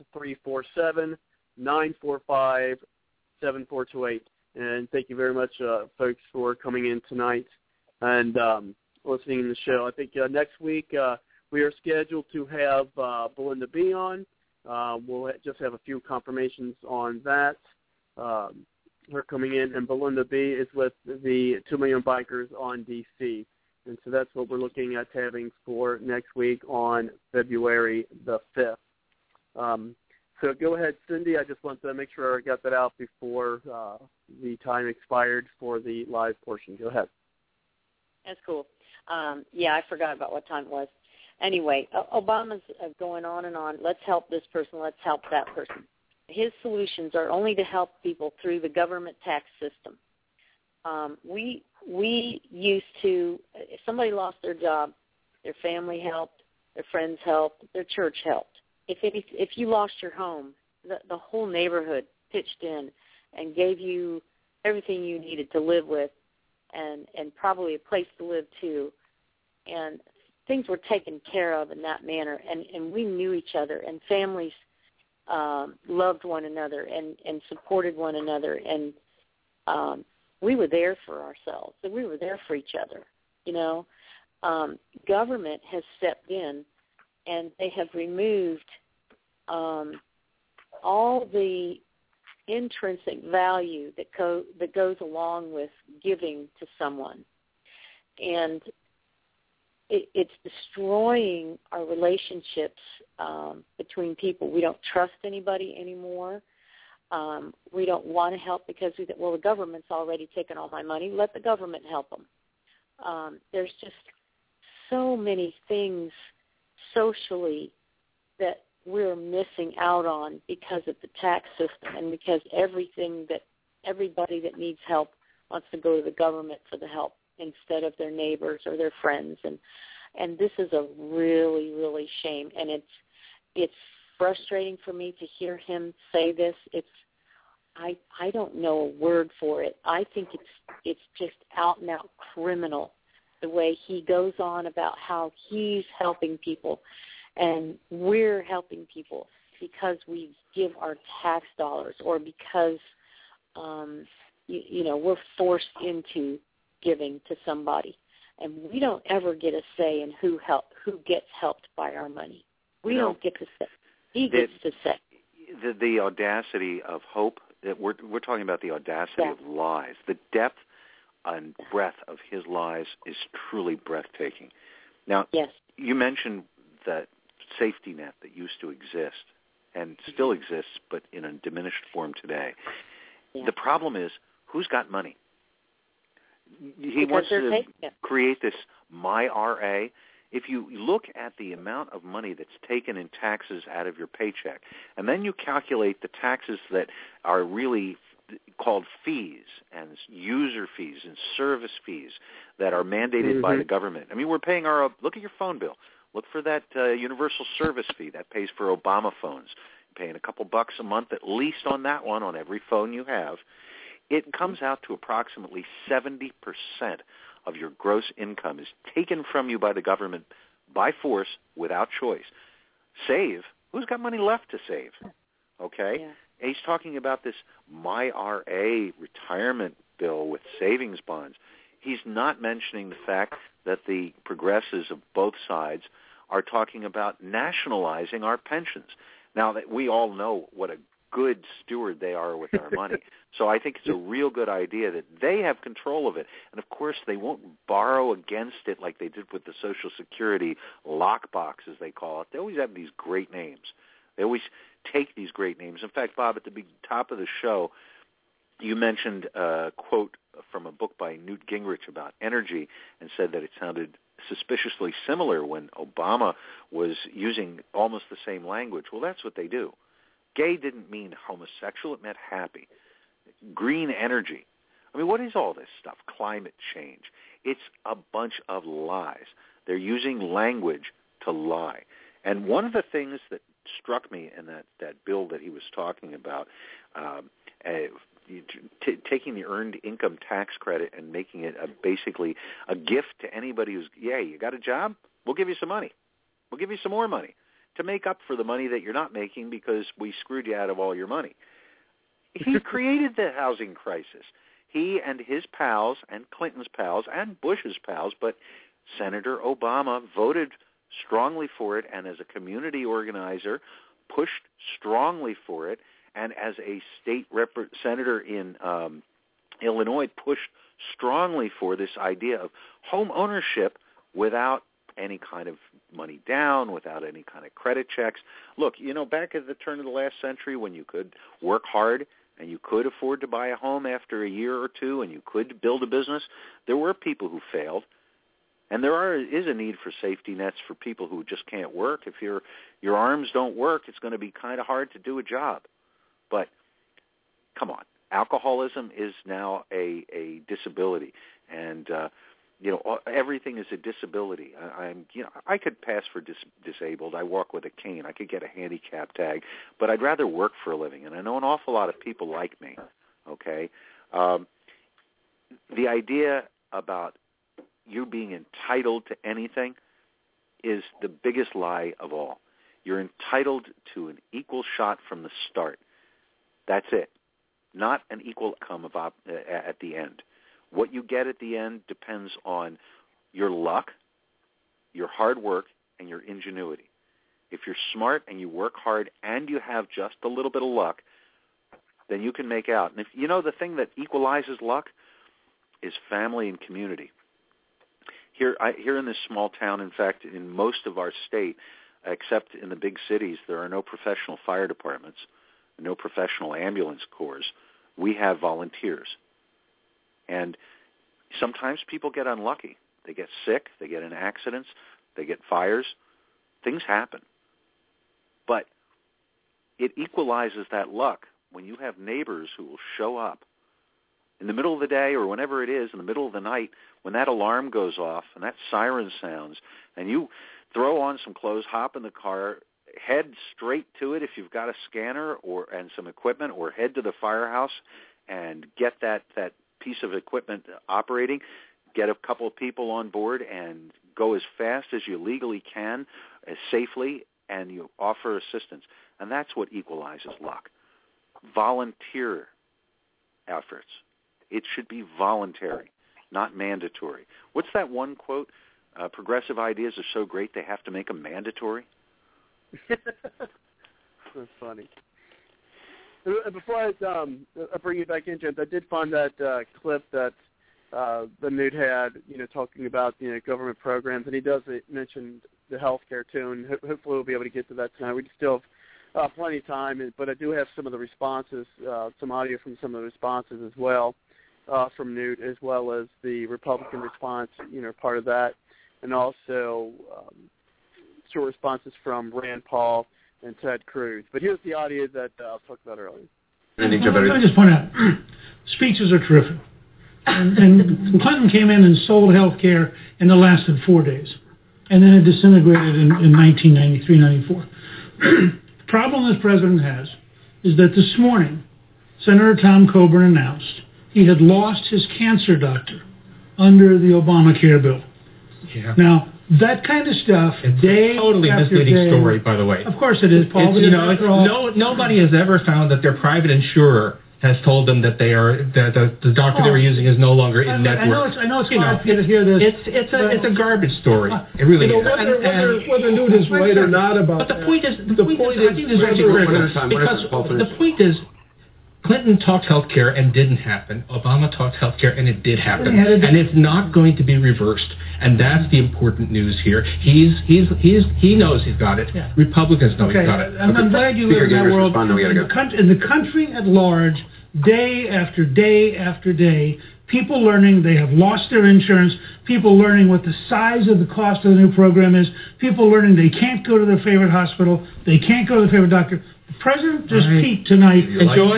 Speaker 3: 347-945-7428. And thank you very much, folks, for coming in tonight and listening to the show. I think next week we are scheduled to have Belinda B. on. We'll just have a few confirmations on that. Her coming in, and Belinda B. is with the 2 Million Bikers on D.C., and so that's what we're looking at having for next week on February the 5th. So go ahead, Cindy. I just want to make sure I got that out before the time expired for the live portion. Go ahead.
Speaker 5: That's cool. Yeah, I forgot about what time it was. Anyway, Obama's going on and on. Let's help this person. Let's help that person. His solutions are only to help people through the government tax system. We used to, if somebody lost their job, their family helped, their friends helped, their church helped. If you lost your home, the whole neighborhood pitched in and gave you everything you needed to live with and probably a place to live too. And things were taken care of in that manner. And we knew each other, and families loved one another and supported one another. And we were there for ourselves, and we were there for each other. You know, government has stepped in, and they have removed all the intrinsic value that goes along with giving to someone. And it's destroying our relationships between people. We don't trust anybody anymore. We don't want to help because, the government's already taken all my money. Let the government help them. There's just so many things socially that we're missing out on because of the tax system and because everybody that needs help wants to go to the government for the help instead of their neighbors or their friends. And this is a really, really shame. And it's frustrating for me to hear him say this. I don't know a word for it. I think it's just out and out criminal the way he goes on about how he's helping people and we're helping people because we give our tax dollars or because we're forced into giving to somebody, and we don't ever get a say in who gets helped by our money. We don't get to say. He gets to say.
Speaker 7: The audacity of hope. We're talking about the audacity of lies. The depth and breadth of his lies is truly breathtaking. Now, you mentioned that safety net that used to exist and still exists, but in a diminished form today. Yeah. The problem is, who's got money? He wants to create this MyRA. If you look at the amount of money that's taken in taxes out of your paycheck, and then you calculate the taxes that are really called fees and user fees and service fees that are mandated by the government. I mean, we're paying look at your phone bill. Look for that universal service fee that pays for Obama phones. You're paying a couple bucks a month at least on that one on every phone you have. It comes out to approximately 70% of your gross income is taken from you by the government by force without choice. Save? Who's got money left to save? Okay? Yeah. And he's talking about this MyRA retirement bill with savings bonds. He's not mentioning the fact that the progressives of both sides are talking about nationalizing our pensions. Now, that we all know what a good steward they are with our money. So I think it's a real good idea that they have control of it. And, of course, they won't borrow against it like they did with the Social Security lockbox, as they call it. They always have these great names. They always take these great names. In fact, Bob, at the top of the show, you mentioned a quote from a book by Newt Gingrich about energy and said that it sounded suspiciously similar when Obama was using almost the same language. Well, that's what they do. Gay didn't mean homosexual. It meant happy. Green energy. I mean, what is all this stuff? Climate change. It's a bunch of lies. They're using language to lie. And one of the things that struck me in that bill that he was talking about, taking the earned income tax credit and making it basically a gift to anybody who's, you got a job? We'll give you some money. We'll give you some more money to make up for the money that you're not making because we screwed you out of all your money. He created the housing crisis. He and his pals and Clinton's pals and Bush's pals, but Senator Obama voted strongly for it and as a community organizer pushed strongly for it, and as a state senator in Illinois pushed strongly for this idea of home ownership without any kind of money down, without any kind of credit checks. Look, back at the turn of the last century when you could work hard and you could afford to buy a home after a year or two and you could build a business, there were people who failed. And there is a need for safety nets for people who just can't work. If your arms don't work, it's going to be kind of hard to do a job. But come on, alcoholism is now a disability, and everything is a disability. I could pass for disabled. I walk with a cane. I could get a handicap tag, but I'd rather work for a living, and I know an awful lot of people like me. Okay, the idea about you being entitled to anything is the biggest lie of all. You're entitled to an equal shot from the start. That's it. Not an equal outcome at the end. What you get at the end depends on your luck, your hard work, and your ingenuity. If you're smart and you work hard and you have just a little bit of luck, then you can make out. And if the thing that equalizes luck is family and community. Here in this small town, in fact, in most of our state, except in the big cities, there are no professional fire departments, no professional ambulance corps. We have volunteers. And sometimes people get unlucky. They get sick. They get in accidents. They get fires. Things happen. But it equalizes that luck when you have neighbors who will show up in the middle of the day or whenever it is, in the middle of the night, when that alarm goes off and that siren sounds, and you throw on some clothes, hop in the car, head straight to it if you've got a scanner and some equipment, or head to the firehouse and get that piece of equipment operating, get a couple of people on board and go as fast as you legally can, as safely, and you offer assistance. And that's what equalizes luck. Volunteer efforts. It should be voluntary, not mandatory. What's that one quote? Progressive ideas are so great they have to make them mandatory.
Speaker 3: That's funny. Before I bring you back in, James, I did find that clip that the Newt had, talking about government programs, and he does mention the healthcare too, and hopefully we'll be able to get to that tonight. We still have plenty of time, but I do have some of the responses, some audio from some of the responses as well from Newt, as well as the Republican response, part of that, and also short responses from Rand Paul and Ted Cruz. But here's the audio that I talked about earlier.
Speaker 8: Let me just point out, speeches are terrific. And Clinton came in and sold health care, and it lasted 4 days. And then it disintegrated in 1993, 94. The problem this president has is that this morning, Senator Tom Coburn announced he had lost his cancer doctor under the Obamacare bill.
Speaker 9: Yeah.
Speaker 8: Now, that kind of stuff, day
Speaker 9: totally
Speaker 8: after
Speaker 9: misleading
Speaker 8: day,
Speaker 9: story, by the way.
Speaker 8: Of course it is, Paul.
Speaker 9: Nobody has ever found that their private insurer has told them that the doctor they were using is no longer in network.
Speaker 8: I know it's hard for you to hear this.
Speaker 9: It's a garbage story. It really is.
Speaker 8: Whether Newt is right or not about
Speaker 9: that. But the point is, I think this is actually critical, because the point is, Clinton talked healthcare and didn't happen. Obama talked healthcare and it did happen, and it's not going to be reversed. And that's the important news here. He knows he's got it. Yeah. Republicans know he's got it.
Speaker 8: I'm glad you live in that world. In the country at large, day after day after day, people learning they have lost their insurance, people learning what the size of the cost of the new program is, people learning they can't go to their favorite hospital, they can't go to their favorite doctor. The president just peaked tonight.
Speaker 9: Enjoy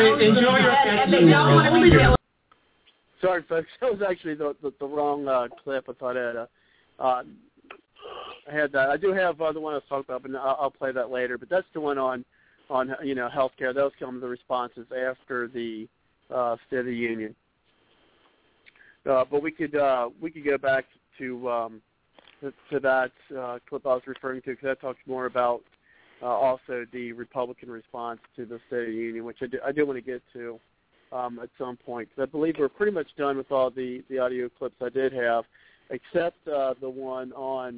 Speaker 9: your
Speaker 3: Sorry, folks. That was actually the wrong clip. I thought I had that. I do have the one I was talking about, but I'll play that later. But that's the one on healthcare. Those come the responses after the State of the Union. But we could go back to that clip I was referring to, because that talks more about also the Republican response to the State of the Union, which I do want to get to at some point, because I believe we're pretty much done with all the audio clips I did have, except the one on,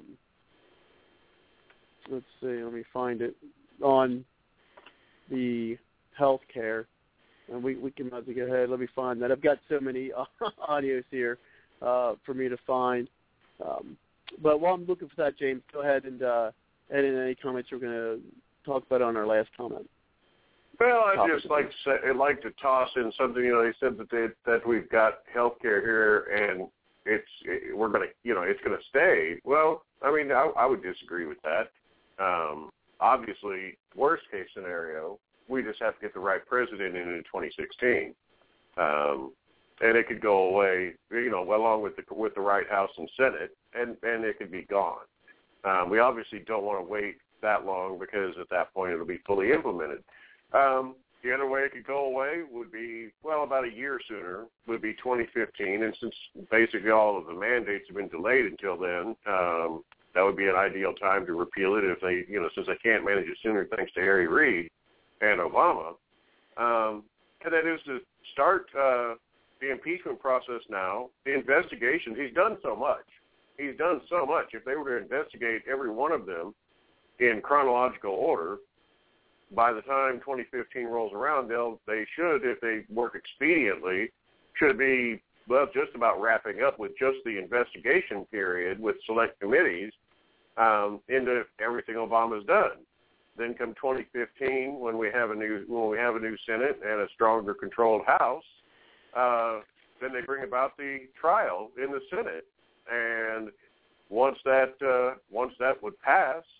Speaker 3: let's see, let me find it, on the health care. And we can go ahead. Let me find that. I've got so many audios here for me to find. But while I'm looking for that, James, go ahead and add in any comments you're going to talk about on our last comment.
Speaker 4: Well, I'd just like to toss in something. They said that we've got health care here, and it's going to stay. Well, I mean, I would disagree with that. Obviously, worst case scenario, we just have to get the right president in 2016, and it could go away, along with the right House and Senate, and it could be gone. We obviously don't want to wait that long, because at that point it'll be fully implemented. The other way it could go away would be, about a year sooner, would be 2015, and since basically all of the mandates have been delayed until then, that would be an ideal time to repeal it if they, since they can't manage it sooner thanks to Harry Reid and Obama. And that is to start the impeachment process now. The investigations, he's done so much. If they were to investigate every one of them in chronological order, by the time 2015 rolls around, they should, if they work expediently, should be, just about wrapping up with just the investigation period with select committees into everything Obama's done. Then come 2015, when we have a new Senate and a stronger controlled House, then they bring about the trial in the Senate. And once that would pass,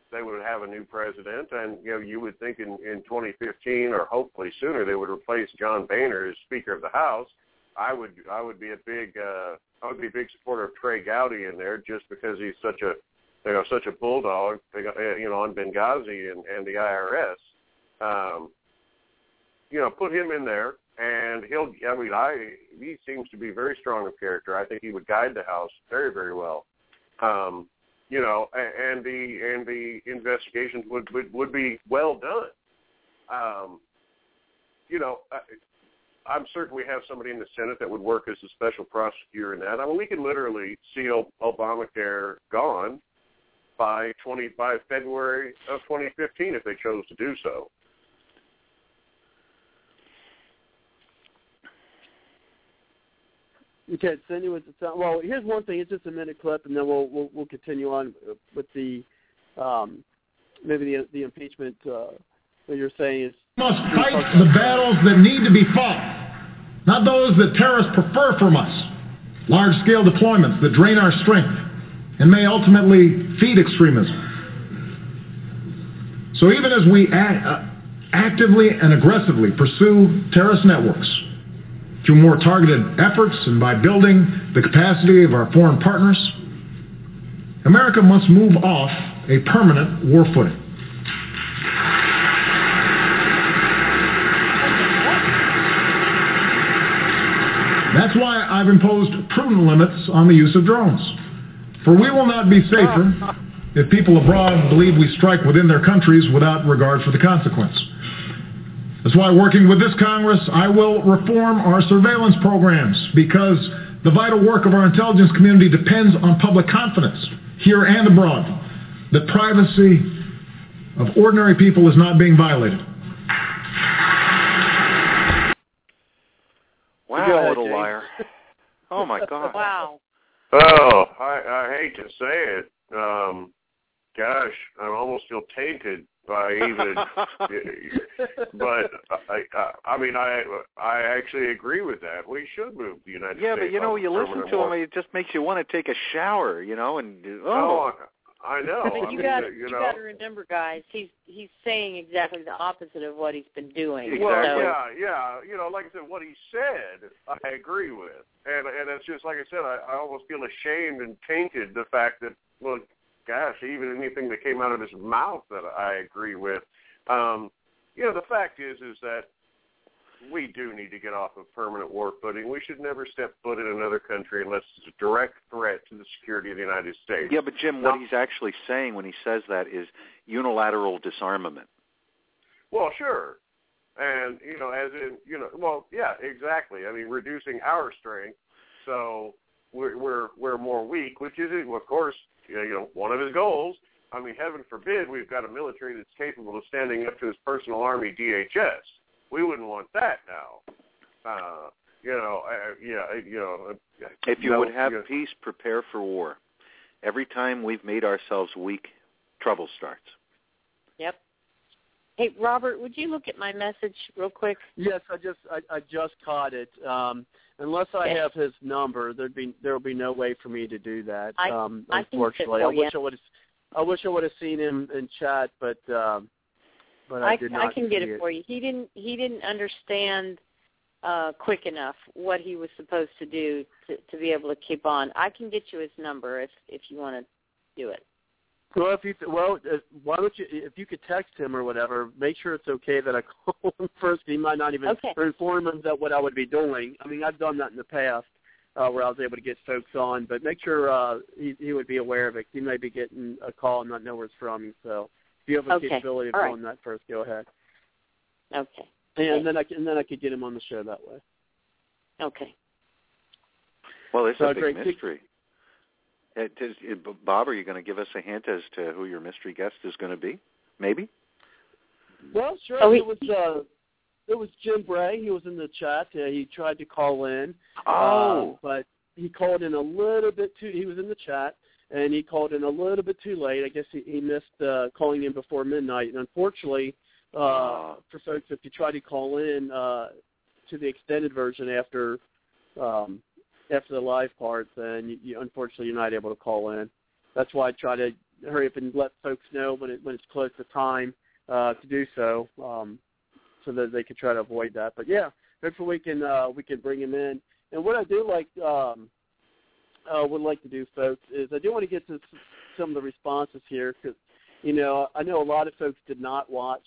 Speaker 4: they would have a new president, and you would think in 2015 or hopefully sooner they would replace John Boehner as Speaker of the House. I would be a big supporter of Trey Gowdy in there, just because he's such a bulldog, on Benghazi and the IRS. Put him in there, and he seems to be very strong of character. I think he would guide the House very, very well. And the investigations would be well done. I'm certain we have somebody in the Senate that would work as a special prosecutor in that. I mean, we can literally see Obamacare gone by February of 2015 if they chose to do so.
Speaker 3: Okay, Cindy, well, here's one thing. It's just a minute clip, and then we'll continue on with the maybe the impeachment. What you're saying is
Speaker 6: we must fight the battles that need to be fought, not those that terrorists prefer from us. Large-scale deployments that drain our strength and may ultimately feed extremism. So even as we actively and aggressively pursue terrorist networks, through more targeted efforts and by building the capacity of our foreign partners, America must move off a permanent war footing. That's why I've imposed prudent limits on the use of drones. For we will not be safer if people abroad believe we strike within their countries without regard for the consequence. That's why, working with this Congress, I will reform our surveillance programs, because the vital work of our intelligence community depends on public confidence, here and abroad, that privacy of ordinary people is not being violated.
Speaker 7: Wow, what a liar. Oh, my God.
Speaker 5: Wow.
Speaker 4: Oh, I hate to say it. Gosh, I almost feel tainted by even, but I actually agree with that. We should move the United States.
Speaker 7: Yeah, but you listen to him, it just makes you want to take a shower, and
Speaker 4: I know.
Speaker 5: But you got to remember, guys, he's saying exactly the opposite of what he's been doing.
Speaker 7: Exactly.
Speaker 4: Well, yeah. Like I said, what he said, I agree with, and it's just like I said, I almost feel ashamed and tainted the fact that, well, gosh, even anything that came out of his mouth that I agree with. The fact is that we do need to get off of permanent war footing. We should never step foot in another country unless it's a direct threat to the security of the United States.
Speaker 7: Yeah, but Jim, what he's actually saying when he says that is unilateral disarmament.
Speaker 4: Well, sure. And, well, yeah, exactly. I mean, reducing our strength so we're more weak, which is, of course, one of his goals. I mean, heaven forbid we've got a military that's capable of standing up to his personal army, DHS. We wouldn't want that now.
Speaker 7: If you would have peace, prepare for war. Every time we've made ourselves weak, trouble starts.
Speaker 5: Yep. Hey, Robert, would you look at my message real quick?
Speaker 3: Yes, I just caught it. Unless I have his number, there will be no way for me to do that. Unfortunately, I wish I would have seen him in chat, but I did not.
Speaker 5: I can get it for you. He didn't understand quick enough what he was supposed to do to be able to keep on. I can get you his number if you want to do it.
Speaker 3: Well, why don't you, if you could text him or whatever, make sure it's okay that I call him first. He might not even inform him that what I would be doing. I mean, I've done that in the past where I was able to get folks on, but make sure he would be aware of it. He may be getting a call and not know where it's from. So if you have a capability of doing that first, go ahead.
Speaker 5: Okay.
Speaker 3: And then I could get him on the show that way.
Speaker 5: Okay.
Speaker 7: Well, it's a big mystery. Bob, are you going to give us a hint as to who your mystery guest is going to be? Maybe?
Speaker 3: Well, sure. It was Jim Bray. He was in the chat. He tried to call in. But he called in a little bit too. He was in the chat, and he called in a little bit too late. I guess he missed calling in before midnight. And unfortunately, for folks, if you try to call in to the extended version after the live part, then unfortunately you're not able to call in. That's why I try to hurry up and let folks know when it's close to time to do so, so that they can try to avoid that. But yeah, hopefully we can bring him in. And what I do would like to do, folks, is I do want to get to some of the responses here because, I know a lot of folks did not watch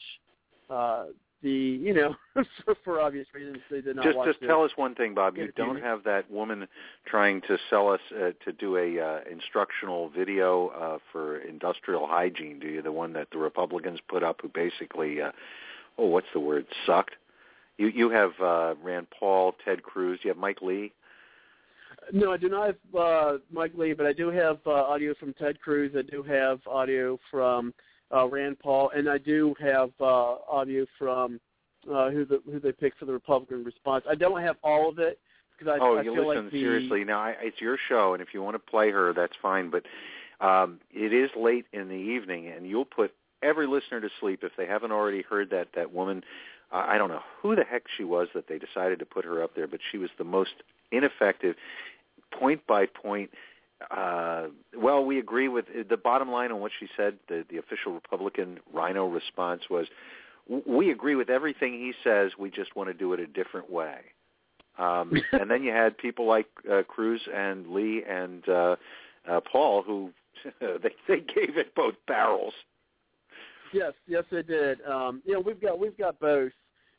Speaker 3: for obvious reasons, they did not watch.
Speaker 7: Just tell us one thing, Bob. You don't have that woman trying to sell us to do a instructional video for industrial hygiene, do you? The one that the Republicans put up who basically, what's the word, sucked? You have Rand Paul, Ted Cruz. You have Mike Lee?
Speaker 3: No, I do not have Mike Lee, but I do have audio from Ted Cruz. I do have audio from Rand Paul, and I do have audio from who they picked for the Republican response. I don't have all of it because I feel like
Speaker 7: seriously. Now it's your show, and if you want to play her, that's fine. But it is late in the evening, and you'll put every listener to sleep if they haven't already heard that woman. I don't know who the heck she was that they decided to put her up there, but she was the most ineffective, point by point. Well, we agree with the bottom line on what she said. The official Republican Rhino response was, we agree with everything he says. We just want to do it a different way. And then you had people like Cruz and Lee and Paul who they gave it both barrels.
Speaker 3: Yes, they did. We've got both.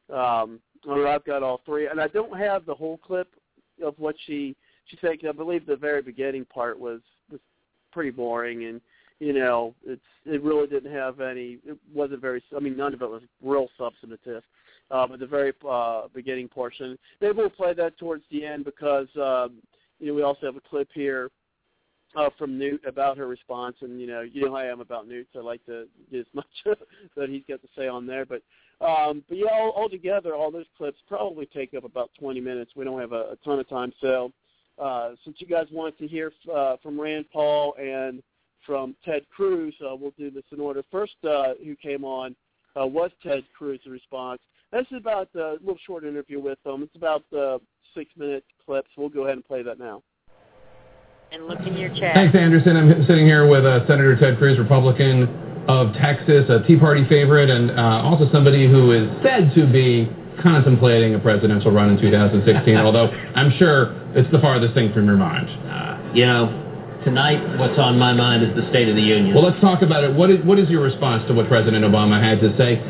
Speaker 3: I've got all three, and I don't have the whole clip of what she said. I believe the very beginning part was pretty boring, and it really didn't have any. It wasn't very. I mean, none of it was real substantive. But the very beginning portion, maybe we'll play that towards the end because we also have a clip here from Newt about her response, and you know how I am about Newt, so I like to get as much that he's got to say on there. But yeah, all together, all those clips probably take up about 20 minutes. We don't have a ton of time, so since you guys wanted to hear from Rand Paul and from Ted Cruz, we'll do this in order. First, who came on was Ted Cruz's response. This is about a little short interview with him. It's about 6-minute clips. We'll go ahead and play that now.
Speaker 5: And look in your chat.
Speaker 10: Thanks, Anderson. I'm sitting here with Senator Ted Cruz, Republican of Texas, a Tea Party favorite, and also somebody who is said to be contemplating a presidential run in 2016, although I'm sure it's the farthest thing from your mind.
Speaker 11: Tonight, what's on my mind is the State of the Union.
Speaker 10: Well, let's talk about it. What is your response to what President Obama had to say?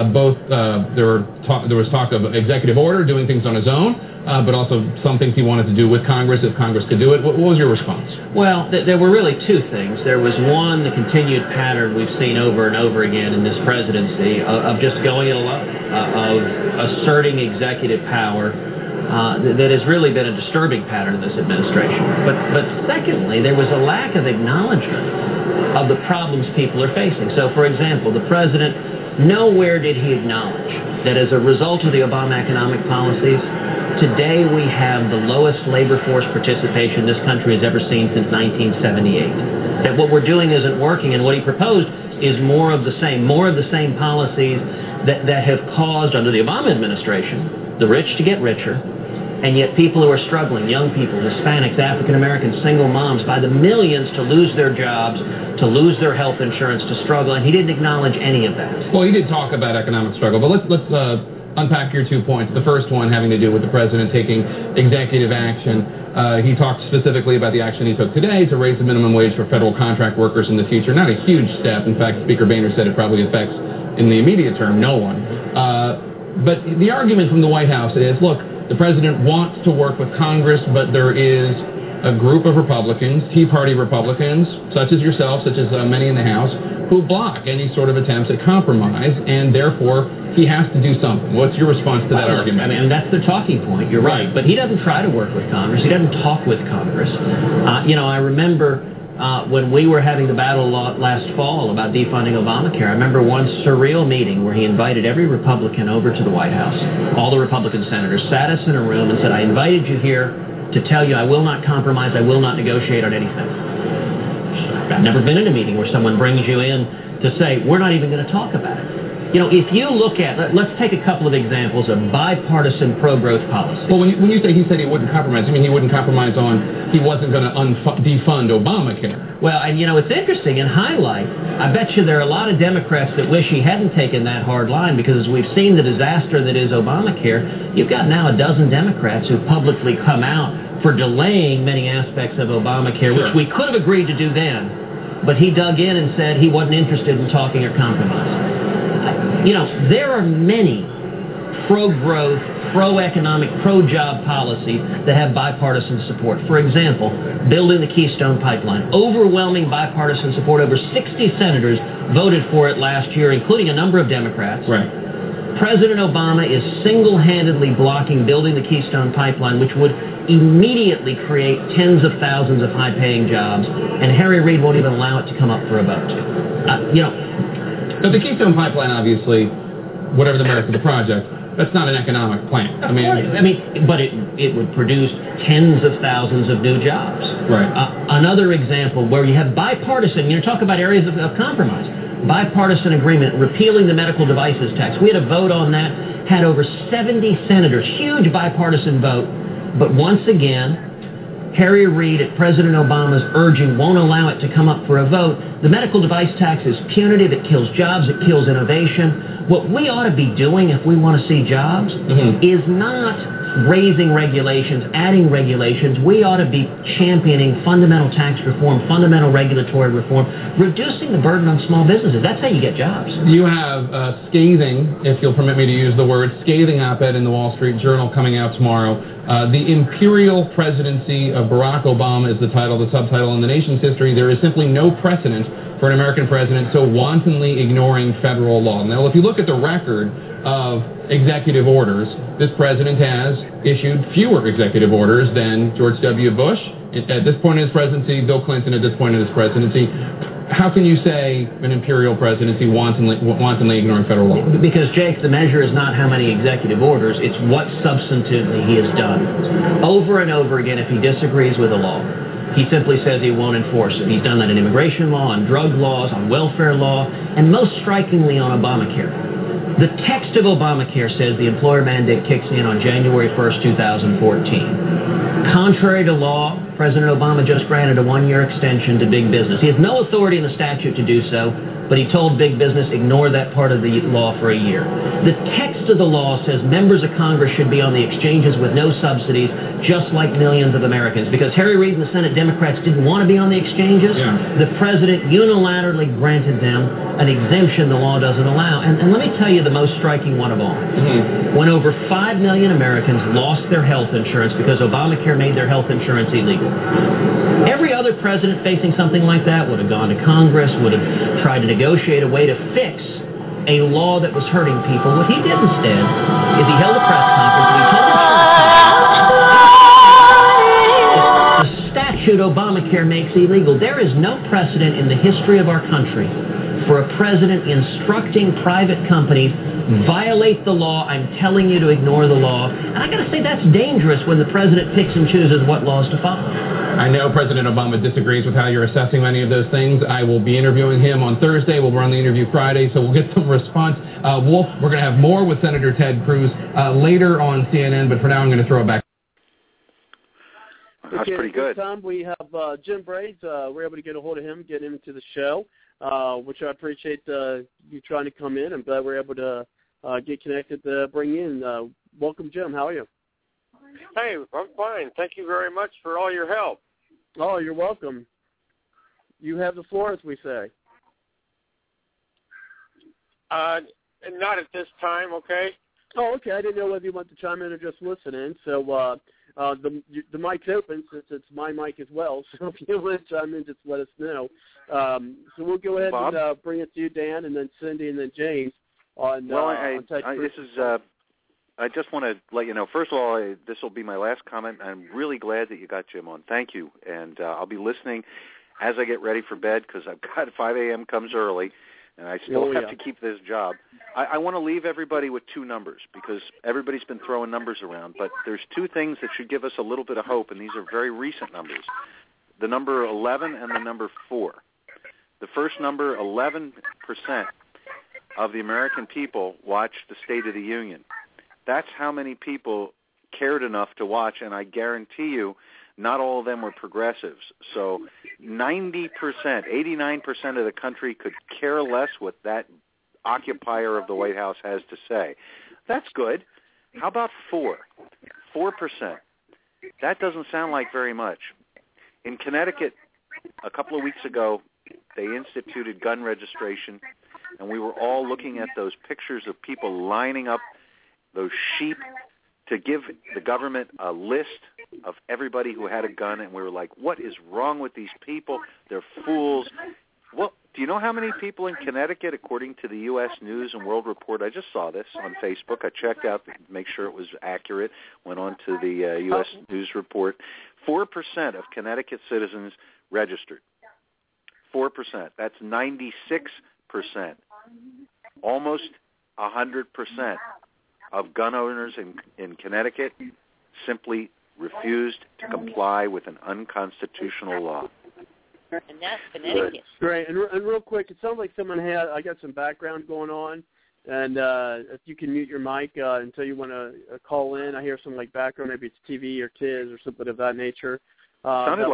Speaker 10: There was talk of executive order, doing things on his own, but also some things he wanted to do with Congress, if Congress could do it. What was your response?
Speaker 11: Well, there were really two things. There was one, the continued pattern we've seen over and over again in this presidency of just going it alone, of asserting executive power. That has really been a disturbing pattern in this administration. But secondly, there was a lack of acknowledgement of the problems people are facing. So, for example, the president, nowhere did he acknowledge that as a result of the Obama economic policies, today we have the lowest labor force participation this country has ever seen since 1978. That what we're doing isn't working, and what he proposed is more of the same policies that have caused, under the Obama administration, the rich to get richer, and yet people who are struggling, young people, Hispanics, African Americans, single moms, by the millions to lose their jobs, to lose their health insurance, to struggle, and he didn't acknowledge any of that.
Speaker 10: Well, he did talk about economic struggle, but let's unpack your 2 points. The first one having to do with the president taking executive action. He talked specifically about the action he took today to raise the minimum wage for federal contract workers in the future. Not a huge step. In fact, Speaker Boehner said it probably affects, in the immediate term, no one. But the argument from the White House is, look, the president wants to work with Congress, but there is a group of Republicans, Tea Party Republicans, such as yourself, such as many in the House, who block any sort of attempts at compromise, and therefore he has to do something. What's your response to that argument?
Speaker 11: I mean, that's the talking point. You're right. But he doesn't try to work with Congress. He doesn't talk with Congress. I remember when we were having the battle last fall about defunding Obamacare, I remember one surreal meeting where he invited every Republican over to the White House. All the Republican senators sat us in a room and said, I invited you here to tell you I will not compromise, I will not negotiate on anything. I've never been in a meeting where someone brings you in to say, we're not even going to talk about it. if you look at, let's take a couple of examples of bipartisan pro-growth policy.
Speaker 10: Well, when you say he said he wouldn't compromise, you mean he wouldn't compromise on he wasn't going to defund Obamacare?
Speaker 11: Well, and it's interesting, in highlight, I bet you there are a lot of Democrats that wish he hadn't taken that hard line, because as we've seen the disaster that is Obamacare, you've got now a dozen Democrats who publicly come out for delaying many aspects of Obamacare, which we could have agreed to do then, but he dug in and said he wasn't interested in talking or compromising. There are many pro-growth, pro-economic, pro-job policies that have bipartisan support. For example, building the Keystone Pipeline. Overwhelming bipartisan support. Over 60 senators voted for it last year, including a number of Democrats.
Speaker 10: Right.
Speaker 11: President Obama is single-handedly blocking building the Keystone Pipeline, which would immediately create tens of thousands of high-paying jobs, and Harry Reid won't even allow it to come up for a vote.
Speaker 10: But the Keystone Pipeline, obviously, whatever the merits of the project, that's not an economic plan.
Speaker 11: But it would produce tens of thousands of new jobs.
Speaker 10: Right.
Speaker 11: Another example where you have bipartisan, talk about areas of compromise. Bipartisan agreement, repealing the medical devices tax. We had a vote on that, had over 70 senators, huge bipartisan vote, but once again, Harry Reid, at President Obama's urging, won't allow it to come up for a vote. The medical device tax is punitive. It kills jobs. It kills innovation. What we ought to be doing if we want to see jobs is not raising regulations, adding regulations. We ought to be championing fundamental tax reform, fundamental regulatory reform, reducing the burden on small businesses. That's how you get jobs.
Speaker 10: You have a scathing, if you'll permit me to use the word, scathing op-ed in the Wall Street Journal coming out tomorrow. The Imperial Presidency of Barack Obama is the title, the subtitle. In the nation's history, there is simply no precedent for an American president so wantonly ignoring federal law. Now, if you look at the record of executive orders, this president has issued fewer executive orders than George W. Bush at this point in his presidency, Bill Clinton at this point in his presidency. How can you say an imperial presidency wantonly ignoring federal law?
Speaker 11: Because, Jake, the measure is not how many executive orders, it's what substantively he has done. Over and over again, if he disagrees with a law, he simply says he won't enforce it. He's done that in immigration law, on drug laws, on welfare law, and most strikingly on Obamacare. The text of Obamacare says the employer mandate kicks in on January 1st, 2014. Contrary to law, President Obama just granted a one-year extension to big business. He has no authority in the statute to do so, but he told big business, ignore that part of the law for a year. The text of the law says members of Congress should be on the exchanges with no subsidies, just like millions of Americans. Because Harry Reid and the Senate Democrats didn't want to be on the exchanges, the president unilaterally granted them an exemption the law doesn't allow. And let me tell you the most striking one of all. When over 5 million Americans lost their health insurance because Obamacare made their health insurance illegal, every other president facing something like that would have gone to Congress, would have tried to negotiate a way to fix a law that was hurting people. What he did instead is he held a press conference and he told the statute Obamacare makes illegal. There is no precedent in the history of our country for a president instructing private companies, violate the law, I'm telling you to ignore the law. And I got to say, that's dangerous when the president picks and chooses what laws to follow.
Speaker 10: I know President Obama disagrees with how you're assessing many of those things. I will be interviewing him on Thursday. We'll run the interview Friday, so we'll get some response. Wolf, we're going to have more with Senator Ted Cruz later on CNN, but for now I'm going to throw it back.
Speaker 7: That's pretty good.
Speaker 3: This time we have Jim Braids. We're able to get a hold of him, get him into the show, which I appreciate you trying to come in. I'm glad we're able to get connected to bring in. Welcome, Jim. How are you?
Speaker 4: Hey, I'm fine. Thank you very much for all your help.
Speaker 3: Oh, you're welcome. You have the floor, as we say.
Speaker 4: Not at this time, okay?
Speaker 3: Oh, okay. I didn't know whether you want to chime in or just listen in. So the mic's open since it's my mic as well. So if you want to chime in, just let us know. So we'll go ahead and bring it to you, Dan, and then Cindy, and then James on
Speaker 7: I just want to let you know, first of all, this will be my last comment. I'm really glad that you got Jim on. Thank you. And I'll be listening as I get ready for bed because I've got 5 a.m. comes early, and I still have to keep this job. I want to leave everybody with two numbers because everybody's been throwing numbers around, but there's two things that should give us a little bit of hope, and these are very recent numbers. The number 11 and the number 4. The first number, 11%. of the American people watched the State of the Union. That's how many people cared enough to watch, and I guarantee you not all of them were progressives. So 90%, 89% of the country could care less what that occupier of the White House has to say. That's good. How about 4%? That doesn't sound like very much. In Connecticut, a couple of weeks ago, they instituted gun registration, and we were all looking at those pictures of people lining up, those sheep, to give the government a list of everybody who had a gun, and we were like, what is wrong with these people? They're fools. Well, do you know how many people in Connecticut, according to the U.S. News and World Report, I just saw this on Facebook, I checked out to make sure it was accurate, went on to the U.S. News Report, 4% of Connecticut citizens registered. 4%. That's 96%. Almost 100% of gun owners in Connecticut simply refused to comply with an unconstitutional law.
Speaker 5: And that's Connecticut.
Speaker 3: Great. And real quick, it sounds like I got some background going on, and if you can mute your mic until you want to call in. I hear some background, maybe it's TV or kids or something of that nature.
Speaker 7: Sounded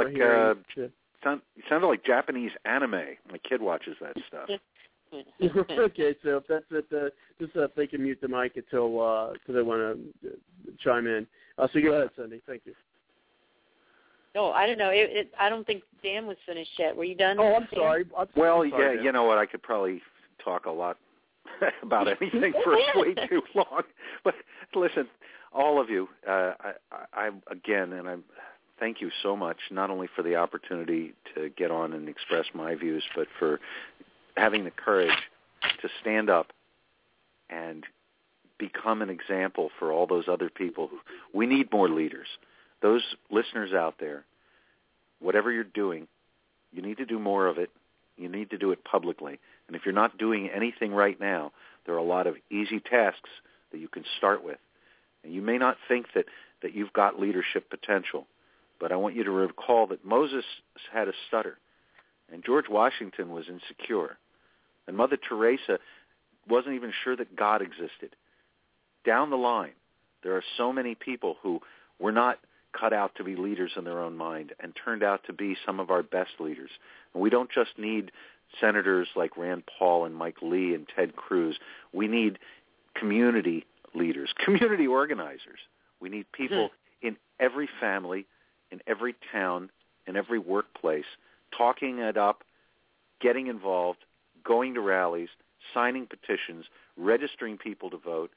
Speaker 7: like Japanese anime. My kid watches that stuff.
Speaker 3: Okay, so if that's it, just if they can mute the mic until they want to chime in. So go ahead, Cindy. Thank you.
Speaker 5: No, I don't know. I don't think Dan was finished yet. Were you done?
Speaker 3: Oh, I'm sorry.
Speaker 7: Well,
Speaker 3: I'm sorry,
Speaker 7: yeah, you know what? I could probably talk a lot about anything for way too long. But listen, all of you, I'm thank you so much, not only for the opportunity to get on and express my views, but for having the courage to stand up and become an example for all those other people. We need more leaders. Those listeners out there, whatever you're doing, you need to do more of it. You need to do it publicly. And if you're not doing anything right now, there are a lot of easy tasks that you can start with. And you may not think that you've got leadership potential, but I want you to recall that Moses had a stutter, and George Washington was insecure, and Mother Teresa wasn't even sure that God existed. Down the line, there are so many people who were not cut out to be leaders in their own mind and turned out to be some of our best leaders. And we don't just need senators like Rand Paul and Mike Lee and Ted Cruz. We need community leaders, community organizers. We need people in every family, in every town, in every workplace, talking it up, getting involved, going to rallies, signing petitions, registering people to vote,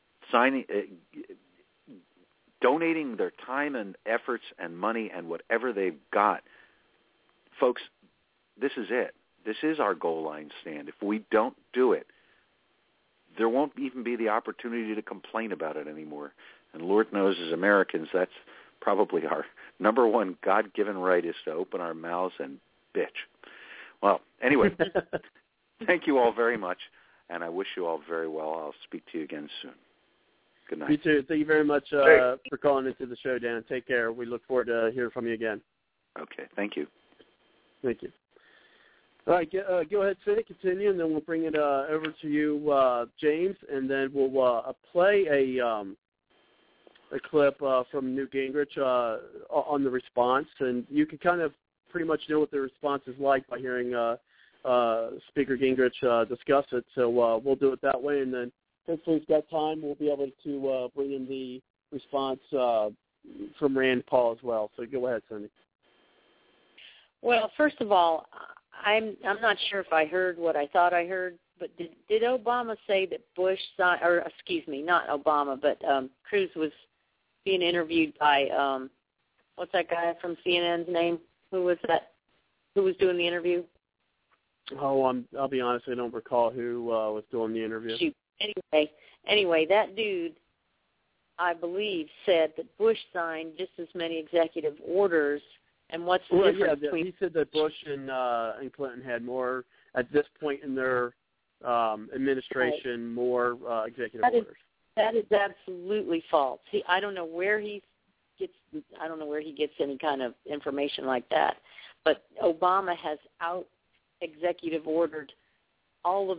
Speaker 7: donating their time and efforts and money and whatever they've got. Folks, this is it. This is our goal line stand. If we don't do it, there won't even be the opportunity to complain about it anymore. And Lord knows, as Americans, that's probably our number one God-given right, is to open our mouths and bitch. Well, anyway, thank you all very much, and I wish you all very well. I'll speak to you again soon. Good night.
Speaker 3: You too. Thank you very much for calling into the show, Dan. Take care. We look forward to hearing from you again.
Speaker 7: Okay. Thank you.
Speaker 3: Thank you. All right. Go ahead, Cindy. Continue, and then we'll bring it over to you, James, and then we'll play a clip from Newt Gingrich on the response, and you can kind of pretty much know what the response is like by hearing Speaker Gingrich discuss it. So we'll do it that way, and then hopefully if we've got time, we'll be able to bring in the response from Rand Paul as well. So go ahead, Cindy.
Speaker 5: Well, first of all, I'm not sure if I heard what I thought I heard, but did Obama say that Bush signed, or excuse me, not Obama, but Cruz was being interviewed by what's that guy from CNN's name? Who was that? Who was doing the interview?
Speaker 3: Oh, I'll be honest, I don't recall who was doing the interview.
Speaker 5: Shoot. Anyway, that dude, I believe, said that Bush signed just as many executive orders. And what's the difference between?
Speaker 3: He said that Bush and Clinton had more at this point in their administration, more executive orders.
Speaker 5: That is absolutely false. I don't know where he gets any kind of information like that. But Obama has out executive ordered all of the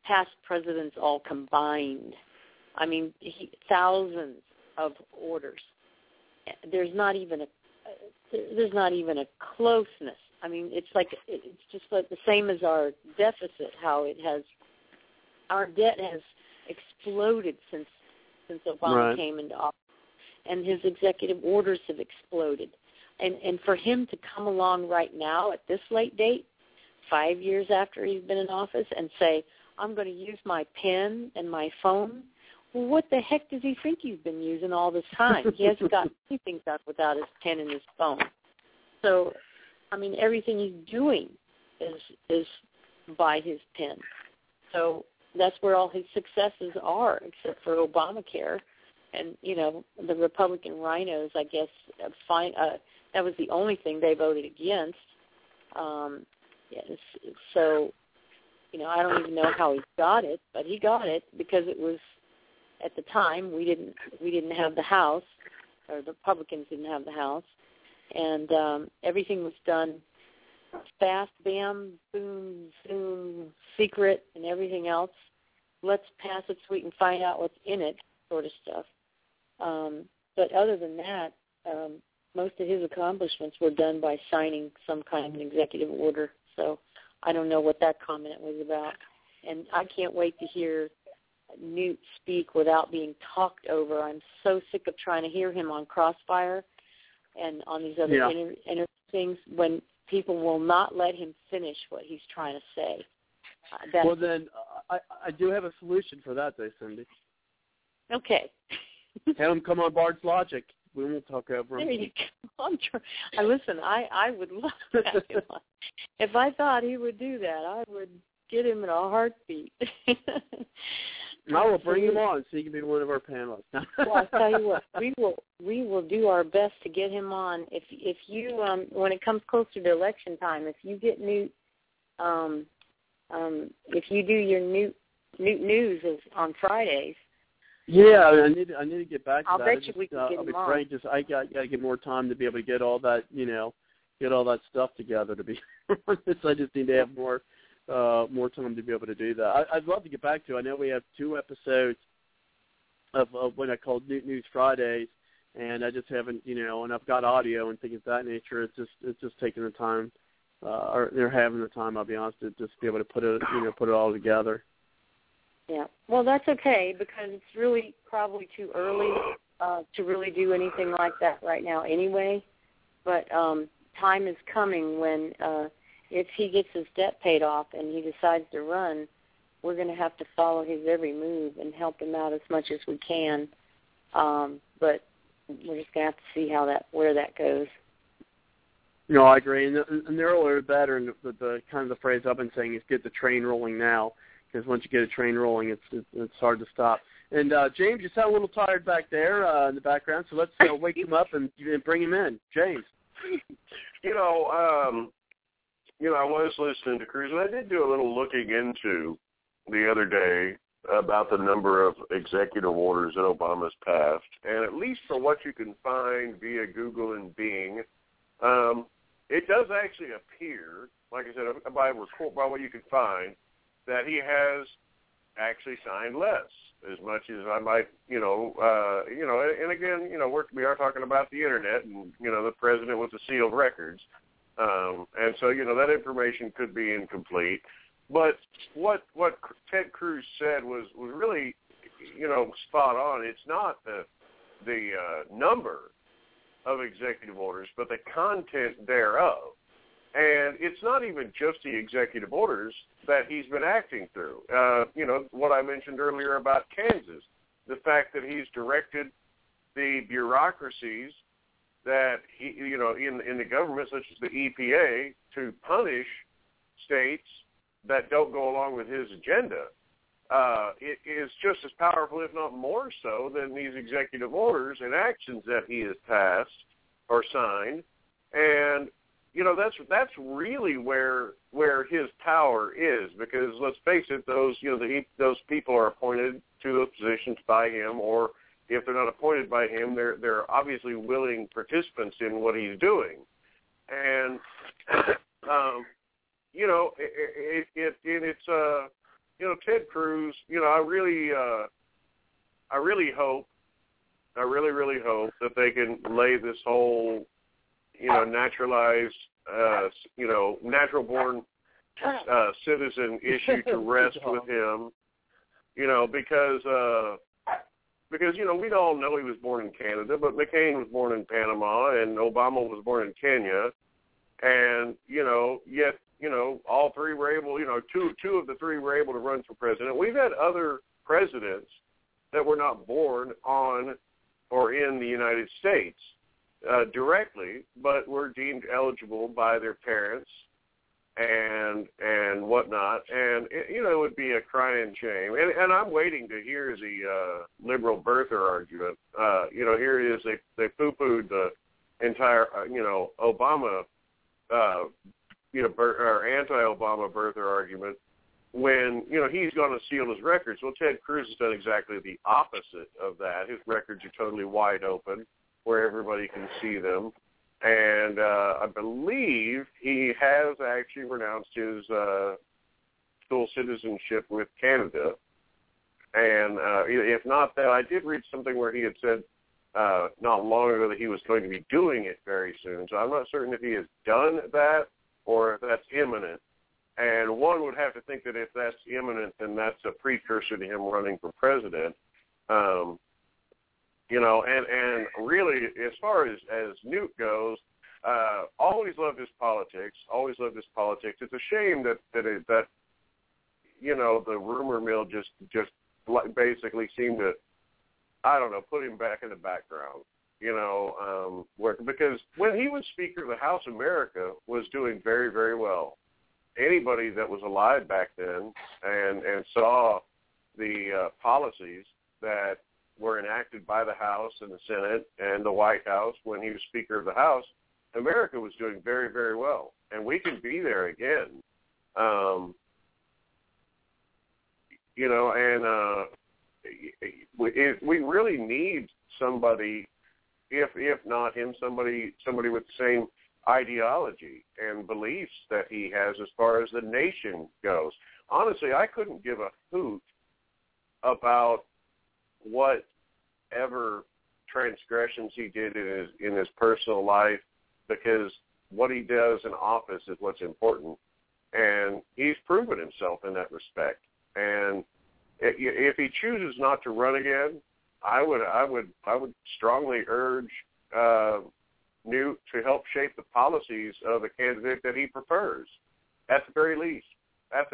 Speaker 5: past presidents all combined. I mean, thousands of orders. There's not even a closeness. I mean, it's just like the same as our deficit. How our debt has exploded since Obama came into office, and his executive orders have exploded. And for him to come along right now at this late date, 5 years after he's been in office, and say, I'm going to use my pen and my phone, well, what the heck does he think he's been using all this time? He hasn't gotten anything done without his pen and his phone. So, I mean, everything he's doing is by his pen. So that's where all his successes are, except for Obamacare. And, you know, the Republican rhinos, I guess, that was the only thing they voted against. So, you know, I don't even know how he got it, but he got it because it was, at the time, we didn't have the House, or the Republicans didn't have the House, and everything was done fast, bam, boom, zoom, secret, and everything else. Let's pass it so we can find out what's in it, sort of stuff. But other than that, most of his accomplishments were done by signing some kind of an executive order. So I don't know what that comment was about. And I can't wait to hear Newt speak without being talked over. I'm so sick of trying to hear him on Crossfire and on these other inter things when people will not let him finish what he's trying to say.
Speaker 3: Well, then I do have a solution for that, though, Cindy.
Speaker 5: Okay.
Speaker 3: Have him come on Bard's Logic. We won't talk over him.
Speaker 5: There you go. Listen, I would love that. If I thought he would do that, I would get him in a heartbeat.
Speaker 3: I will bring him on so he can be one of our panelists.
Speaker 5: Well, I'll tell you what, we will do our best to get him on. If you when it comes closer to election time, if you get Newt, if you do your Newt news on Fridays.
Speaker 3: Yeah, I need to get back to
Speaker 5: I'll
Speaker 3: that.
Speaker 5: Bet you we can get him on.
Speaker 3: Frank, I got to get more time to be able to get all that, get all that stuff together. To be honest, I just need to have more time to be able to do that. I'd love to get back to. I know we have 2 episodes of what I call News Fridays, and I just haven't, and I've got audio and things of that nature. It's just taking the time, or they're having the time. I'll be honest, to just be able to put it all together.
Speaker 5: Yeah, well, that's okay because it's really probably too early to really do anything like that right now anyway. But time is coming when if he gets his debt paid off and he decides to run, we're going to have to follow his every move and help him out as much as we can. But we're just going to have to see where that goes.
Speaker 3: No, I agree. And the earlier the better. And the kind of the phrase I've been saying is get the train rolling now. Because once you get a train rolling, it's hard to stop. And James, you sound a little tired back there in the background, so let's wake him up and bring him in. James.
Speaker 4: I was listening to Cruz, and I did do a little looking into the other day about the number of executive orders that Obama's passed. And at least for what you can find via Google and Bing, it does actually appear, like I said, by what you can find, that he has actually signed less, as much as I might, and again, we are talking about the internet and, the president with the sealed records. And so, that information could be incomplete. But what Ted Cruz said was really, spot on. It's not the number of executive orders, but the content thereof. And it's not even just the executive orders that he's been acting through. What I mentioned earlier about Kansas, the fact that he's directed the bureaucracies that in the government, such as the EPA, to punish states that don't go along with his agenda. It is just as powerful, if not more so, than these executive orders and actions that he has passed or signed. And that's really where his power is, because let's face it, those people are appointed to those positions by him, or if they're not appointed by him, they're obviously willing participants in what he's doing. And Ted Cruz, I really hope that they can lay this whole, naturalized, natural-born citizen issue to rest with him, because we all know he was born in Canada, but McCain was born in Panama and Obama was born in Kenya, and, yet, all three were able, two of the three were able to run for president. We've had other presidents that were not born on or in the United States directly, but were deemed eligible by their parents and whatnot. And, it would be a crying shame. And I'm waiting to hear the liberal birther argument. Here it is. They poo-pooed the entire, Obama, or anti-Obama birther argument when, he's going to seal his records. Well, Ted Cruz has done exactly the opposite of that. His records are totally wide open where everybody can see them. And I believe he has actually renounced his dual citizenship with Canada. And if not that, I did read something where he had said not long ago that he was going to be doing it very soon. So I'm not certain if he has done that or if that's imminent. And one would have to think that if that's imminent, then that's a precursor to him running for president. And really, as far as Newt goes, always loved his politics. It's a shame that the rumor mill just basically seemed to, put him back in the background. Because when he was Speaker of the House, America was doing very, very well. Anybody that was alive back then and saw the policies that were enacted by the House and the Senate and the White House when he was Speaker of the House, America was doing very, very well. And we can be there again. We really need somebody, if not him, somebody with the same ideology and beliefs that he has as far as the nation goes. Honestly, I couldn't give a hoot about whatever transgressions he did in his personal life, because what he does in office is what's important, and he's proven himself in that respect. And if he chooses not to run again, I would strongly urge Newt to help shape the policies of the candidate that he prefers, at the very least. Now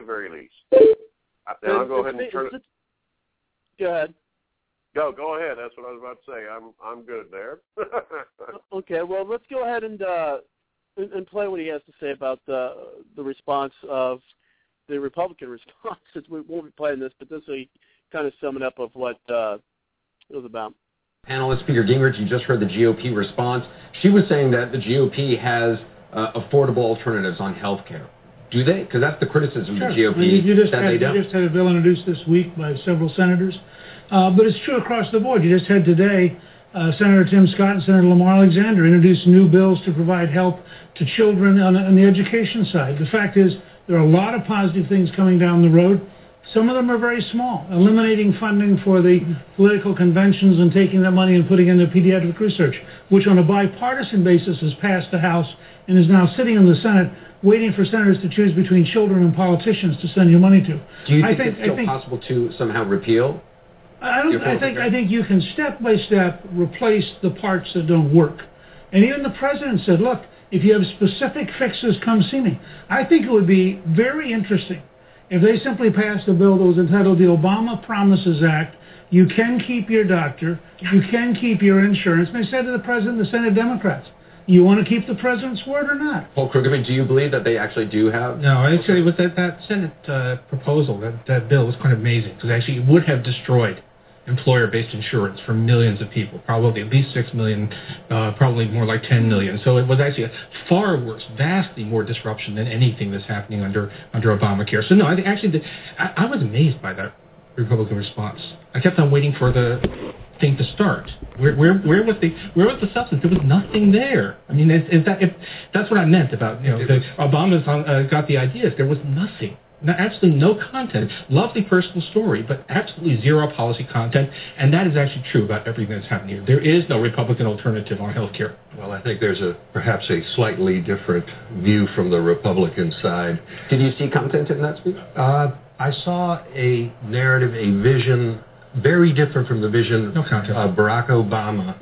Speaker 4: I'll go ahead and turn it.
Speaker 3: Go ahead.
Speaker 4: Go ahead. That's what I was about to say. I'm good there.
Speaker 3: Okay. Well, let's go ahead and play what he has to say about the response of the Republican response. We won't be playing this, but this will kind of sum it up of what it was about.
Speaker 12: Panelist Speaker Gingrich, you just heard the GOP response. She was saying that the GOP has affordable alternatives on health care. Do they? Because that's the criticism of the GOP,
Speaker 8: you just
Speaker 12: they don't.
Speaker 8: You just had a bill introduced this week by several senators. But it's true across the board. You just had today Senator Tim Scott and Senator Lamar Alexander introduce new bills to provide help to children on the education side. The fact is there are a lot of positive things coming down the road. Some of them are very small. Eliminating funding for the political conventions and taking that money and putting it into pediatric research, which on a bipartisan basis has passed the House and is now sitting in the Senate waiting for senators to choose between children and politicians to send your money to.
Speaker 12: Do you think it's still possible to somehow repeal?
Speaker 8: I think you can step by step replace the parts that don't work. And even the president said, look, if you have specific fixes, come see me. I think it would be very interesting if they simply passed a bill that was entitled the Obama Promises Act. You can keep your doctor, you can keep your insurance. And they said to the president and the Senate Democrats, you want to keep the president's word or not?
Speaker 12: Paul Krugman, do you believe that they actually do have?
Speaker 9: No, actually, with that Senate proposal, that bill was quite amazing, because actually it would have destroyed employer-based insurance for millions of people, probably at least 6 million, probably more like 10 million. So it was actually a far worse, vastly more disruption than anything that's happening under Obamacare. So no, I was amazed by that Republican response. I kept on waiting for the thing to start. Where was the substance? There was nothing there. I mean, if that's what I meant about Obama's got the ideas. There was nothing absolutely no content. Lovely personal story, but absolutely zero policy content, and that is actually true about everything that's happening here. There is no Republican alternative on health care.
Speaker 13: Well, I think there's perhaps a slightly different view from the Republican side.
Speaker 12: Did you see content in that speech?
Speaker 13: I saw a narrative, a vision, very different from the vision of Barack Obama.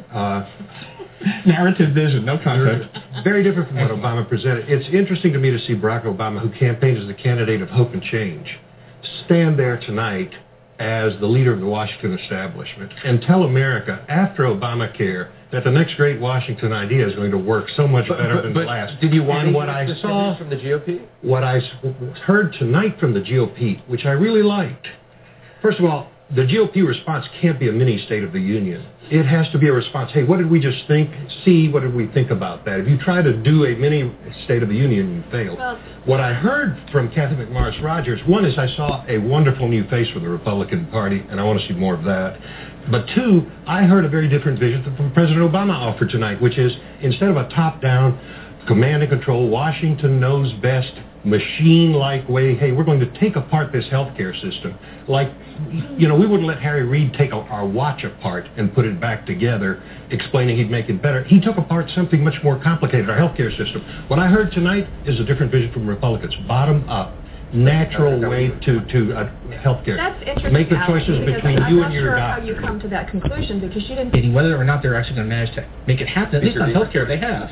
Speaker 9: Narrative vision, no content.
Speaker 13: Very different from what Obama presented. It's interesting to me to see Barack Obama, who campaigned as the candidate of hope and change, stand there tonight as the leader of the Washington establishment and tell America, after Obamacare, that the next great Washington idea is going to work so much better than the last.
Speaker 12: Did you want
Speaker 13: what I saw
Speaker 12: from the GOP?
Speaker 13: What I heard tonight from the GOP, which I really liked. First of all, the GOP response can't be a mini State of the Union. It has to be a response. Hey, what did we just think? See, what did we think about that? If you try to do a mini State of the Union, you fail. Well, what I heard from Kathy McMorris Rodgers, one is I saw a wonderful new face for the Republican Party, and I want to see more of that. But two, I heard a very different vision from President Obama offered tonight, which is instead of a top-down, command and control, Washington knows best, machine-like way, hey, we're going to take apart this healthcare system. Like, we wouldn't let Harry Reid take our watch apart and put it back together, explaining he'd make it better. He took apart something much more complicated, our healthcare system. What I heard tonight is a different vision from Republicans, bottom up. Natural way to healthcare.
Speaker 14: That's interesting.
Speaker 13: Make the choices between you and your doctor.
Speaker 14: I'm not sure how you come to that conclusion because you didn't.
Speaker 9: Whether or not they're actually going to manage to make it happen, at least on healthcare, they have.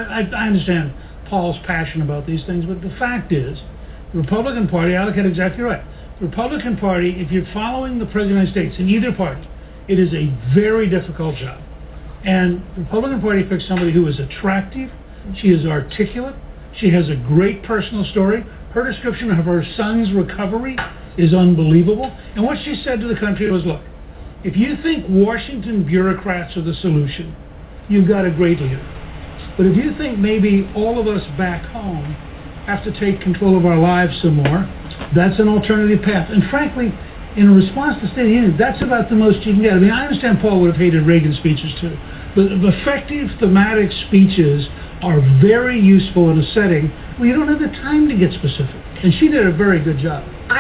Speaker 8: I understand Paul's passion about these things, but the fact is, the Republican Party, Alec had exactly right. The Republican Party, if you're following the President of the United States in either party, it is a very difficult job. And the Republican Party picked somebody who is attractive, she is articulate, she has a great personal story. Her description of her son's recovery is unbelievable. And what she said to the country was, look, if you think Washington bureaucrats are the solution, you've got a great leader. But if you think maybe all of us back home have to take control of our lives some more, that's an alternative path. And frankly, in response to State of the Union, that's about the most you can get. I mean, I understand Paul would have hated Reagan's speeches too, but effective thematic speeches are very useful in a setting where you don't have the time to get specific. And she did a very good job.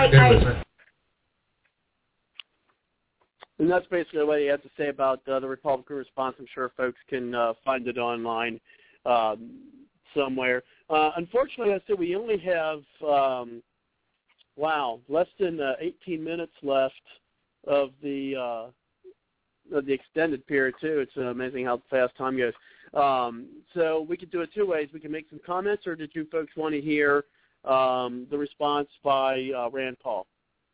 Speaker 3: And that's basically what he had to say about the Republican response. I'm sure folks can find it online somewhere. Unfortunately, I said we only have, less than 18 minutes left of the extended period, too. It's amazing how fast time goes. So we could do it two ways. We can make some comments, or did you folks want to hear the response by Rand Paul?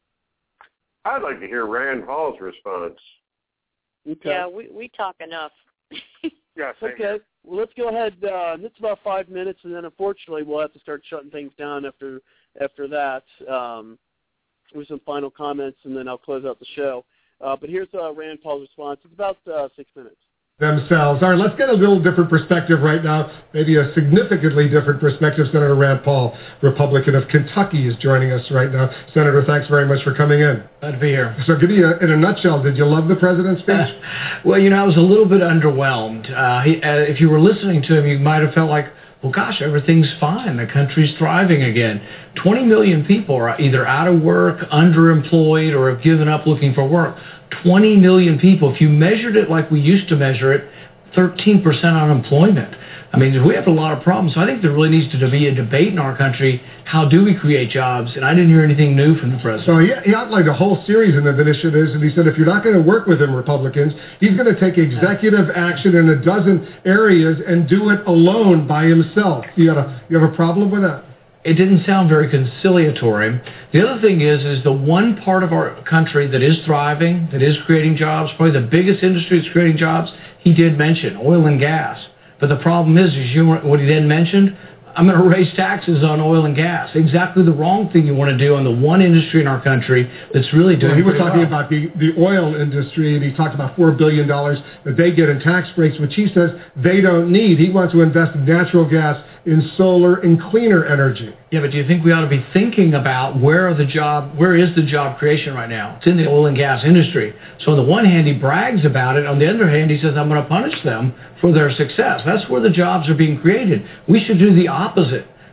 Speaker 4: I'd like to hear Rand Paul's response.
Speaker 3: Okay.
Speaker 5: Yeah, we talk enough.
Speaker 4: Yeah,
Speaker 3: okay. Well, let's go ahead. It's about 5 minutes, and then unfortunately we'll have to start shutting things down after that with some final comments, and then I'll close out the show. But here's Rand Paul's response. It's about 6 minutes.
Speaker 6: Themselves. All right, let's get a little different perspective right now, maybe a significantly different perspective. Senator Rand Paul, Republican of Kentucky, is joining us right now. Senator, thanks very much for coming in.
Speaker 15: Glad to be here.
Speaker 6: So give me, in a nutshell, did you love the president's speech?
Speaker 15: Well, I was a little bit underwhelmed. If you were listening to him, you might have felt like, well, gosh, everything's fine. The country's thriving again. 20 million people are either out of work, underemployed, or have given up looking for work. 20 million people. If you measured it like we used to measure it, 13% unemployment. I mean, we have a lot of problems. So I think there really needs to be a debate in our country. How do we create jobs? And I didn't hear anything new from the president.
Speaker 6: So he outlined a whole series of initiatives, and he said if you're not going to work with him, Republicans, he's going to take executive action in a dozen areas and do it alone by himself. You have a problem with that?
Speaker 15: It didn't sound very conciliatory. The other thing is the one part of our country that is thriving, that is creating jobs, probably the biggest industry that's creating jobs, he did mention, oil and gas. But the problem is what he then mentioned, I'm going to raise taxes on oil and gas. Exactly the wrong thing you want to do on the one industry in our country that's really doing
Speaker 6: He was talking about the oil industry, and he talked about $4 billion that they get in tax breaks, which he says they don't need. He wants to invest in natural gas, in solar, and cleaner energy.
Speaker 15: Yeah, but do you think we ought to be thinking about where is the job creation right now? It's in the oil and gas industry. So on the one hand, he brags about it. On the other hand, he says, I'm going to punish them for their success. That's where the jobs are being created. We should do the opposite.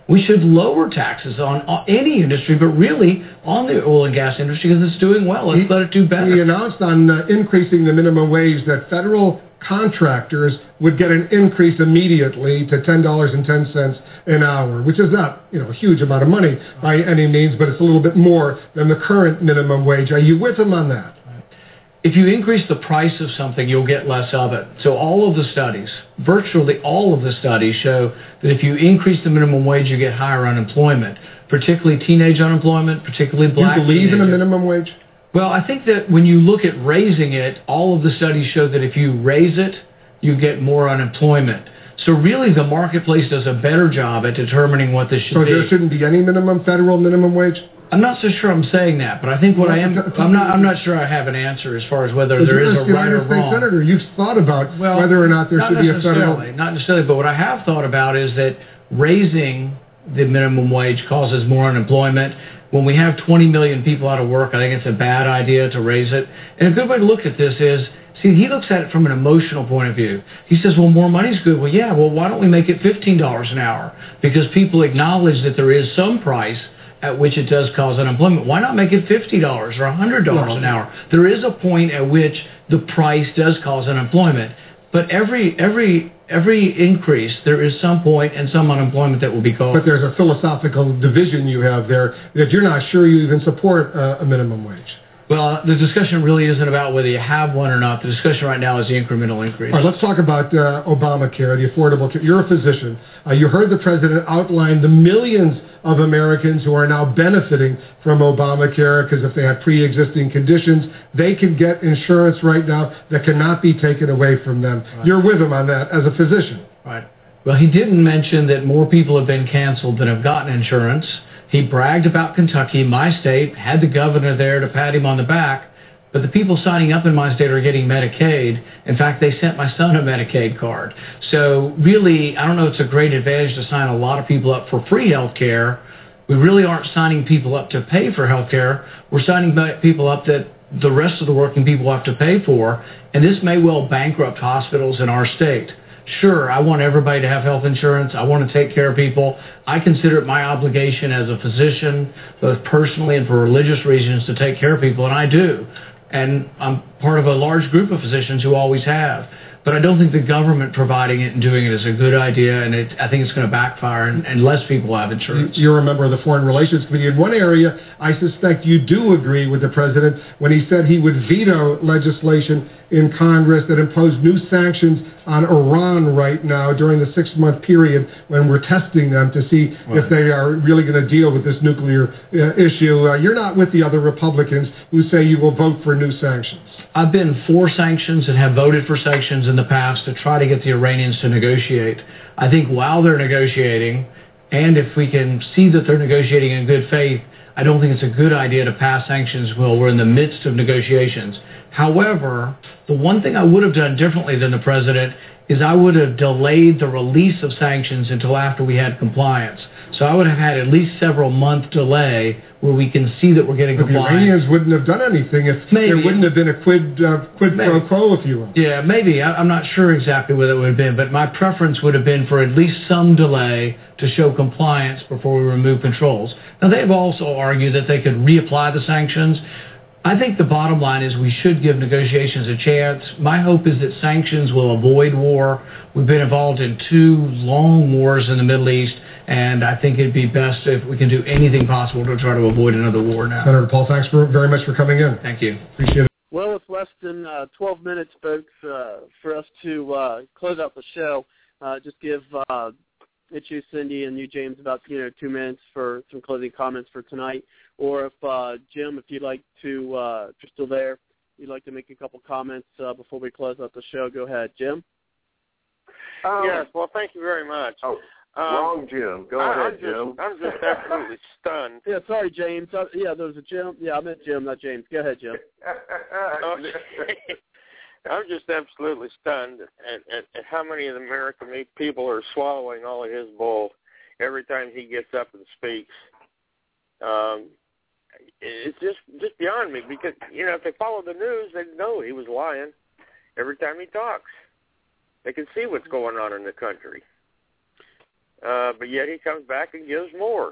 Speaker 15: We should lower taxes on any industry, but really on the oil and gas industry because it's doing well. Let's let it do better.
Speaker 16: He announced on increasing the minimum wage that federal contractors would get an increase immediately to $10.10 an hour, which is not, a huge amount of money by any means, but it's a little bit more than the current minimum wage. Are you with him on that?
Speaker 15: If you increase the price of something, you'll get less of it. So all of the studies, virtually all of the studies show that if you increase the minimum wage, you get higher unemployment, particularly teenage unemployment, particularly black
Speaker 16: teenagers. You believe in a minimum wage?
Speaker 15: Well, I think that when you look at raising it, all of the studies show that if you raise it, you get more unemployment. So really the marketplace does a better job at determining what this should be.
Speaker 16: So there shouldn't be any federal minimum wage?
Speaker 15: I'm not so sure I'm saying that, but I think I'm not sure I have an answer as far as whether there is a right or wrong.
Speaker 16: Senator, you've thought about whether or not there should be a federal...
Speaker 15: Not necessarily, but what I have thought about is that raising the minimum wage causes more unemployment. When we have 20 million people out of work, I think it's a bad idea to raise it. And a good way to look at this is, see, he looks at it from an emotional point of view. He says, well, more money's good. Well, yeah, why don't we make it $15 an hour? Because people acknowledge that there is some price at which it does cause unemployment. Why not make it $50 or $100 an hour? There is a point at which the price does cause unemployment. But every increase, there is some point and some unemployment that will be caused.
Speaker 16: But there's a philosophical division you have there that you're not sure you even support a minimum wage.
Speaker 15: Well, the discussion really isn't about whether you have one or not. The discussion right now is the incremental increase.
Speaker 16: All right, let's talk about Obamacare, the Affordable Care. You're a physician. You heard the president outline the millions of Americans who are now benefiting from Obamacare because if they have pre-existing conditions, they can get insurance right now that cannot be taken away from them. Right. You're with him on that as a physician.
Speaker 15: Right. Well, he didn't mention that more people have been canceled than have gotten insurance. He bragged about Kentucky, my state, had the governor there to pat him on the back, but the people signing up in my state are getting Medicaid. In fact, they sent my son a Medicaid card. So really, I don't know it's a great advantage to sign a lot of people up for free health care. We really aren't signing people up to pay for health care. We're signing people up that the rest of the working people have to pay for, and this may well bankrupt hospitals in our state. Sure, I want everybody to have health insurance. I want to take care of people. I consider it my obligation as a physician, both personally and for religious reasons, to take care of people, and I do. And I'm part of a large group of physicians who always have. But I don't think the government providing it and doing it is a good idea, and I think it's going to backfire and less people have insurance.
Speaker 16: You're a member of the Foreign Relations Committee. In one area, I suspect you do agree with the president when he said he would veto legislation in Congress that imposed new sanctions on Iran right now during the 6-month period when we're testing them to see if they are really going to deal with this nuclear issue. You're not with the other Republicans who say you will vote for new sanctions.
Speaker 15: I've been for sanctions and have voted for sanctions in the past to try to get the Iranians to negotiate. I think while they're negotiating, and if we can see that they're negotiating in good faith, I don't think it's a good idea to pass sanctions while we're in the midst of negotiations. However, the one thing I would have done differently than the president is I would have delayed the release of sanctions until after we had compliance. So I would have had at least several month delay where we can see that we're getting compliance.
Speaker 16: The Iranians wouldn't have done anything if there wouldn't have been a quid pro quo, if you will.
Speaker 15: Yeah, maybe. I'm not sure exactly what it would have been, but my preference would have been for at least some delay to show compliance before we remove controls. Now, they've also argued that they could reapply the sanctions. I think the bottom line is we should give negotiations a chance. My hope is that sanctions will avoid war. We've been involved in 2 long wars in the Middle East, and I think it'd be best if we can do anything possible to try to avoid another war now.
Speaker 16: Senator Paul, thanks very much for coming in.
Speaker 15: Thank you.
Speaker 16: Appreciate it.
Speaker 3: Well, it's less than 12 minutes, folks, for us to close out the show. Just give it's you, Cindy, and you, James, about 2 minutes for some closing comments for tonight. Or if, Jim, if you'd like to, if you're still there, you'd like to make a couple comments before we close out the show, go ahed. Jim?
Speaker 17: Yes, well, thank you very much.
Speaker 4: Wrong Jim. Go ahead, Jim.
Speaker 17: I'm just absolutely stunned.
Speaker 3: Yeah, sorry, James. There was a Jim. Yeah, I meant Jim, not James. Go ahead, Jim.
Speaker 17: Okay. I'm just absolutely stunned at how many of the American people are swallowing all of his bull every time he gets up and speaks. It's just beyond me because, if they follow the news, they know he was lying every time he talks. They can see what's going on in the country. but yet he comes back and gives more.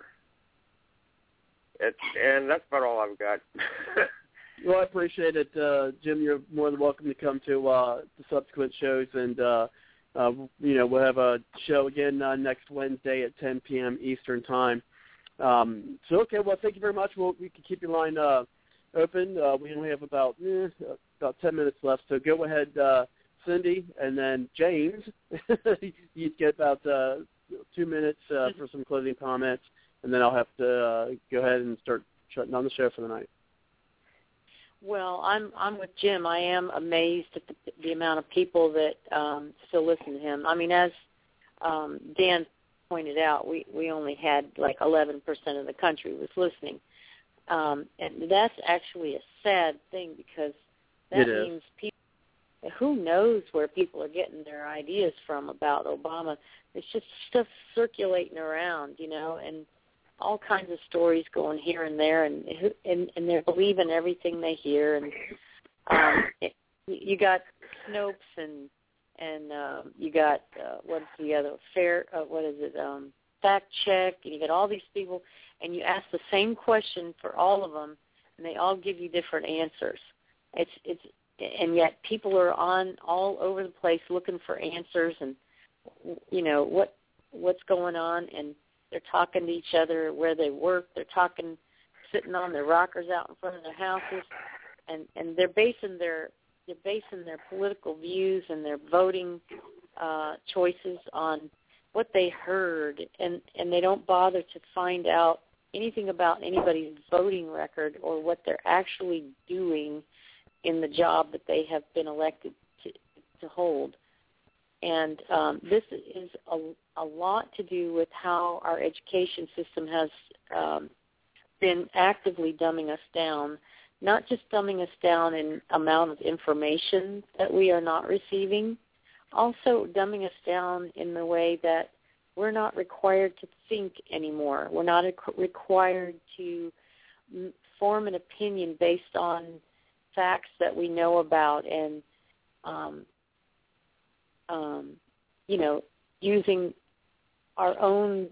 Speaker 17: And that's about all I've got.
Speaker 3: Well, I appreciate it, Jim. You're more than welcome to come to the subsequent shows, and we'll have a show again next Wednesday at 10 p.m. Eastern Time. Okay, well, thank you very much. We can keep your line open. We only have about 10 minutes left, so go ahead, Cindy, and then James. You get about 2 minutes for some closing comments, and then I'll have to go ahead and start shutting down the show for the night.
Speaker 5: Well, I'm with Jim. I am amazed at the amount of people that still listen to him. I mean, as Dan pointed out, we only had like 11% of the country was listening. And that's actually a sad thing, because that means people, who knows where people are getting their ideas from about Obama. It's just stuff circulating around, and all kinds of stories going here and there, and they're believing everything they hear. And you got Snopes and you got what's the other fact check, and you got all these people, and you ask the same question for all of them, and they all give you different answers. And yet people are on all over the place looking for answers, and what's going on, and they're talking to each other where they work. They're talking, sitting on their rockers out in front of their houses, and they're basing their political views and their voting choices on what they heard, and they don't bother to find out anything about anybody's voting record or what they're actually doing in the job that they have been elected to hold. And this is a lot to do with how our education system has been actively dumbing us down, not just dumbing us down in amount of information that we are not receiving, also dumbing us down in the way that we're not required to think anymore. We're not required to form an opinion based on facts that we know about, and using our own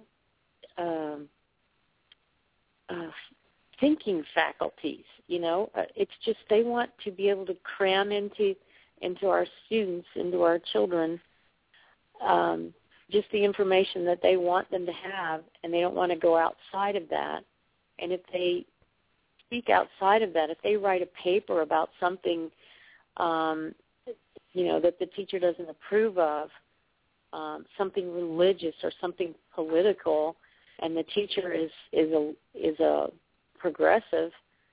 Speaker 5: thinking faculties. It's just they want to be able to cram into our students, into our children, just the information that they want them to have, and they don't want to go outside of that. And if they speak outside of that, if they write a paper about something, that the teacher doesn't approve of, something religious or something political, and the teacher is a progressive,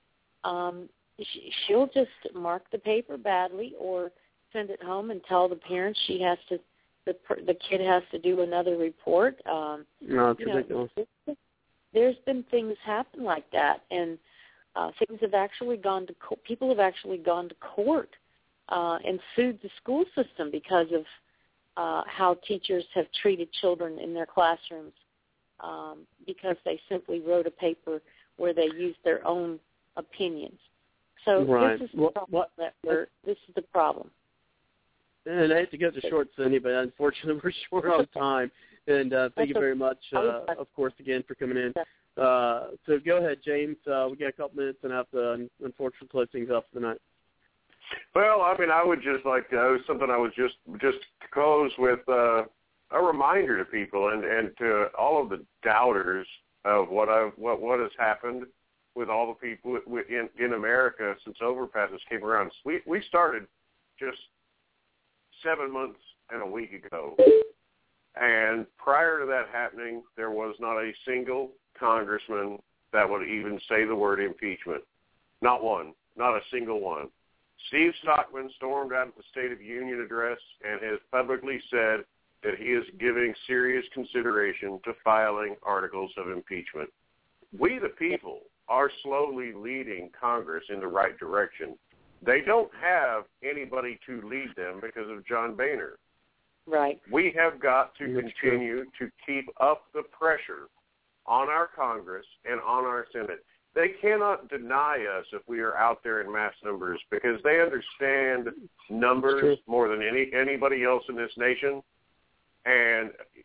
Speaker 5: she'll just mark the paper badly or send it home and tell the parents the kid has to do another report.
Speaker 3: No, it's ridiculous.
Speaker 5: There's been things happen like that, and things have actually gone to people have actually gone to court and sued the school system because of how teachers have treated children in their classrooms, because they simply wrote a paper where they used their own opinions. So
Speaker 3: right.
Speaker 5: This is the problem. This is the problem.
Speaker 3: And I hate to get to short, Cindy, but unfortunately we're short on time. And thank you very much, of course, again, for coming in. So go ahead, James. We got a couple minutes and have to, unfortunately, close things up for the night.
Speaker 4: Well, I would just like to, something I was just to close with a reminder to people and to all of the doubters of what has happened with all the people in America since overpasses came around. We started just 7 months and a week ago, and prior to that happening, there was not a single congressman that would even say the word impeachment. Not one, not a single one. Steve Stockman stormed out of the State of the Union address and has publicly said that he is giving serious consideration to filing articles of impeachment. We, the people, are slowly leading Congress in the right direction. They don't have anybody to lead them because of John Boehner.
Speaker 5: Right.
Speaker 4: We have got to continue to keep up the pressure on our Congress and on our Senate. They cannot deny us if we are out there in mass numbers because they understand numbers more than anybody else in this nation. And,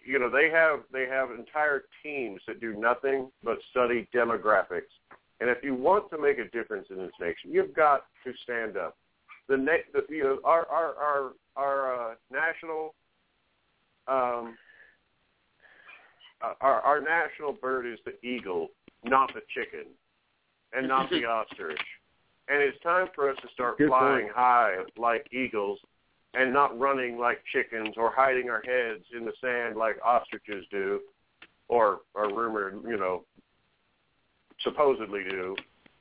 Speaker 4: they have entire teams that do nothing but study demographics. And if you want to make a difference in this nation, you've got to stand up. Our national our national bird is the eagle, not the chicken, and not the ostrich. And it's time for us to start flying high like eagles and not running like chickens or hiding our heads in the sand like ostriches do or are rumored, supposedly do.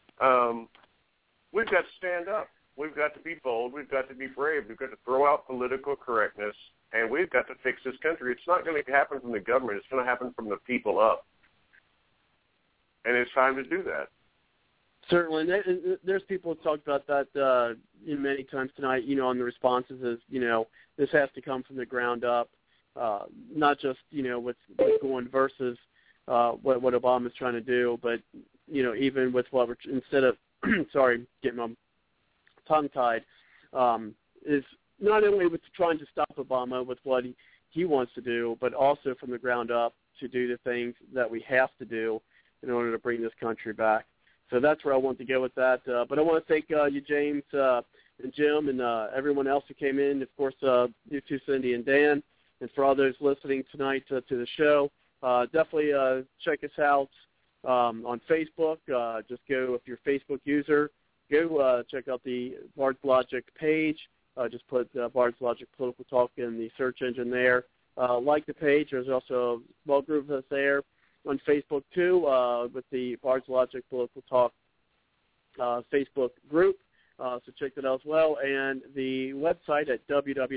Speaker 4: We've got to stand up. We've got to be bold. We've got to be brave. We've got to throw out political correctness, and we've got to fix this country. It's not going to happen from the government. It's going to happen from the people up. And it's time to do that.
Speaker 3: Certainly. There's people who talked about that many times tonight, on the responses is, this has to come from the ground up, not just, what's going versus what Obama's trying to do, but, even with what we're, instead of, sorry, getting my tongue-tied, is not only with trying to stop Obama with what he wants to do, but also from the ground up to do the things that we have to do in order to bring this country back. So that's where I want to go with that. But I want to thank you, James, and Jim, and everyone else who came in. Of course, you two, Cindy and Dan. And for all those listening tonight to the show, definitely check us out on Facebook. Just go, if you're a Facebook user, go check out the Bard's Logic page. Just put Bard's Logic Political Talk in the search engine there. Like the page. There's also a small group of us there on Facebook, too, with the Bard's Logic Political Talk Facebook group. So check that out as well. And the website at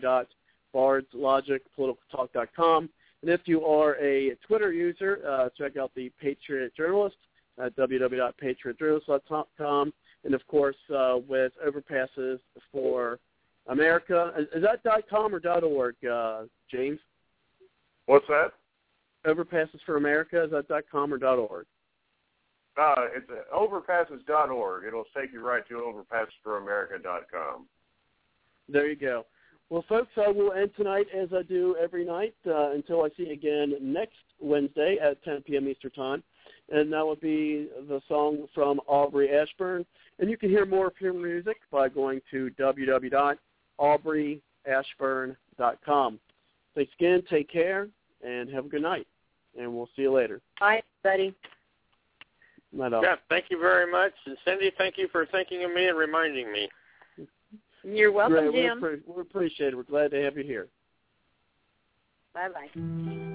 Speaker 3: www.bardslogicpoliticaltalk.com. And if you are a Twitter user, check out the Patriot Journalist at www.patriotjournalist.com. And, of course, with Overpasses for America. Is that .com or .org, James?
Speaker 4: What's that?
Speaker 3: Overpasses for America, is that .com or .org?
Speaker 4: It's overpasses.org. It'll take you right to overpassesforamerica.com.
Speaker 3: There you go. Well, folks, I will end tonight as I do every night until I see you again next Wednesday at 10 p.m. Eastern Time. And that will be the song from Aubrey Ashburn. And you can hear more of her music by going to www.aubreyashburn.com. Thanks again. Take care. And have a good night. And we'll see you later.
Speaker 5: Bye, buddy.
Speaker 17: Yeah, thank you very much. And Cindy, thank you for thinking of me and reminding me.
Speaker 5: You're welcome,
Speaker 3: Jim.
Speaker 5: We
Speaker 3: appreciate it. We're glad to have you here.
Speaker 5: Bye-bye.